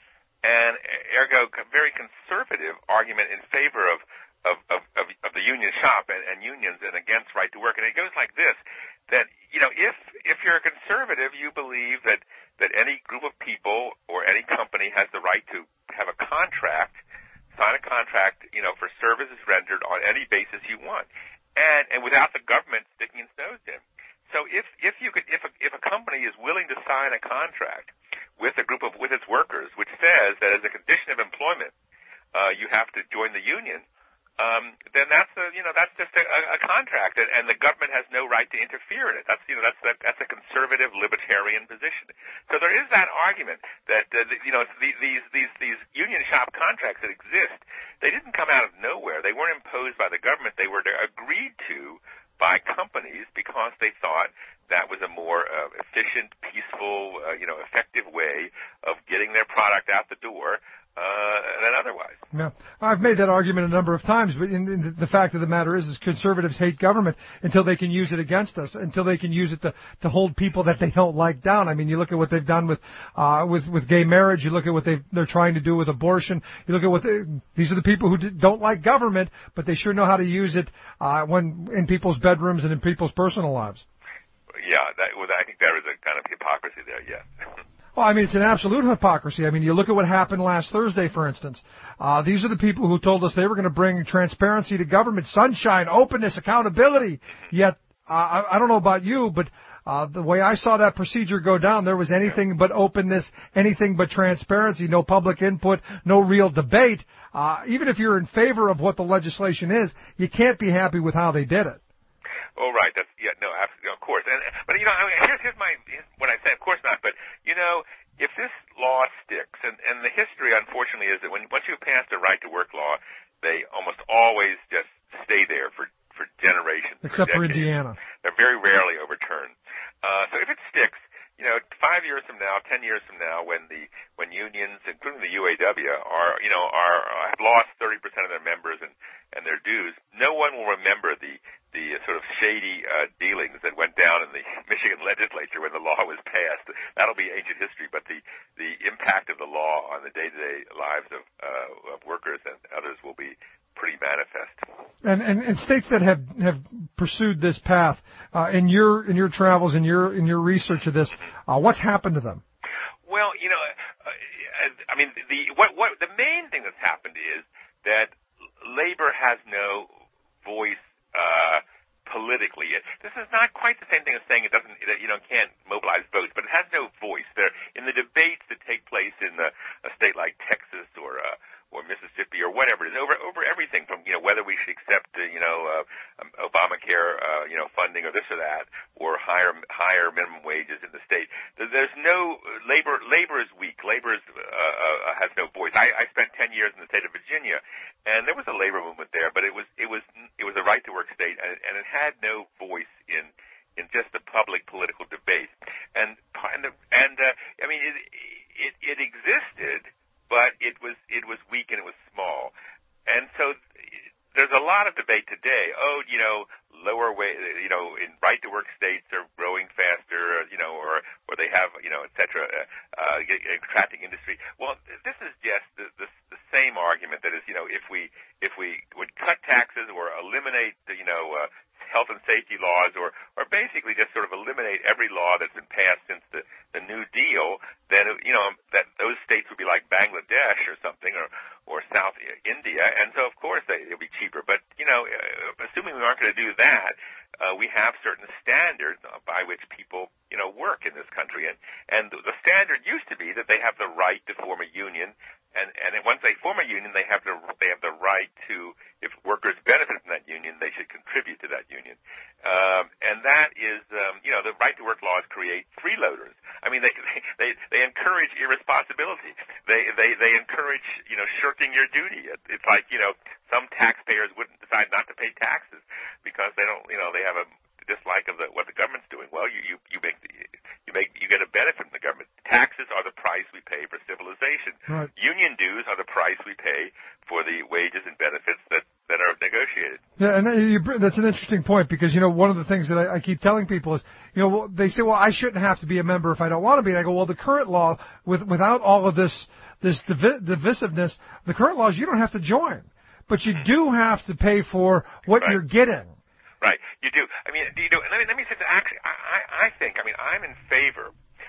and ergo a very conservative argument in favor of of, of, of, of the union shop and, and unions and against right to work. And it goes like this, that, you know, if if you're a conservative, you believe that, that any group of people or any company has the right to have a contract, sign a contract, you know, for services rendered on any basis you want, and, and without the government sticking its nose in. So if, if you could, if a, if a company is willing to sign a contract with a group of, with its workers, which says that as a condition of employment, uh, you have to join the union, um, then that's a, you know, that's just a, a contract, and, and the government has no right to interfere in it. That's, you know, that's, that, that's a conservative libertarian position. So there is that argument that, uh, you know, these, these, these union shop contracts that exist, they didn't come out of nowhere. They weren't imposed by the government. They were agreed to by companies because they thought that was a more uh, efficient, peaceful, uh, you know, effective way of getting their product out the door uh, than otherwise. Yeah, I've made that argument a number of times, but in, in the fact of the matter is, is conservatives hate government until they can use it against us, until they can use it to, to hold people that they don't like down. I mean, you look at what they've done with uh, with with gay marriage. You look at what they they're trying to do with abortion. You look at what they, these are the people who d- don't like government, but they sure know how to use it uh, when in people's bedrooms and in people's personal lives. Yeah, that, well, I think there is a kind of hypocrisy there. Yeah. Well, I mean, it's an absolute hypocrisy. I mean, you look at what happened last Thursday, for instance. Uh, these are the people who told us they were going to bring transparency to government, sunshine, openness, accountability. Yet, uh, I, I don't know about you, but uh, the way I saw that procedure go down, there was anything but openness, anything but transparency, no public input, no real debate. Uh, even if you're in favor of what the legislation is, you can't be happy with how they did it. Oh, right. That's, yeah, no, absolutely, of course. And, but, you know, I mean, here's, here's my, here's what I say, of course not, but, you know, if this law sticks, and, and the history, unfortunately, is that when, once you pass the right to work law, they almost always just stay there for, for generations. Except for, for Indiana. They're very rarely overturned. Uh, so if it sticks, you know, five years from now, ten years from now, when the, when unions, including the U A W, are, you know, are, have lost thirty percent of their members and, and their dues, no one will remember the, the sort of shady uh, dealings that went down in the Michigan legislature when the law was passed. That'll be ancient history, but the, the impact of the law on the day-to-day lives of, uh, of workers and others will be pretty manifest. And, and, and states that have, have pursued this path, uh, in your in your travels, in your in your research of this, uh, what's happened to them? Well, you know, uh, I mean, the what what the main thing that's happened is that labor has no voice uh, politically. This is not quite the same thing as saying it doesn't, it, you know, can't mobilize votes, but it has no voice. There in the debates that take place in the, a state like Texas or uh, or Mississippi or whatever it is, over over everything from, you know, whether we should accept uh, you know uh, um, Obamacare uh, you know funding or this or that, or higher higher minimum wages in the state. There's no labor. Labor is weak. Labor is, uh, uh, has no voice. I, I spent ten years in the state of Virginia, and there was a labor movement there, but it was it was it was a right to work state, and, and it had no voice in in just the public political debate. And and the, and uh, I mean it, it it existed, but it was it was weak and it was small. And so there's a lot of debate today. Oh, you know, lower wage, you know, in right to work states are growing faster, you know, or or they have, you know, et cetera, uh, attracting industry. Well, this is just the, the the same argument that is, you know, if we if we would cut taxes or eliminate, the, you know, uh, health and safety laws, or or basically just sort of eliminate every law that's been passed since the the New Deal, then, you know, that those states would be like Bangladesh or something, or or South India, and so of course they, it'll be cheaper. But, you know, assuming we aren't going to do that, uh, we have certain standards by which people, you know, work in this country, and and the standard used to be that they have the right to form a union, and and once they form a union, they have the they have the right to, if workers benefit from that union, they should contribute to that union, um, and that is, um, you know, the right to work laws create freeloaders. I mean, they they they encourage irresponsibility. They they they encourage, you know, shirking your duty. It's like, you know, some taxpayers wouldn't decide not to pay taxes because they don't, you know, they have a dislike of the, what the government's doing. Well, you you you make you make you get a benefit from the government. Taxes are the price we pay for civilization. Right. Union dues are the price we pay for the wages and benefits that that are negotiated. appreciated. Yeah, and that, you, that's an interesting point because, you know, one of the things that I, I keep telling people is, you know, well, they say, well, I shouldn't have to be a member if I don't want to be. And I go, well, the current law, with without all of this this divi- divisiveness, the current law is you don't have to join, but you do have to pay for what Right. you're getting. Right, you do. I mean, you know, let me let me say that actually, I, I I think, I mean, I'm in favor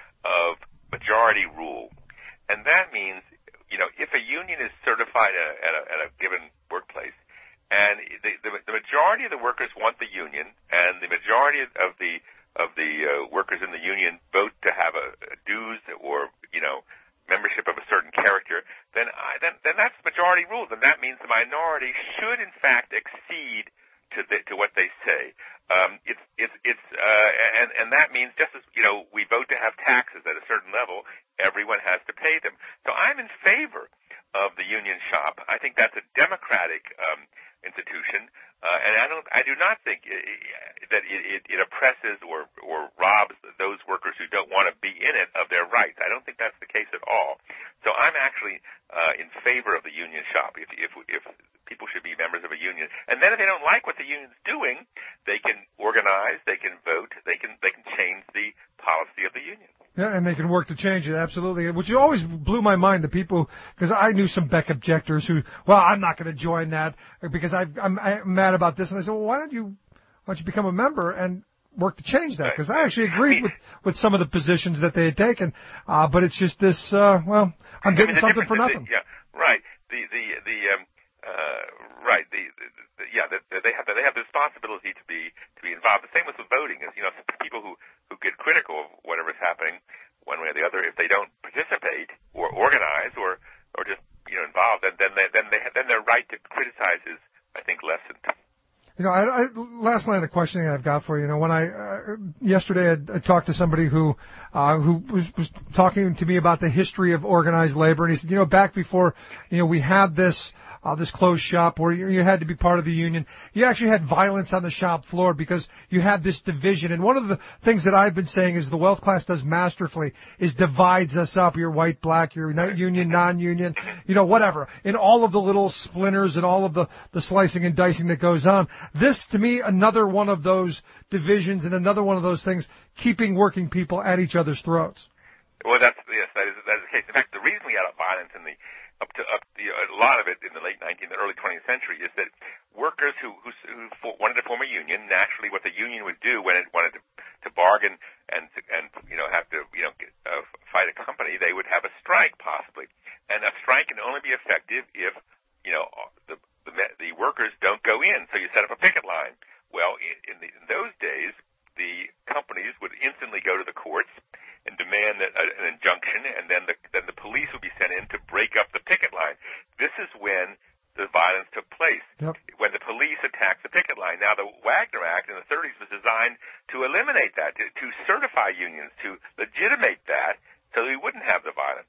of majority rule, and that means, you know, if a union is certified at a, at a, at a given workplace, and the, the the majority of the workers want the union, and the majority of the of the uh, workers in the union vote to have a, a dues or, you know, membership of a certain character, then I, then then that's majority rule, and that means the minority should in fact exceed to the, to what they say. Um, it's it's it's uh, and and that means just as, you know, we vote to have taxes at a certain level, everyone has to pay them. So I'm in favor of the union shop. I think that's a democratic um, institution, uh, and I don't I do not think it, that it, it, it oppresses or or robs those workers who don't want to be in it of their rights. I don't think that's the case at all. So I'm actually uh, in favor of the union shop. If if if people should be members of a union, and then if they don't like what the union's doing, they can organize, they can vote, they can they can change the policy of the union. Yeah, and they can work to change it, absolutely. Which always blew my mind, the people, because I knew some Beck objectors who, well, I'm not going to join that because I've, I'm, I'm mad about this. And I said, well, why don't you, why don't you become a member and work to change that? Because I actually agreed with, with some of the positions that they had taken, uh, but it's just this, uh, well, I'm getting I mean, something for nothing. The, yeah, right. The, the, the, um, uh, right. The, the, the yeah, the, they have, they have the responsibility to be, to be involved. The same with the voting is, you know, people who, who get critical of whatever's happening one way or the other, if they don't participate or organize or, or just, you know, involved, then, then they, then they, then their right to criticize is, I think, lessened. You know, I, I, last line of the questioning I've got for you. You know, when I uh, yesterday I, I talked to somebody who uh, who was, was talking to me about the history of organized labor, and he said, you know, back before, you know, we had this uh, this closed shop where you, you had to be part of the union, you actually had violence on the shop floor because you had this division. And one of the things that I've been saying is the wealth class does masterfully is divides us up. You're white, black, you're union, non-union, you know, whatever, in all of the little splinters and all of the the slicing and dicing that goes on. This, to me, another one of those divisions and another one of those things keeping working people at each other's throats. Well, that's yes, that is that is the case. In fact, the reason we had violence in the up to up the, a lot of it in the late nineteenth, the early twentieth century is that workers who who, who wanted to form a union, naturally, what the union would do when it wanted to to bargain and and you know have to you know get, uh, fight a company, they would have a strike possibly, and a strike can only be effective if you know the The, the workers don't go in, so you set up a picket line. Well, in, in, the, in those days, the companies would instantly go to the courts and demand a, a, an injunction, and then the, then the police would be sent in to break up the picket line. This is when the violence took place, yep. when the police attacked the picket line. Now, the Wagner Act in the thirties was designed to eliminate that, to, to certify unions, to legitimate that, so we wouldn't have the violence.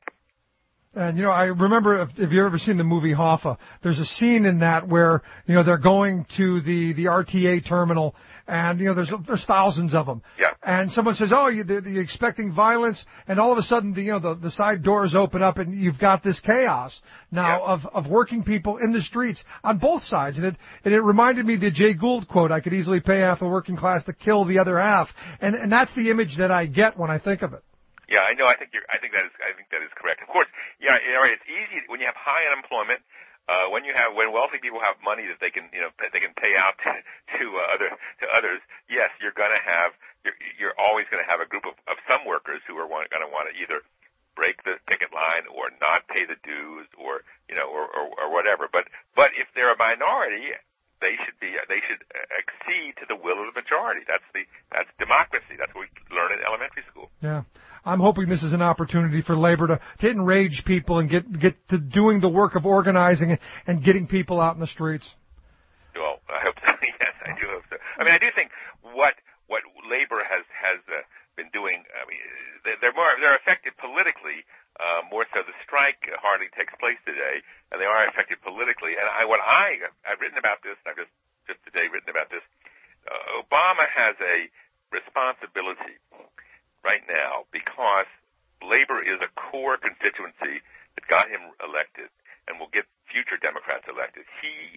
And, you know, I remember, if, if you've ever seen the movie Hoffa, there's a scene in that where, you know, they're going to the, the R T A terminal, and, you know, there's there's thousands of them. Yeah. And someone says, oh, you, you're expecting violence, and all of a sudden, the, you know, the, the side doors open up, and you've got this chaos now yeah. of, of working people in the streets on both sides. And it, and it reminded me of the Jay Gould quote, I could easily pay half the working class to kill the other half. And, and that's the image that I get when I think of it. Yeah, I know. I think you're. I think that is. I think that is correct. Of course, yeah. It's easy when you have high unemployment. Uh, when you have when wealthy people have money that they can, you know, they can pay out to, to uh, other to others. Yes, you're going to have. You're, you're always going to have a group of, of some workers who are going to want to either break the picket line or not pay the dues, or you know, or, or, or whatever. But but if they're a minority, they should be. They should accede to the will of the majority. That's the. That's democracy. That's what we learn in elementary school. Yeah. I'm hoping this is an opportunity for labor to, to enrage people and get get to doing the work of organizing and getting people out in the streets. Well, I hope so. Yes, I do hope so. I mean, I do think what what labor has has uh, been doing. I mean, they're more they're effective politically. Uh, more so, the strike hardly takes place today, and they are effective politically. And I, what I I've written about this. I've just just today written about this. Uh, Obama has a responsibility right now, because labor is a core constituency that got him elected and will get future Democrats elected. He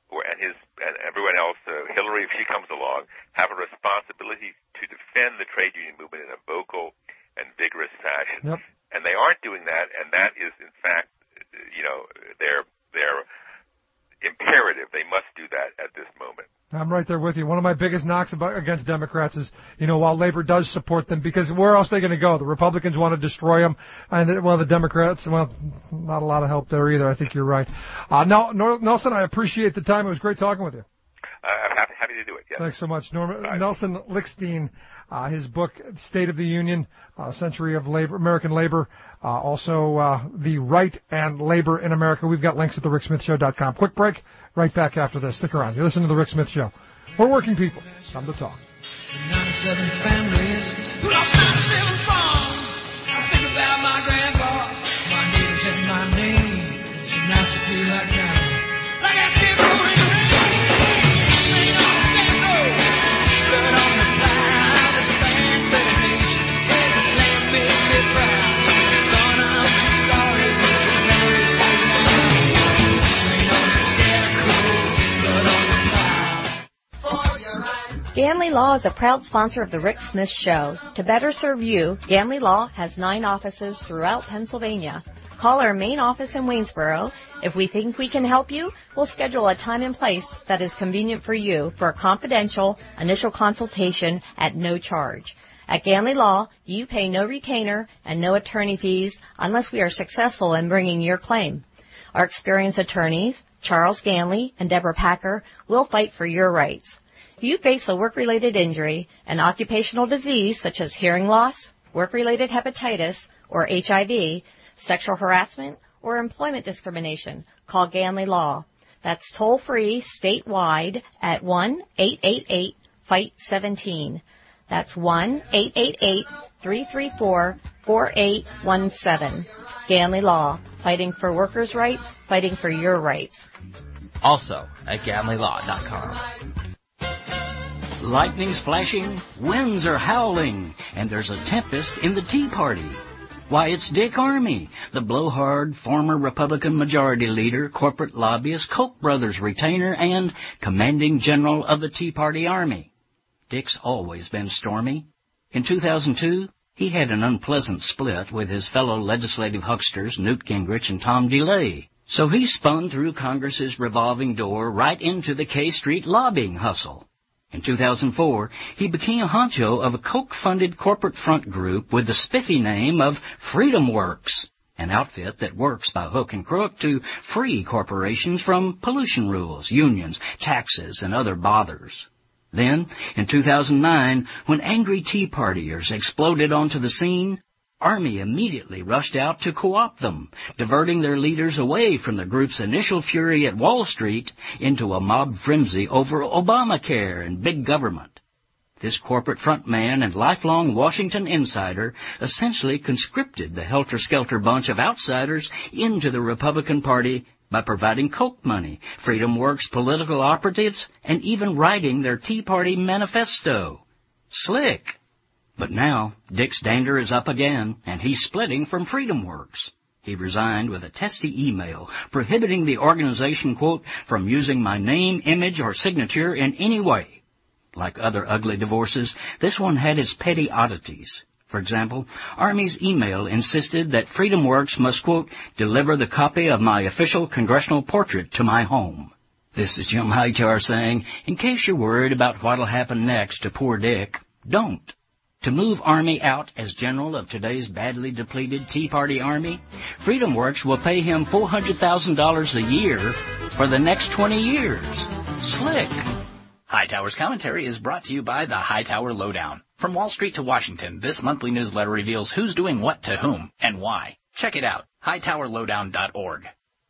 or, and his and everyone else, uh, Hillary, if she comes along, have a responsibility to defend the trade union movement in a vocal and vigorous fashion. Yep. And they aren't doing that, and that is, in fact, you know, their their imperative. They must do that at this moment. I'm right there with you. One of my biggest knocks about, against Democrats is, you know, while labor does support them, because where else are they going to go? The Republicans want to destroy them, and well, the Democrats, well, not a lot of help there either. I think you're right. Uh, now, Nelson, I appreciate the time. It was great talking with you. Uh, I'm happy, happy to do it. Yes. Thanks so much, Norman. Nelson Lickstein. Uh, his book, State of the Union, uh, Century of Labor, American Labor, uh, also uh, The Right and Labor in America. We've got links at the rick smith show dot com. Quick break, right back after this. Stick around. You're listening to The Rick Smith Show. We're working people. Time to talk. ninety-seven families, lost ninety-seven farms. I think about my grandpa, my neighbors and my name. It's a nice to feel like time. Like I said, pouring rain. Sing on that road, blood on the plow. Ganley Law is a proud sponsor of the Rick Smith Show. To better serve you, Ganley Law has nine offices throughout Pennsylvania. Call our main office in Waynesboro. If we think we can help you, we'll schedule a time and place that is convenient for you for a confidential initial consultation at no charge. At Ganley Law, you pay no retainer and no attorney fees unless we are successful in bringing your claim. Our experienced attorneys, Charles Ganley and Deborah Packer, will fight for your rights. If you face a work-related injury, an occupational disease such as hearing loss, work-related hepatitis, or H I V, sexual harassment, or employment discrimination, call Ganley Law. That's toll-free statewide at one eight eight eight fight seventeen. That's one eight eight eight three three four four eight one seven. Ganley Law, fighting for workers' rights, fighting for your rights. Also at ganley law dot com. Lightning's flashing, winds are howling, and there's a tempest in the Tea Party. Why, it's Dick Armey, the blowhard former Republican Majority Leader, corporate lobbyist, Koch brothers retainer, and commanding general of the Tea Party Army. Dick's always been stormy. In two thousand two, he had an unpleasant split with his fellow legislative hucksters, Newt Gingrich and Tom DeLay. So he spun through Congress's revolving door right into the K Street lobbying hustle. In two thousand four, he became honcho of a Koch-funded corporate front group with the spiffy name of Freedom Works, an outfit that works by hook and crook to free corporations from pollution rules, unions, taxes, and other bothers. Then, in two thousand nine, when angry Tea Partiers exploded onto the scene, Army immediately rushed out to co-opt them, diverting their leaders away from the group's initial fury at Wall Street into a mob frenzy over Obamacare and big government. This corporate frontman and lifelong Washington insider essentially conscripted the helter-skelter bunch of outsiders into the Republican Party by providing Koch money, Freedom Works political operatives, and even writing their Tea Party manifesto. Slick. But now, Dick's dander is up again, and he's splitting from Freedom Works. He resigned with a testy email prohibiting the organization, quote, from using my name, image, or signature in any way. Like other ugly divorces, this one had its petty oddities. For example, Army's email insisted that Freedom Works must, quote, deliver the copy of my official congressional portrait to my home. This is Jim Hightower saying, in case you're worried about what'll happen next to poor Dick, don't. To move Army out as general of today's badly depleted Tea Party Army, Freedom Works will pay him four hundred thousand dollars a year for the next twenty years. Slick. Hightower's commentary is brought to you by the Hightower Lowdown. From Wall Street to Washington, this monthly newsletter reveals who's doing what to whom and why. Check it out, hightower lowdown dot org.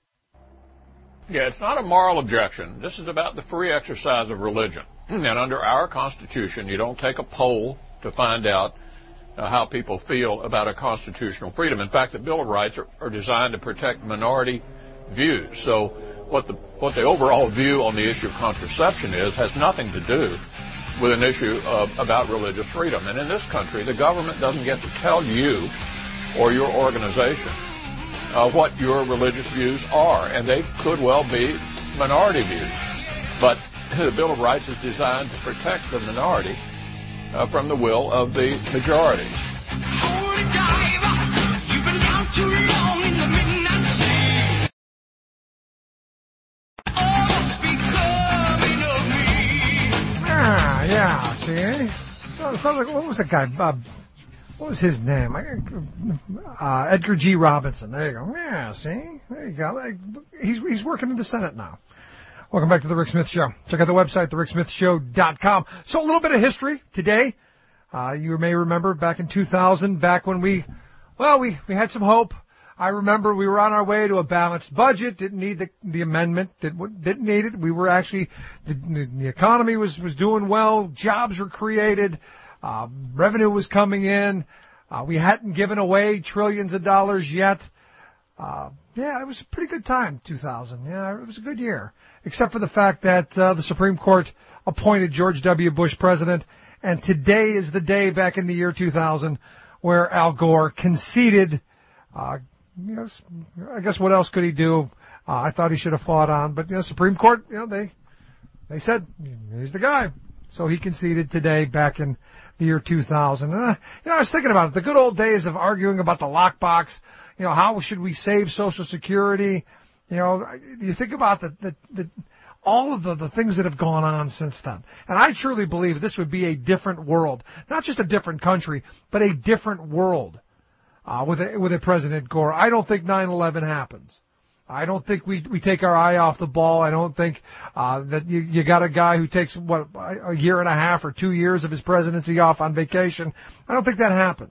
Yeah, it's not a moral objection. This is about the free exercise of religion. And under our Constitution, you don't take a poll to find out uh, how people feel about a constitutional freedom. In fact, the Bill of Rights are, are designed to protect minority views. So what the what the overall view on the issue of contraception is has nothing to do with an issue of, about religious freedom. And in this country, the government doesn't get to tell you or your organization uh, what your religious views are, and they could well be minority views. But the Bill of Rights is designed to protect the minority uh, from the will of the majority. Ah, yeah, see? So, sounds like, what was that guy? Uh, what was his name? Uh, Edgar G. Robinson. There you go. Yeah, see? There you go. He's, he's working in the Senate now. Welcome back to the Rick Smith Show. Check out the website, the rick smith show dot com. So a little bit of history today. Uh, you may remember back in two thousand, back when we, well, we, we had some hope. I remember we were on our way to a balanced budget, didn't need the, the amendment, didn't, didn't need it. We were actually, the, the economy was, was doing well, jobs were created, uh, revenue was coming in, uh, we hadn't given away trillions of dollars yet. Uh, yeah, it was a pretty good time, two thousand. Yeah, it was a good year. Except for the fact that uh, the Supreme Court appointed George W. Bush president, and today is the day back in the year two thousand where Al Gore conceded. Uh, you know, I guess what else could he do? Uh, I thought he should have fought on, but you know, Supreme Court, you know, they they said he's the guy, so he conceded today back in the year two thousand. And, uh, you know, I was thinking about it, the good old days of arguing about the lockbox. You know, how should we save Social Security? You know, you think about the, the, the all of the, the things that have gone on since then. And I truly believe this would be a different world. Not just a different country, but a different world uh, with a, with a President Gore. I don't think nine eleven happens. I don't think we we take our eye off the ball. I don't think uh, that you, you got a guy who takes, what, a year and a half or two years of his presidency off on vacation. I don't think that happens.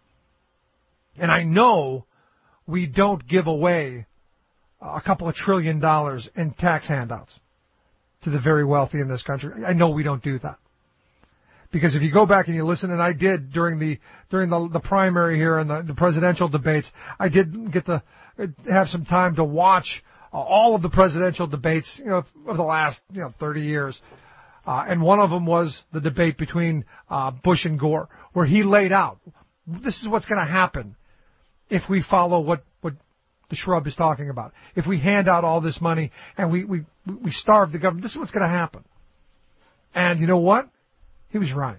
And I know we don't give away a couple of trillion dollars in tax handouts to the very wealthy in this country. I know we don't do that. Because if you go back and you listen, and I did during the during the, the primary here and the, the presidential debates, I did get to have some time to watch uh, all of the presidential debates, you know, of the last, you know, thirty years. Uh, and one of them was the debate between uh, Bush and Gore, where he laid out, this is what's going to happen if we follow what, what the shrub is talking about. If we hand out all this money and we, we, we starve the government, this is what's going to happen. And you know what? He was right.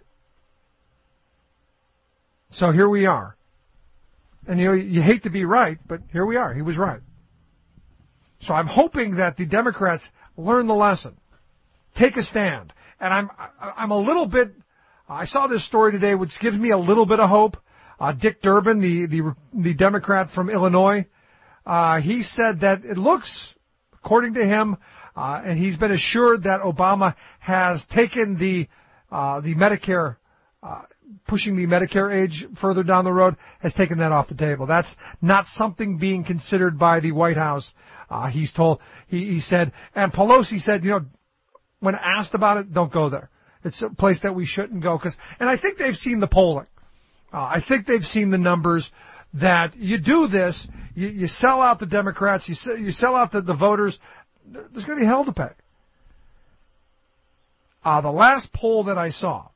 So here we are. And you know, you hate to be right, but here we are. He was right. So I'm hoping that the Democrats learn the lesson. Take a stand. And I'm, I'm a little bit, I saw this story today which gives me a little bit of hope. Uh, Dick Durbin, the, the, the Democrat from Illinois, uh, he said that it looks, according to him, uh, and he's been assured that Obama has taken the, uh, the Medicare, uh, pushing the Medicare age further down the road, has taken that off the table. That's not something being considered by the White House. Uh, he's told, he, he said, and Pelosi said, you know, when asked about it, don't go there. It's a place that we shouldn't go. Cause, and I think they've seen the polling. Uh, I think they've seen the numbers that you do this, you, you sell out the Democrats, you, you sell out the, the voters, there's going to be hell to pay. Uh, the last poll that I saw,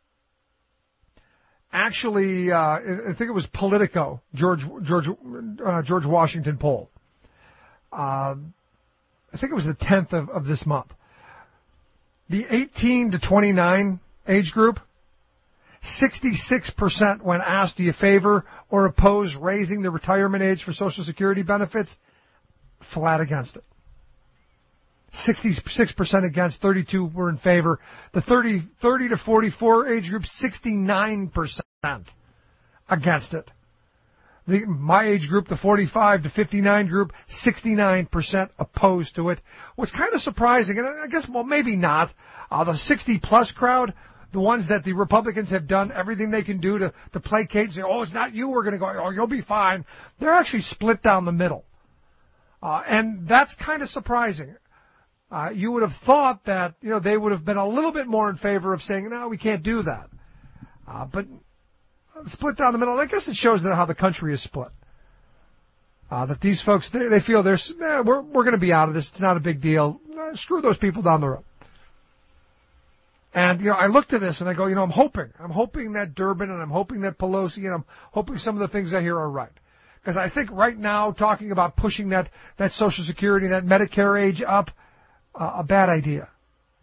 actually, uh, I think it was Politico, George George uh, George Washington poll. Uh, I think it was the tenth of, of this month. The eighteen to twenty-nine age group, sixty-six percent when asked, do you favor or oppose raising the retirement age for Social Security benefits? Flat against it. sixty-six percent against, thirty-two were in favor. The thirty, thirty to forty-four age group, sixty-nine percent against it. The, my age group, the forty-five to fifty-nine group, sixty-nine percent opposed to it. What's kind of surprising, and I guess, well, maybe not, uh, the sixty plus crowd, the ones that the Republicans have done everything they can do to, to placate and say, oh, it's not you, we're going to go, oh, you'll be fine. They're actually split down the middle. Uh, and that's kind of surprising. Uh, you would have thought that, you know, they would have been a little bit more in favor of saying, no, we can't do that. Uh, but split down the middle, I guess it shows that how the country is split. Uh, that these folks, they, they feel there's, eh, we're, we're going to be out of this. It's not a big deal. Eh, screw those people down the road. And, you know, I looked at this and I go, you know, I'm hoping. I'm hoping that Durbin and I'm hoping that Pelosi and I'm hoping some of the things I hear are right. Because I think right now, talking about pushing that, that Social Security, that Medicare age up, uh, a bad idea.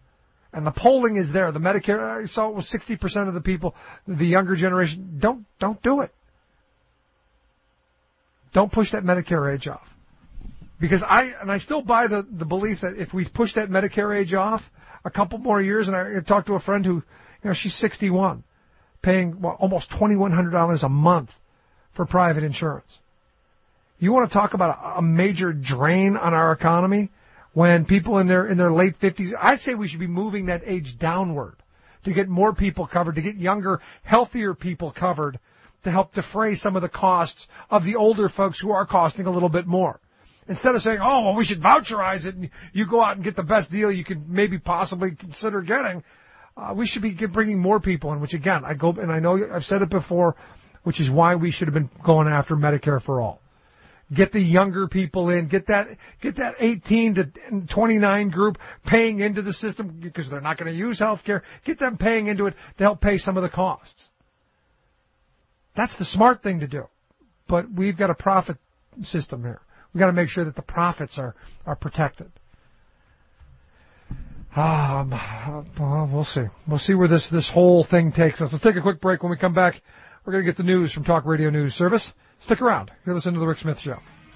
And the polling is there. The Medicare, I saw it was sixty percent of the people, the younger generation, don't, don't do it. Don't push that Medicare age off. Because I, and I still buy the, the belief that if we push that Medicare age off a couple more years, and I talked to a friend who, you know, she's sixty-one, paying well, almost twenty-one hundred dollars a month for private insurance. You want to talk about a, a major drain on our economy? When people in their in their late fifties, I say we should be moving that age downward to get more people covered, to get younger, healthier people covered, to help defray some of the costs of the older folks who are costing a little bit more. Instead of saying, oh, well, we should voucherize it and you go out and get the best deal you could maybe possibly consider getting, uh, we should be bringing more people in, which again, I go, and I know I've said it before, which is why we should have been going after Medicare for all. Get the younger people in. Get that get that eighteen to twenty-nine group paying into the system because they're not going to use health care. Get them paying into it to help pay some of the costs. That's the smart thing to do. But we've got a profit system here. We've got to make sure that the profits are, are protected. Um, well, we'll see. We'll see where this, this whole thing takes us. Let's take a quick break. When we come back, we're going to get the news from Talk Radio News Service. Stick around. You're listening to The Rick Smith Show.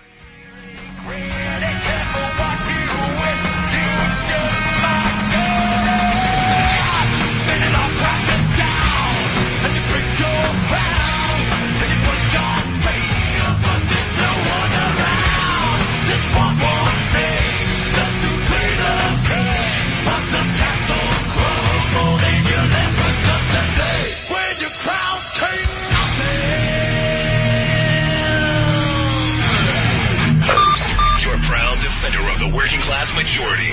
Working class majority.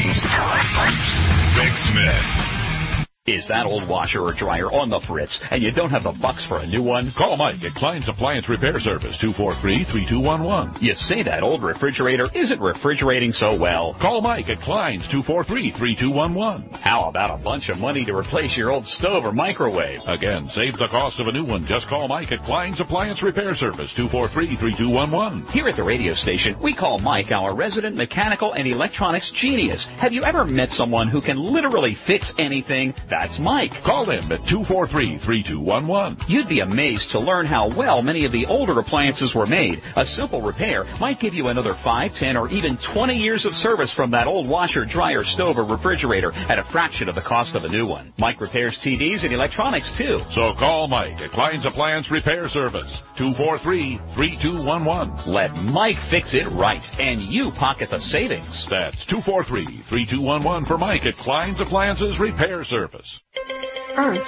Rick Smith. Is that old washer or dryer on the fritz and you don't have the bucks for a new one? Call Mike at Klein's Appliance Repair Service, two four three, three two one one. You say that old refrigerator isn't refrigerating so well. Call Mike at Klein's, two four three, three two one one. How about a bunch of money to replace your old stove or microwave? Again, save the cost of a new one. Just call Mike at Klein's Appliance Repair Service, two four three, three two one one. Here at the radio station, we call Mike our resident mechanical and electronics genius. Have you ever met someone who can literally fix anything? That's Mike. Call him at two four three, three two one one. You'd be amazed to learn how well many of the older appliances were made. A simple repair might give you another five, ten, or even twenty years of service from that old washer, dryer, stove, or refrigerator at a fraction of the cost of a new one. Mike repairs T Vs and electronics, too. So call Mike at Klein's Appliance Repair Service, two four three, three two one one. Let Mike fix it right, and you pocket the savings. That's two four three, three two one one for Mike at Klein's Appliances Repair Service. Earth,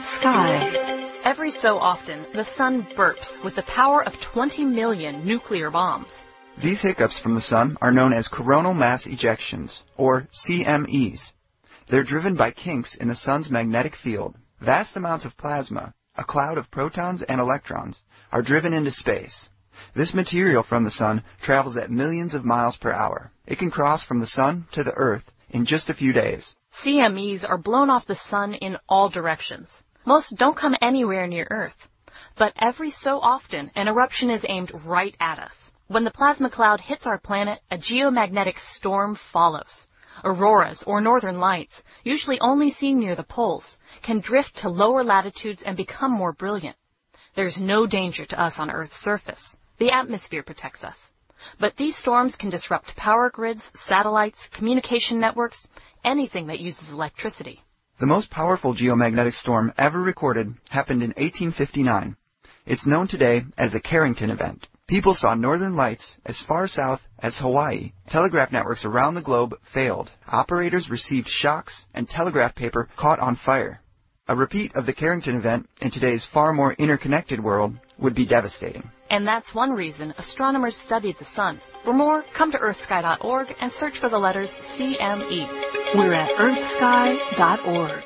sky. Every so often, the sun burps with the power of twenty million nuclear bombs. These hiccups from the sun are known as coronal mass ejections, or C M Es. They're driven by kinks in the sun's magnetic field. Vast amounts of plasma, a cloud of protons and electrons, are driven into space. This material from the sun travels at millions of miles per hour. It can cross from the sun to the Earth in just a few days. C M Es are blown off the sun in all directions. Most don't come anywhere near Earth. But every so often, an eruption is aimed right at us. When the plasma cloud hits our planet, a geomagnetic storm follows. Auroras, or northern lights, usually only seen near the poles, can drift to lower latitudes and become more brilliant. There's no danger to us on Earth's surface. The atmosphere protects us. But these storms can disrupt power grids, satellites, communication networks, anything that uses electricity. The most powerful geomagnetic storm ever recorded happened in eighteen fifty-nine. It's known today as the Carrington event. People saw northern lights as far south as Hawaii. Telegraph networks around the globe failed. Operators received shocks, and telegraph paper caught on fire. A repeat of the Carrington event in today's far more interconnected world would be devastating. And that's one reason astronomers studied the sun. For more, come to earth sky dot org and search for the letters C M E. We're at earth sky dot org.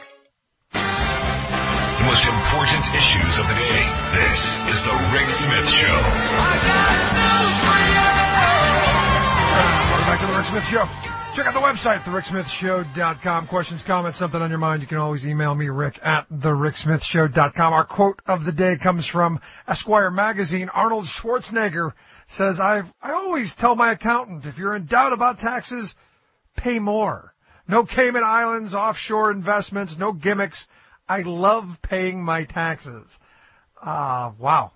The most important issues of the day. This is the Rick Smith Show. Welcome back to the Rick Smith Show. Check out the website, the rick smith show dot com. Questions, comments, something on your mind, you can always email me, rick at the rick smith show dot com. Our quote of the day comes from Esquire magazine. Arnold Schwarzenegger says, I've, I always tell my accountant, if you're in doubt about taxes, pay more. No Cayman Islands, offshore investments, no gimmicks. I love paying my taxes. Uh, wow.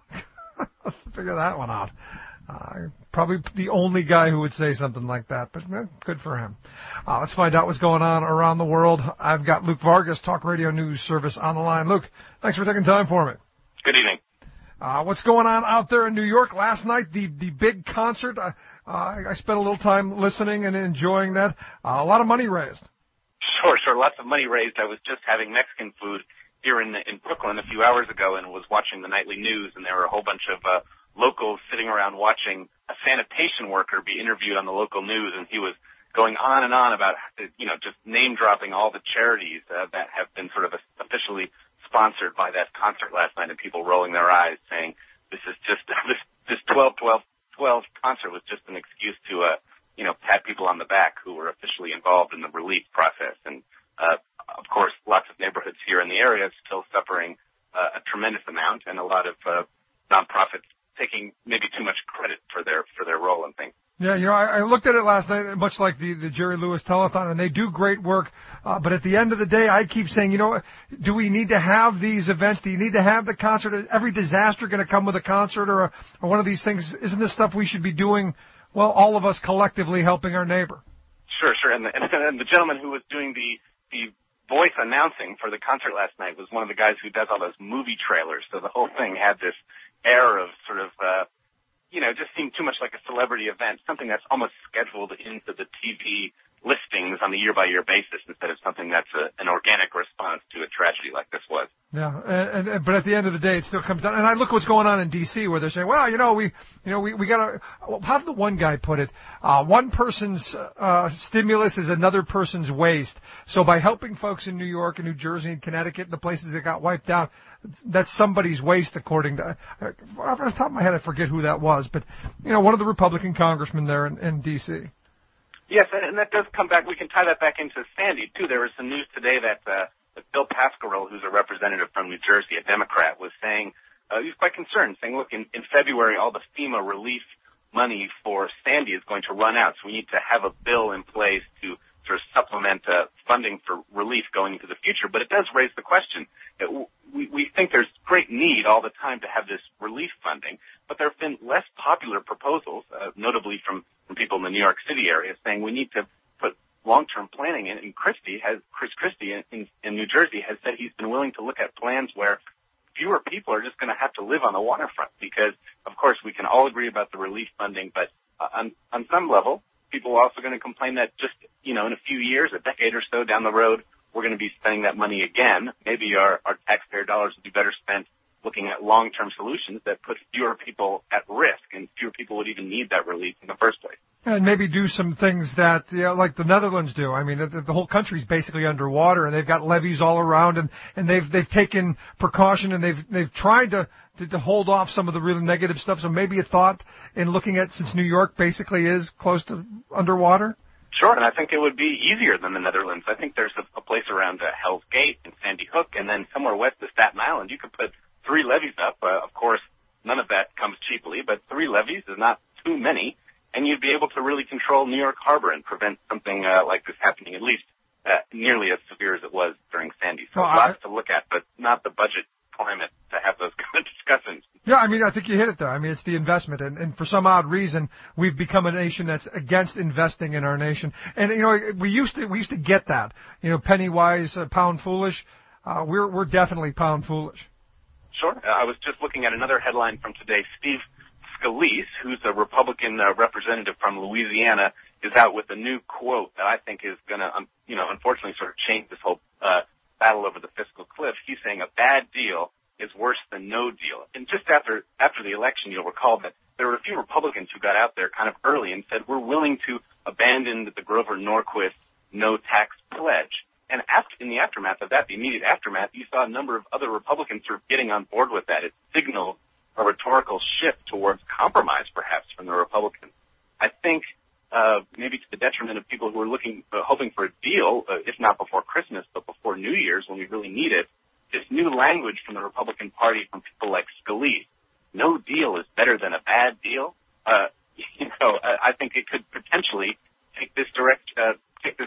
Figure that one out. Uh, probably the only guy who would say something like that, but eh, good for him. Uh, let's find out what's going on around the world. I've got Luke Vargas, Talk Radio News Service, on the line. Luke, thanks for taking time for me. Good evening. Uh, what's going on out there in New York? Last night, the, the big concert, uh, uh, I spent a little time listening and enjoying that. Uh, a lot of money raised. Sure, sure. Lots of money raised. I was just having Mexican food here in in Brooklyn a few hours ago and was watching the nightly news, and there were a whole bunch of uh, locals sitting around watching a sanitation worker be interviewed on the local news, and he was going on and on about, you know, just name-dropping all the charities uh, that have been sort of officially sponsored by that concert last night, and people rolling their eyes saying this is just, this, this twelve twelve twelve concert was just an excuse to, uh, you know, pat people on the back who were officially involved in the relief process. And, uh, of course, lots of neighborhoods here in the area still suffering uh, a tremendous amount, and a lot of uh, nonprofits taking maybe too much credit for their for their role in things. Yeah, you know, I, I looked at it last night, much like the, the Jerry Lewis Telethon, and they do great work. Uh, but at the end of the day, I keep saying, you know, do we need to have these events? Do you need to have the concert? Is every disaster going to come with a concert or, a, or one of these things? Isn't this stuff we should be doing, well, all of us collectively helping our neighbor? Sure, sure. And the, and the gentleman who was doing the, the voice announcing for the concert last night was one of the guys who does all those movie trailers. So the whole thing had this air of sort of, uh, you know, just seemed too much like a celebrity event, something that's almost scheduled into the T V listings on a year-by-year basis instead of something that's a, an organic response to a tragedy like this was. Yeah, and, and but at the end of the day, it still comes down. And I look what's going on in D C, where they're saying, well, you know, we, you know, we we got to. How did the one guy put it? Uh, one person's uh, stimulus is another person's waste. So by helping folks in New York and New Jersey and Connecticut and the places that got wiped out, that's somebody's waste, according to. Uh, off the top of my head, I forget who that was, but you know, one of the Republican congressmen there in, in D C. Yes, and that does come back. We can tie that back into Sandy too. There was some news today that. Uh, Bill Pasquarello, who's a representative from New Jersey, a Democrat, was saying, uh, he was quite concerned, saying, look, in, in February, all the FEMA relief money for Sandy is going to run out, so we need to have a bill in place to sort of supplement uh, funding for relief going into the future. But it does raise the question. That we, we think there's great need all the time to have this relief funding, but there have been less popular proposals, uh, notably from, from people in the New York City area, saying we need to put long-term planning in. And Christie has, Chris Christie in, in, in New Jersey has said he's been willing to look at plans where fewer people are just going to have to live on the waterfront because, of course, we can all agree about the relief funding, but uh, on, on some level, people are also going to complain that just, you know, in a few years, a decade or so down the road, we're going to be spending that money again. Maybe our, our taxpayer dollars would be better spent looking at long-term solutions that put fewer people at risk, and fewer people would even need that relief in the first place. And maybe do some things that, you know, like the Netherlands do. I mean, the, the whole country's basically underwater, and they've got levees all around, and, and they've they've taken precaution, and they've they've tried to, to to hold off some of the really negative stuff. So maybe a thought in looking at, since New York basically is close to underwater. Sure, and I think it would be easier than the Netherlands. I think there's a, a place around uh, Hell's Gate and Sandy Hook, and then somewhere west of Staten Island, you could put three levees up. Uh, of course, none of that comes cheaply, but three levees is not too many. And you'd be able to really control New York Harbor and prevent something uh, like this happening, at least uh, nearly as severe as it was during Sandy. So well, lots I, to look at, but not the budget climate to have those kind of discussions. Yeah, I mean, I think you hit it there. I mean, it's the investment. And, and for some odd reason, we've become a nation that's against investing in our nation. And, you know, we used to we used to get that. You know, penny wise, uh, pound foolish. Uh, we're, we're definitely pound foolish. Sure. Uh, I was just looking at another headline from today. Steve Scalise, who's a Republican uh, representative from Louisiana, is out with a new quote that I think is going to, um, you know, unfortunately sort of change this whole uh, battle over the fiscal cliff. He's saying a bad deal is worse than no deal. And just after after the election, you'll recall that there were a few Republicans who got out there kind of early and said, we're willing to abandon the Grover Norquist no tax pledge. And after, in the aftermath of that, the immediate aftermath, you saw a number of other Republicans sort of getting on board with that. It signaled a rhetorical shift towards compromise, perhaps, from the Republicans. I think uh, maybe to the detriment of people who are looking, uh, hoping for a deal, uh, if not before Christmas, but before New Year's when we really need it, this new language from the Republican Party from people like Scalise. No deal is better than a bad deal. Uh, you know, I, I think it could potentially take this direct, uh, take this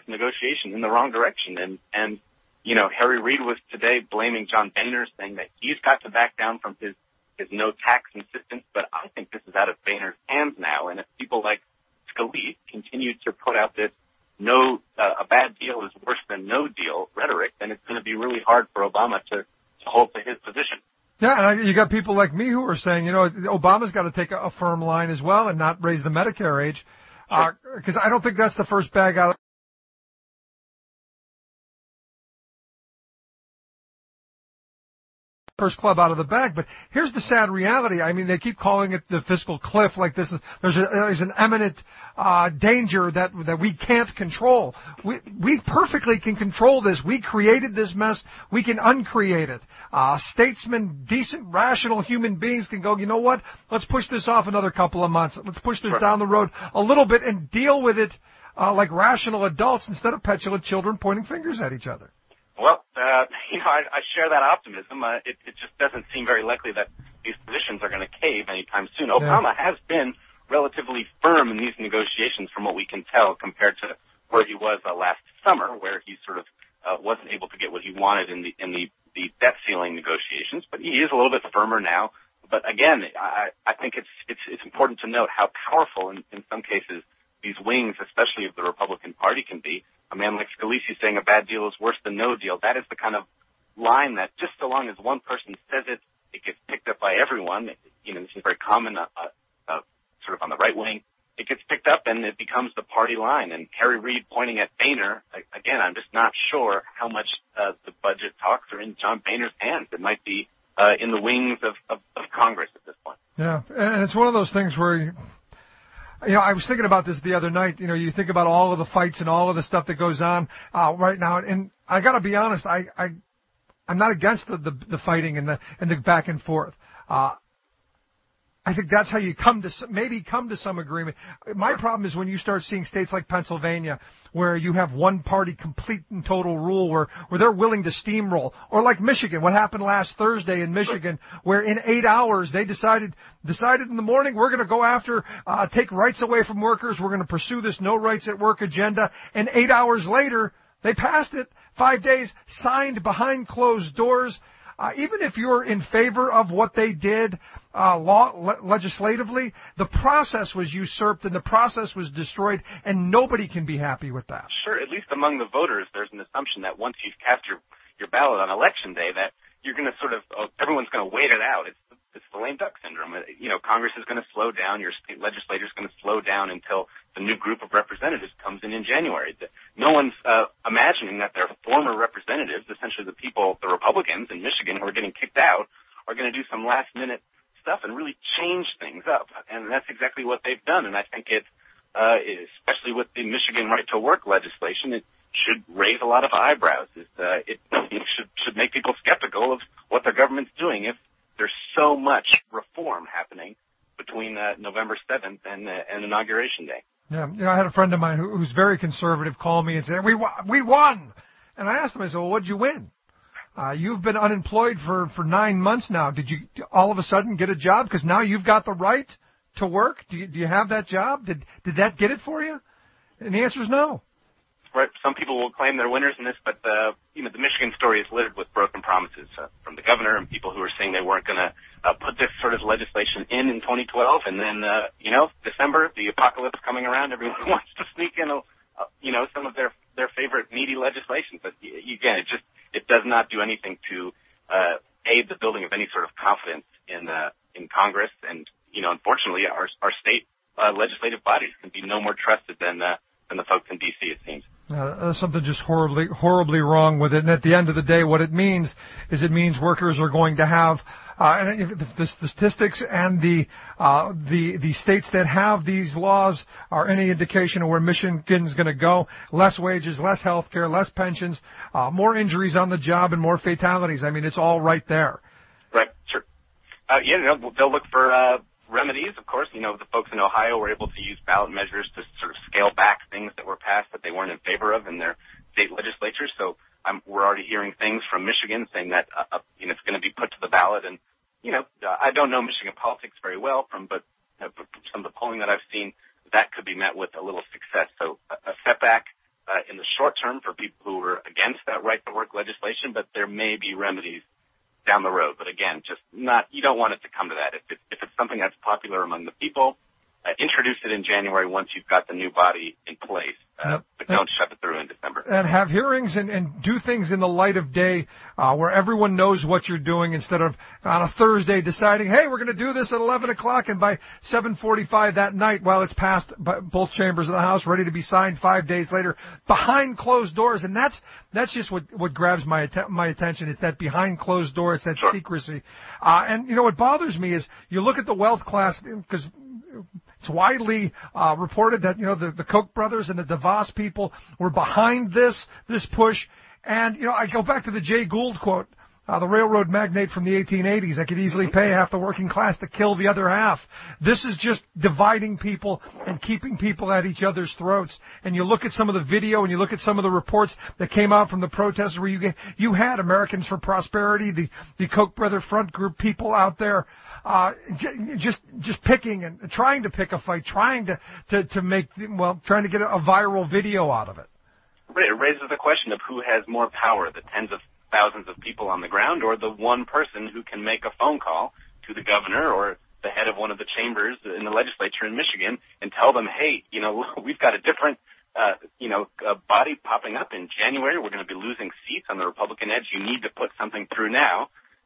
negotiation in the wrong direction. And, and, you know, Harry Reid was today blaming John Boehner, saying that he's got to back down from his, his no tax insistence. But I think this is out of Boehner's hands now. And if people like Scalise continue to put out this no, uh, a bad deal is worse than no deal rhetoric, then it's going to be really hard for Obama to, to hold to his position. Yeah, and I, you got people like me who are saying, you know, Obama's got to take a, a firm line as well and not raise the Medicare age, because uh, I don't think that's the first bag out of first club out of the bag. But here's the sad reality. I mean, they keep calling it the fiscal cliff, like this is there's, a, there's an imminent uh, danger that that we can't control. We we perfectly can control this. We created this mess. We can uncreate it. Uh, statesmen, decent, rational human beings can go, you know what? Let's push this off another couple of months. Let's push this down the road a little bit and deal with it uh, like rational adults instead of petulant children pointing fingers at each other. Well, uh, you know, I, I share that optimism. Uh, it, it just doesn't seem very likely that these positions are going to cave anytime soon. Obama yeah. has been relatively firm in these negotiations from what we can tell compared to where he was uh, last summer, where he sort of uh, wasn't able to get what he wanted in the in the, the debt ceiling negotiations. But he is a little bit firmer now. But again, I, I think it's, it's, it's important to note how powerful in, in some cases these wings, especially of the Republican Party, can be. A man like Scalise saying a bad deal is worse than no deal. That is the kind of line that just so long as one person says it, it gets picked up by everyone. You know, this is very common, uh, uh, sort of on the right wing. It gets picked up and it becomes the party line. And Harry Reid pointing at Boehner, again, I'm just not sure how much uh, the budget talks are in John Boehner's hands. It might be uh, in the wings of, of, of Congress at this point. Yeah, and it's one of those things where you, You know, I was thinking about this the other night. You know, you think about all of the fights and all of the stuff that goes on uh, right now, and I got to be honest, I, I, I'm not against the, the the fighting and the and the back and forth. Uh, I think that's how you come to maybe come to some agreement. My problem is when you start seeing states like Pennsylvania where you have one party complete and total rule where, where they're willing to steamroll. Or like Michigan, what happened last Thursday in Michigan where in eight hours they decided decided in the morning we're going to go after, uh, take rights away from workers. We're going to pursue this no rights at work agenda. And eight hours later, they passed it. Five days, signed behind closed doors. Uh, even if you're in favor of what they did uh, law, le- legislatively, the process was usurped and the process was destroyed, and nobody can be happy with that. Sure, at least among the voters, there's an assumption that once you've cast your, your ballot on election day, that you're going to sort of, oh, everyone's going to wait it out. It's, it's the lame duck syndrome. You know, Congress is going to slow down. Your state legislature is going to slow down until the new group of representatives comes in in January. No one's uh, imagining that their former representatives, essentially the people, the Republicans in Michigan who are getting kicked out, are going to do some last-minute stuff and really change things up. And that's exactly what they've done. And I think it, uh, especially with the Michigan right-to-work legislation, it should raise a lot of eyebrows. It, uh, it, it should, should make people skeptical of what their government's doing if there's so much reform happening between uh, November seventh and, uh, and Inauguration Day. Yeah, you know, I had a friend of mine who, who's very conservative call me and say, we, we won! And I asked him, I said, well, what'd you win? Uh, you've been unemployed for, for nine months now. Did you all of a sudden get a job? Because now you've got the right to work? Do you, do you have that job? Did, did that get it for you? And the answer is no. Right. Some people will claim they're winners in this, but uh, you know, the Michigan story is littered with broken promises uh, from the governor and people who are saying they weren't going to uh, put this sort of legislation in in twenty twelve, and then uh, you know, December, the apocalypse coming around, everyone wants to sneak in, uh, you know, some of their their favorite meaty legislation. But again, it just it does not do anything to uh, aid the building of any sort of confidence in uh, in Congress, and you know, unfortunately, our our state uh, legislative bodies can be no more trusted than uh, than the folks in D C. It seems. Uh, something just horribly, horribly wrong with it. And at the end of the day, what it means is it means workers are going to have, uh, and the, the statistics and the, uh, the, the states that have these laws are any indication of where Michigan's going to go. Less wages, less health care, less pensions, uh, more injuries on the job and more fatalities. I mean, it's all right there. Right, sure. Uh, yeah, they'll, they'll look for, uh, remedies, of course. You know, the folks in Ohio were able to use ballot measures to sort of scale back things that were passed that they weren't in favor of in their state legislatures. So um, we're already hearing things from Michigan saying that uh, you know, it's going to be put to the ballot. And, you know, uh, I don't know Michigan politics very well, from but uh, from some of the polling that I've seen, that could be met with a little success. So a, a setback, uh, in the short term for people who are against that right-to-work legislation, but there may be remedies down the road. But again, just not, you don't want it to come to that. If it's, if it's something that's popular among the people, uh, introduce it in January once you've got the new body in place. Uh, Yep. but don't shove it through in December. And have hearings and, and do things in the light of day uh, where everyone knows what you're doing instead of on a Thursday deciding, hey, we're going to do this at eleven o'clock, and by seven forty-five that night, while it's passed by both chambers of the House, ready to be signed five days later, behind closed doors. And that's that's just what, what grabs my att- my attention. It's that behind closed door. It's that Sure. secrecy. Uh, and, you know, what bothers me is you look at the wealth class, because it's widely uh, reported that, you know, the, the Koch brothers and the DeVos people were behind this, this push. And, you know, I go back to the Jay Gould quote, uh, the railroad magnate from the eighteen eighties. I could easily pay half the working class to kill the other half. This is just dividing people and keeping people at each other's throats. And you look at some of the video and you look at some of the reports that came out from the protests where you, you had Americans for Prosperity, the, the Koch brother front group people out there. Uh, j- just, just picking and trying to pick a fight, trying to, to, to make, well, trying to get a, a viral video out of it. It raises the question of who has more power, the tens of thousands of people on the ground or the one person who can make a phone call to the governor or the head of one of the chambers in the legislature in Michigan and tell them, hey, you know, we've got a different, uh, you know, uh, body popping up in January. We're going to be losing seats on the Republican edge. You need to put something through now.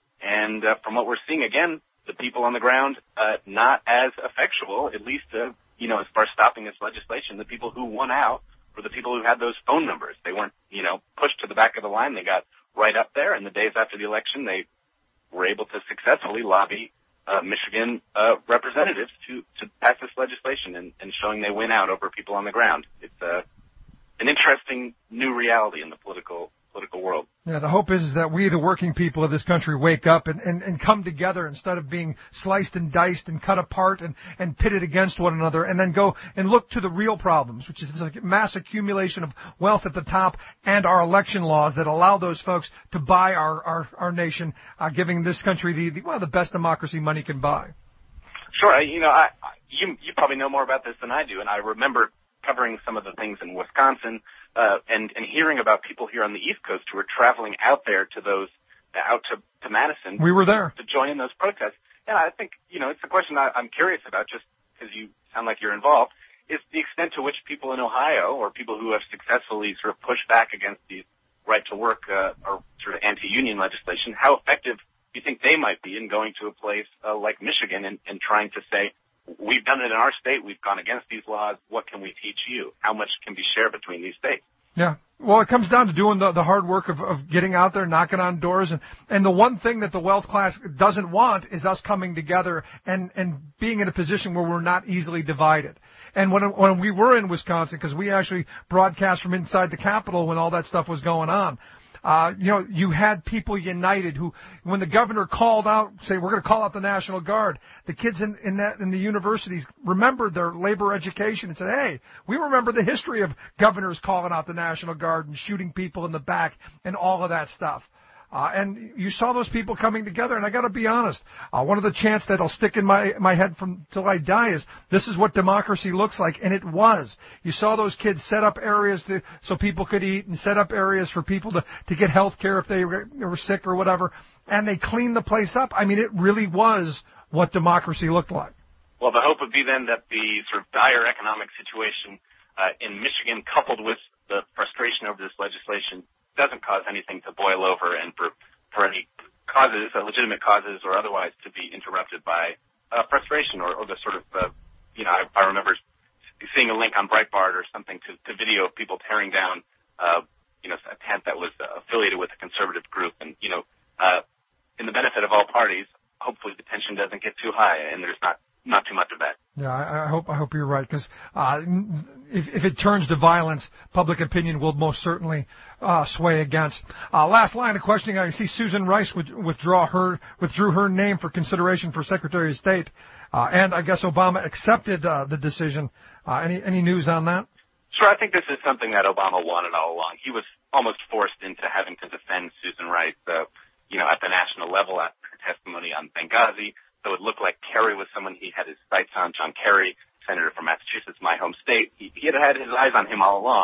And uh, from what we're seeing, again, the people on the ground, uh, not as effectual, at least, uh, you know, as far as stopping this legislation. The people who won out were the people who had those phone numbers. They weren't, you know, pushed to the back of the line. They got right up there, and the days after the election, they were able to successfully lobby uh, Michigan uh, representatives to, to pass this legislation and, and showing they win out over people on the ground. It's uh, an interesting new reality in the political political world. Yeah, the hope is, is that we, the working people of this country, wake up and, and, and come together instead of being sliced and diced and cut apart and, and pitted against one another, and then go and look to the real problems, which is this mass accumulation of wealth at the top and our election laws that allow those folks to buy our, our, our nation, uh, giving this country the, the, well, the best democracy money can buy. Sure. You know, I, you, you probably know more about this than I do, and I remember covering some of the things in Wisconsin, uh, and, and hearing about people here on the East Coast who were traveling out there to those, out to, to Madison. We were there. To join in those protests. And I think, you know, it's a question I, I'm curious about, just because you sound like you're involved, is the extent to which people in Ohio, or people who have successfully sort of pushed back against these right-to-work, uh, or sort of anti-union legislation, how effective do you think they might be in going to a place uh, like Michigan and, and trying to say, we've done it in our state. We've gone against these laws. What can we teach you? How much can be shared between these states? Yeah. Well, it comes down to doing the, the hard work of, of getting out there, knocking on doors. And, and the one thing that the wealth class doesn't want is us coming together and, and being in a position where we're not easily divided. And when, when we were in Wisconsin, because we actually broadcast from inside the Capitol when all that stuff was going on, Uh, you know, you had people united who, when the governor called out, say, we're going to call out the National Guard, the kids in, in that, in the universities remembered their labor education and said, hey, we remember the history of governors calling out the National Guard and shooting people in the back and all of that stuff. Uh, and you saw those people coming together, and I got to be honest, uh, one of the chants that'll stick in my my head from till I die is, this is what democracy looks like, and it was. You saw those kids set up areas to, so people could eat, and set up areas for people to, to get health care if they were, were sick or whatever, and they cleaned the place up. I mean, it really was what democracy looked like. Well, the hope would be then that the sort of dire economic situation uh, in Michigan, coupled with the frustration over this legislation, doesn't cause anything to boil over and for, for any causes, uh, legitimate causes or otherwise, to be interrupted by uh, frustration or, or the sort of, uh, you know, I, I remember seeing a link on Breitbart or something to, to video of people tearing down, uh, you know, a tent that was uh, affiliated with a conservative group. And, you know, uh, in the benefit of all parties, hopefully the tension doesn't get too high and there's not not too much of that. Yeah, I, I hope I hope you're right, because uh, if, if it turns to violence, public opinion will most certainly uh, sway against. Uh, last line of questioning: I see Susan Rice would withdraw her withdrew her name for consideration for Secretary of State, uh, and I guess Obama accepted uh, the decision. Uh, any any news on that? Sure, I think this is something that Obama wanted all along. He was almost forced into having to defend Susan Rice, uh, you know, at the national level after her testimony on Benghazi. So it looked like Kerry was someone he had his sights on. John Kerry, senator from Massachusetts, my home state. He, he had had his eyes on him all along.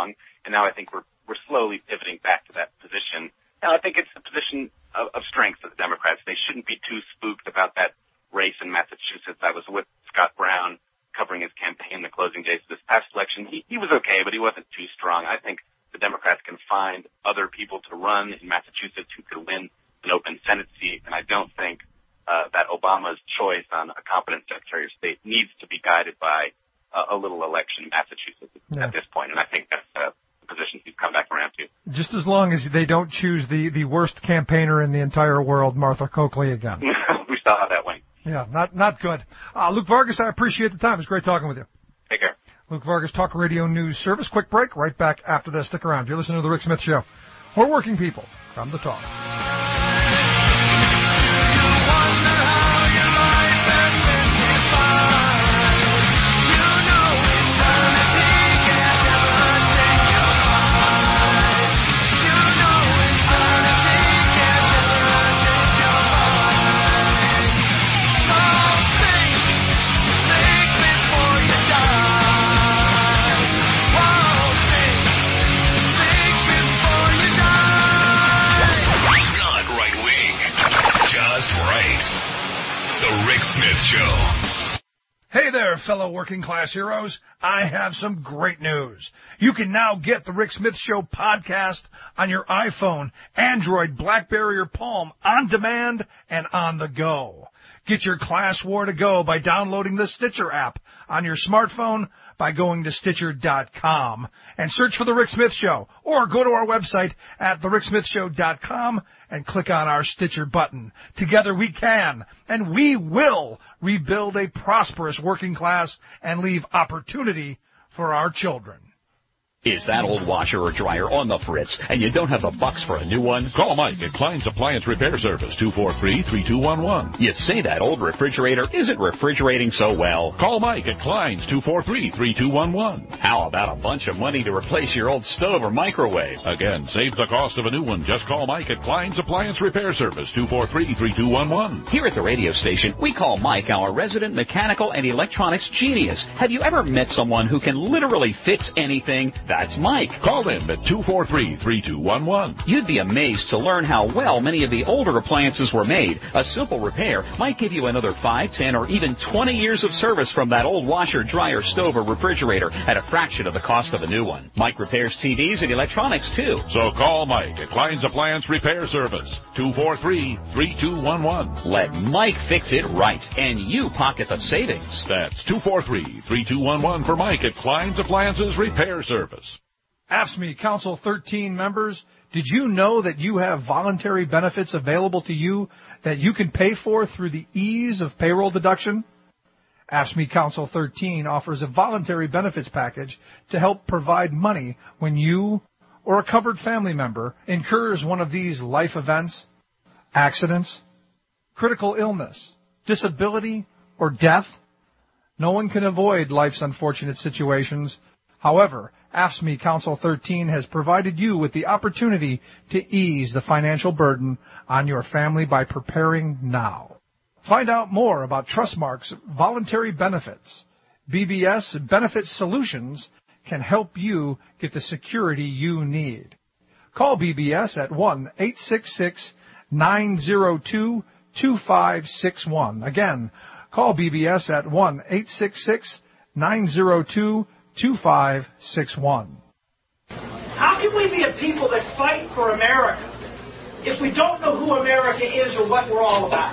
and now I think we're we're slowly pivoting back to that position. Now, I think it's a position of, of strength for the Democrats. They shouldn't be too spooked about that race in Massachusetts. I was with Scott Brown covering his campaign the closing days of this past election. He, he was okay, but he wasn't too strong. I think the Democrats can find other people to run in Massachusetts who could win an open Senate seat, and I don't think uh, that Obama's choice on a competent Secretary of State needs to be guided by uh, a little election in Massachusetts yeah. at this point, and I think that's uh, the position he's come back around to. Just as long as they don't choose the, the worst campaigner in the entire world, Martha Coakley, again. We saw how that went. Yeah, not not good. Uh, Luke Vargas, I appreciate the time. It's great talking with you. Take care. Luke Vargas, Talk Radio News Service. Quick break. Right back after this. Stick around. You're listening to The Rick Smith Show. We're working people. Come to talk. Smith Show. Hey there, fellow working class heroes. I have some great news. You can now get the Rick Smith Show podcast on your iPhone, Android, BlackBerry, or Palm on demand and on the go. Get your class war to go by downloading the Stitcher app on your smartphone by going to Stitcher dot com and search for The Rick Smith Show, or go to our website at the rick smith show dot com and click on our Stitcher button. Together we can, and we will, rebuild a prosperous working class and leave opportunity for our children. Is that old washer or dryer on the fritz, and you don't have the bucks for a new one? Call Mike at Klein's Appliance Repair Service, two four three, three two one one. You say that old refrigerator isn't refrigerating so well. Call Mike at Klein's, two four three, three two one one. How about a bunch of money to replace your old stove or microwave? Again, save the cost of a new one. Just call Mike at Klein's Appliance Repair Service, two four three, three two one one. Here at the radio station, we call Mike our resident mechanical and electronics genius. Have you ever met someone who can literally fix anything? That's Mike. Call him at two four three, three two one one. You'd be amazed to learn how well many of the older appliances were made. A simple repair might give you another five, ten, or even twenty years of service from that old washer, dryer, stove, or refrigerator at a fraction of the cost of a new one. Mike repairs T Vs and electronics, too. So call Mike at Klein's Appliance Repair Service, two four three, three two one one. Let Mike fix it right, and you pocket the savings. That's two four three, three two one one for Mike at Klein's Appliances Repair Service. A F S C M E Council thirteen members, did you know that you have voluntary benefits available to you that you can pay for through the ease of payroll deduction? A F S C M E Council thirteen offers a voluntary benefits package to help provide money when you or a covered family member incurs one of these life events, accidents, critical illness, disability, or death. No one can avoid life's unfortunate situations. However, A F S C M E Council thirteen has provided you with the opportunity to ease the financial burden on your family by preparing now. Find out more about Trustmark's voluntary benefits. B B S Benefit Solutions can help you get the security you need. Call B B S at one eight six six, nine zero two, two five six one. Again, call B B S at one eight six six, nine zero two, two five six one. How can we be a people that fight for America if we don't know who America is or what we're all about?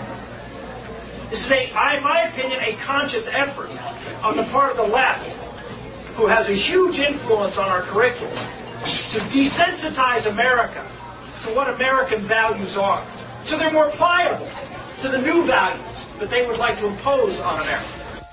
This is, a, in my opinion, a conscious effort on the part of the left, who has a huge influence on our curriculum, to desensitize America to what American values are, so they're more pliable to the new values that they would like to impose on America.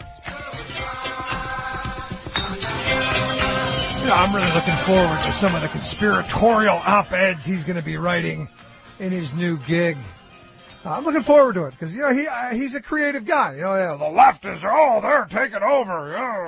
Yeah, I'm really looking forward to some of the conspiratorial op-eds he's going to be writing in his new gig. Uh, I'm looking forward to it because, you know, he uh, he's a creative guy. You know, yeah, the left is, oh, they're taking over.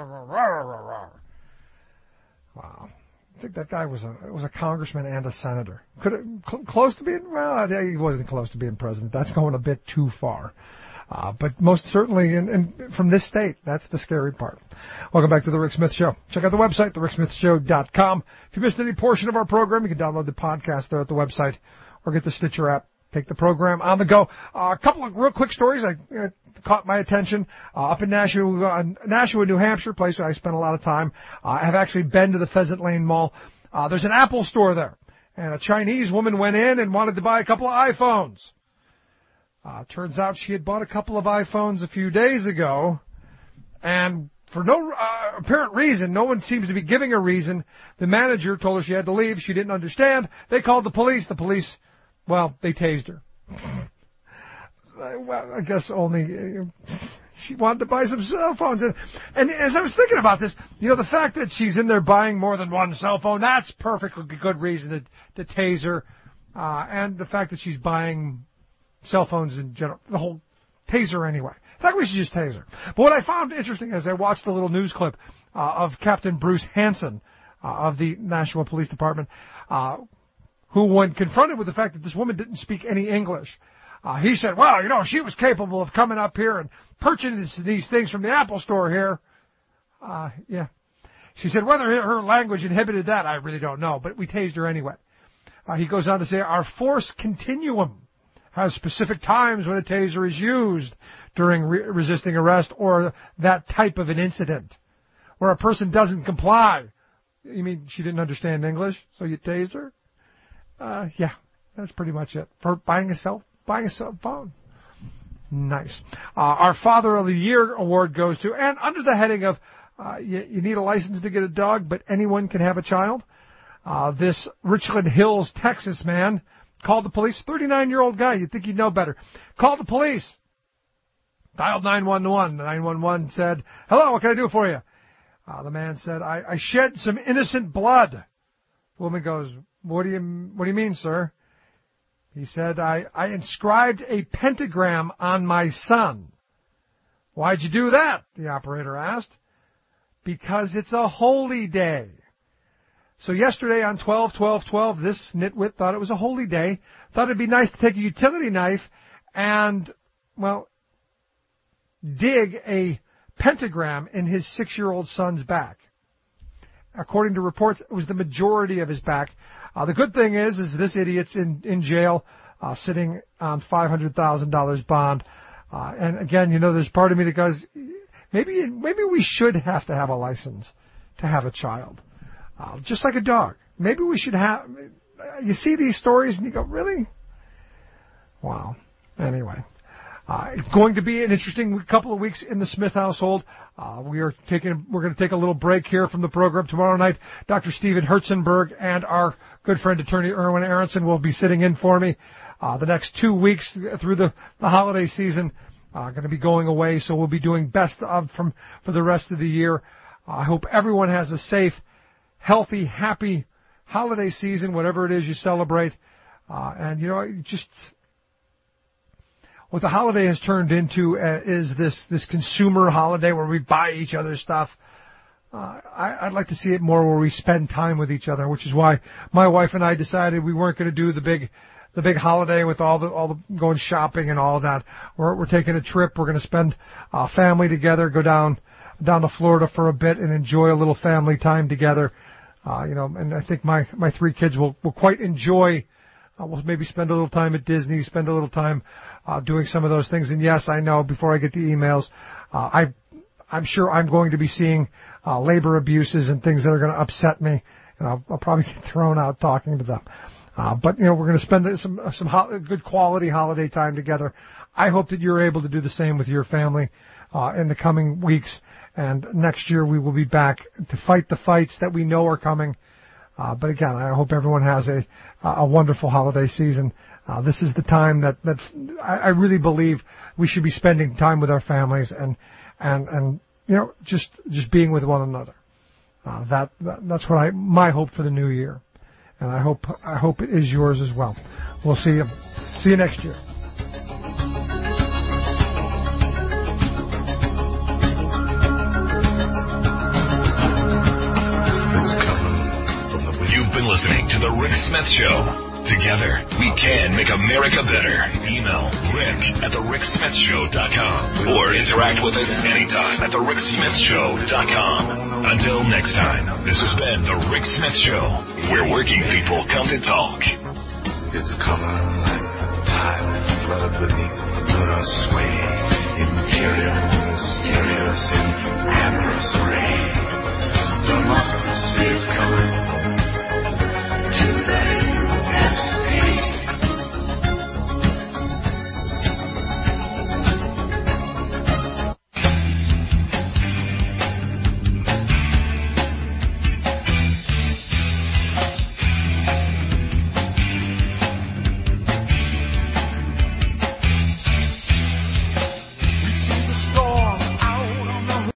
Wow. I think that guy was a was a congressman and a senator. Could it, cl- close to being, well, he wasn't close to being president. That's going a bit too far. Uh, but most certainly in, in, from this state. That's the scary part. Welcome back to The Rick Smith Show. Check out the website, the rick smith show dot com. If you missed any portion of our program, you can download the podcast there at the website or get the Stitcher app. Take the program on the go. Uh, a couple of real quick stories I uh, caught my attention. Uh, up in Nashua, uh, Nashua, New Hampshire, place where I spent a lot of time. Uh, I have actually been to the Pheasant Lane Mall. Uh, there's an Apple store there. And a Chinese woman went in and wanted to buy a couple of iPhones. Uh, turns out she had bought a couple of iPhones a few days ago, and for no uh, apparent reason, no one seems to be giving a reason, the manager told her she had to leave. She didn't understand. They called the police. The police, well, they tased her. Well, I guess only uh, she wanted to buy some cell phones. And, and as I was thinking about this, you know, the fact that she's in there buying more than one cell phone, that's perfectly good reason to, to tase her. Uh, and the fact that she's buying cell phones in general, the whole taser anyway. In fact, we should just taser. But what I found interesting as I watched a little news clip uh, of Captain Bruce Hanson uh, of the Nashua Police Department, uh, who, when confronted with the fact that this woman didn't speak any English, uh, he said, well, you know, she was capable of coming up here and purchasing these things from the Apple store here. Uh, yeah. She said whether her language inhibited that, I really don't know, but we tased her anyway. Uh, he goes on to say, our force continuum has specific times when a taser is used during re- resisting arrest or that type of an incident where a person doesn't comply. You mean she didn't understand English, so you tased her? Uh, yeah, that's pretty much it. For buying a cell, buying a cell phone. Nice. Uh, our Father of the Year award goes to, and under the heading of, uh, you, you need a license to get a dog, but anyone can have a child. Uh, this Richland Hills, Texas man called the police. thirty-nine-year-old guy. You'd think he'd know better. Called the police. Dialed nine one one. nine one one said, hello, what can I do for you? Uh, the man said, I, I shed some innocent blood. The woman goes, what do you, what do you mean, sir? He said, I, I inscribed a pentagram on my son. Why'd you do that? The operator asked. Because it's a holy day. So yesterday on twelve twelve twelve, this nitwit thought it was a holy day, thought it'd be nice to take a utility knife and, well, dig a pentagram in his six-year-old son's back. According to reports, it was the majority of his back. Uh, the good thing is, is this idiot's in, in jail, uh, sitting on five hundred thousand dollars bond. Uh, and again, you know, there's part of me that goes, maybe, maybe we should have to have a license to have a child. Uh, just like a dog. Maybe we should have, you see these stories and you go, really? Wow. Anyway. Uh, it's going to be an interesting couple of weeks in the Smith household. Uh, we are taking, we're going to take a little break here from the program. Tomorrow night, Doctor Steven Herzenberg and our good friend attorney Erwin Aronson will be sitting in for me. Uh, the next two weeks through the, the holiday season, uh, going to be going away, so we'll be doing best of from, for the rest of the year. Uh, I hope everyone has a safe, healthy, happy holiday season, whatever it is you celebrate. Uh, and, you know, just what the holiday has turned into uh, is this, this consumer holiday where we buy each other stuff. Uh, I, I'd like to see it more where we spend time with each other, which is why my wife and I decided we weren't going to do the big, the big holiday with all the, all the going shopping and all that. We're, we're taking a trip. We're going to spend uh, family together, go down, down to Florida for a bit and enjoy a little family time together. Uh, you know, and I think my, my three kids will, will quite enjoy, uh, we'll maybe spend a little time at Disney, spend a little time, uh, doing some of those things. And yes, I know before I get the emails, uh, I, I'm sure I'm going to be seeing, uh, labor abuses and things that are going to upset me. And I'll, I'll probably get thrown out talking to them. Uh, but you know, we're going to spend some, some ho- good quality holiday time together. I hope that you're able to do the same with your family, uh, in the coming weeks. And next year we will be back to fight the fights that we know are coming. Uh, but again, I hope everyone has a a wonderful holiday season. Uh, this is the time that that I, I really believe we should be spending time with our families and and and you know just just being with one another. Uh, that, that that's what I my hope for the new year, and I hope I hope it is yours as well. We'll see you see you next year. You've been listening to The Rick Smith Show. Together, we can make America better. Email Rick at the rick smith show dot com or interact with us anytime at the rick smith show dot com. Until next time, this has been The Rick Smith Show, where working people come to talk. Its color like the tide flood beneath the lunar sway, imperial, mysterious, in amorous ray. The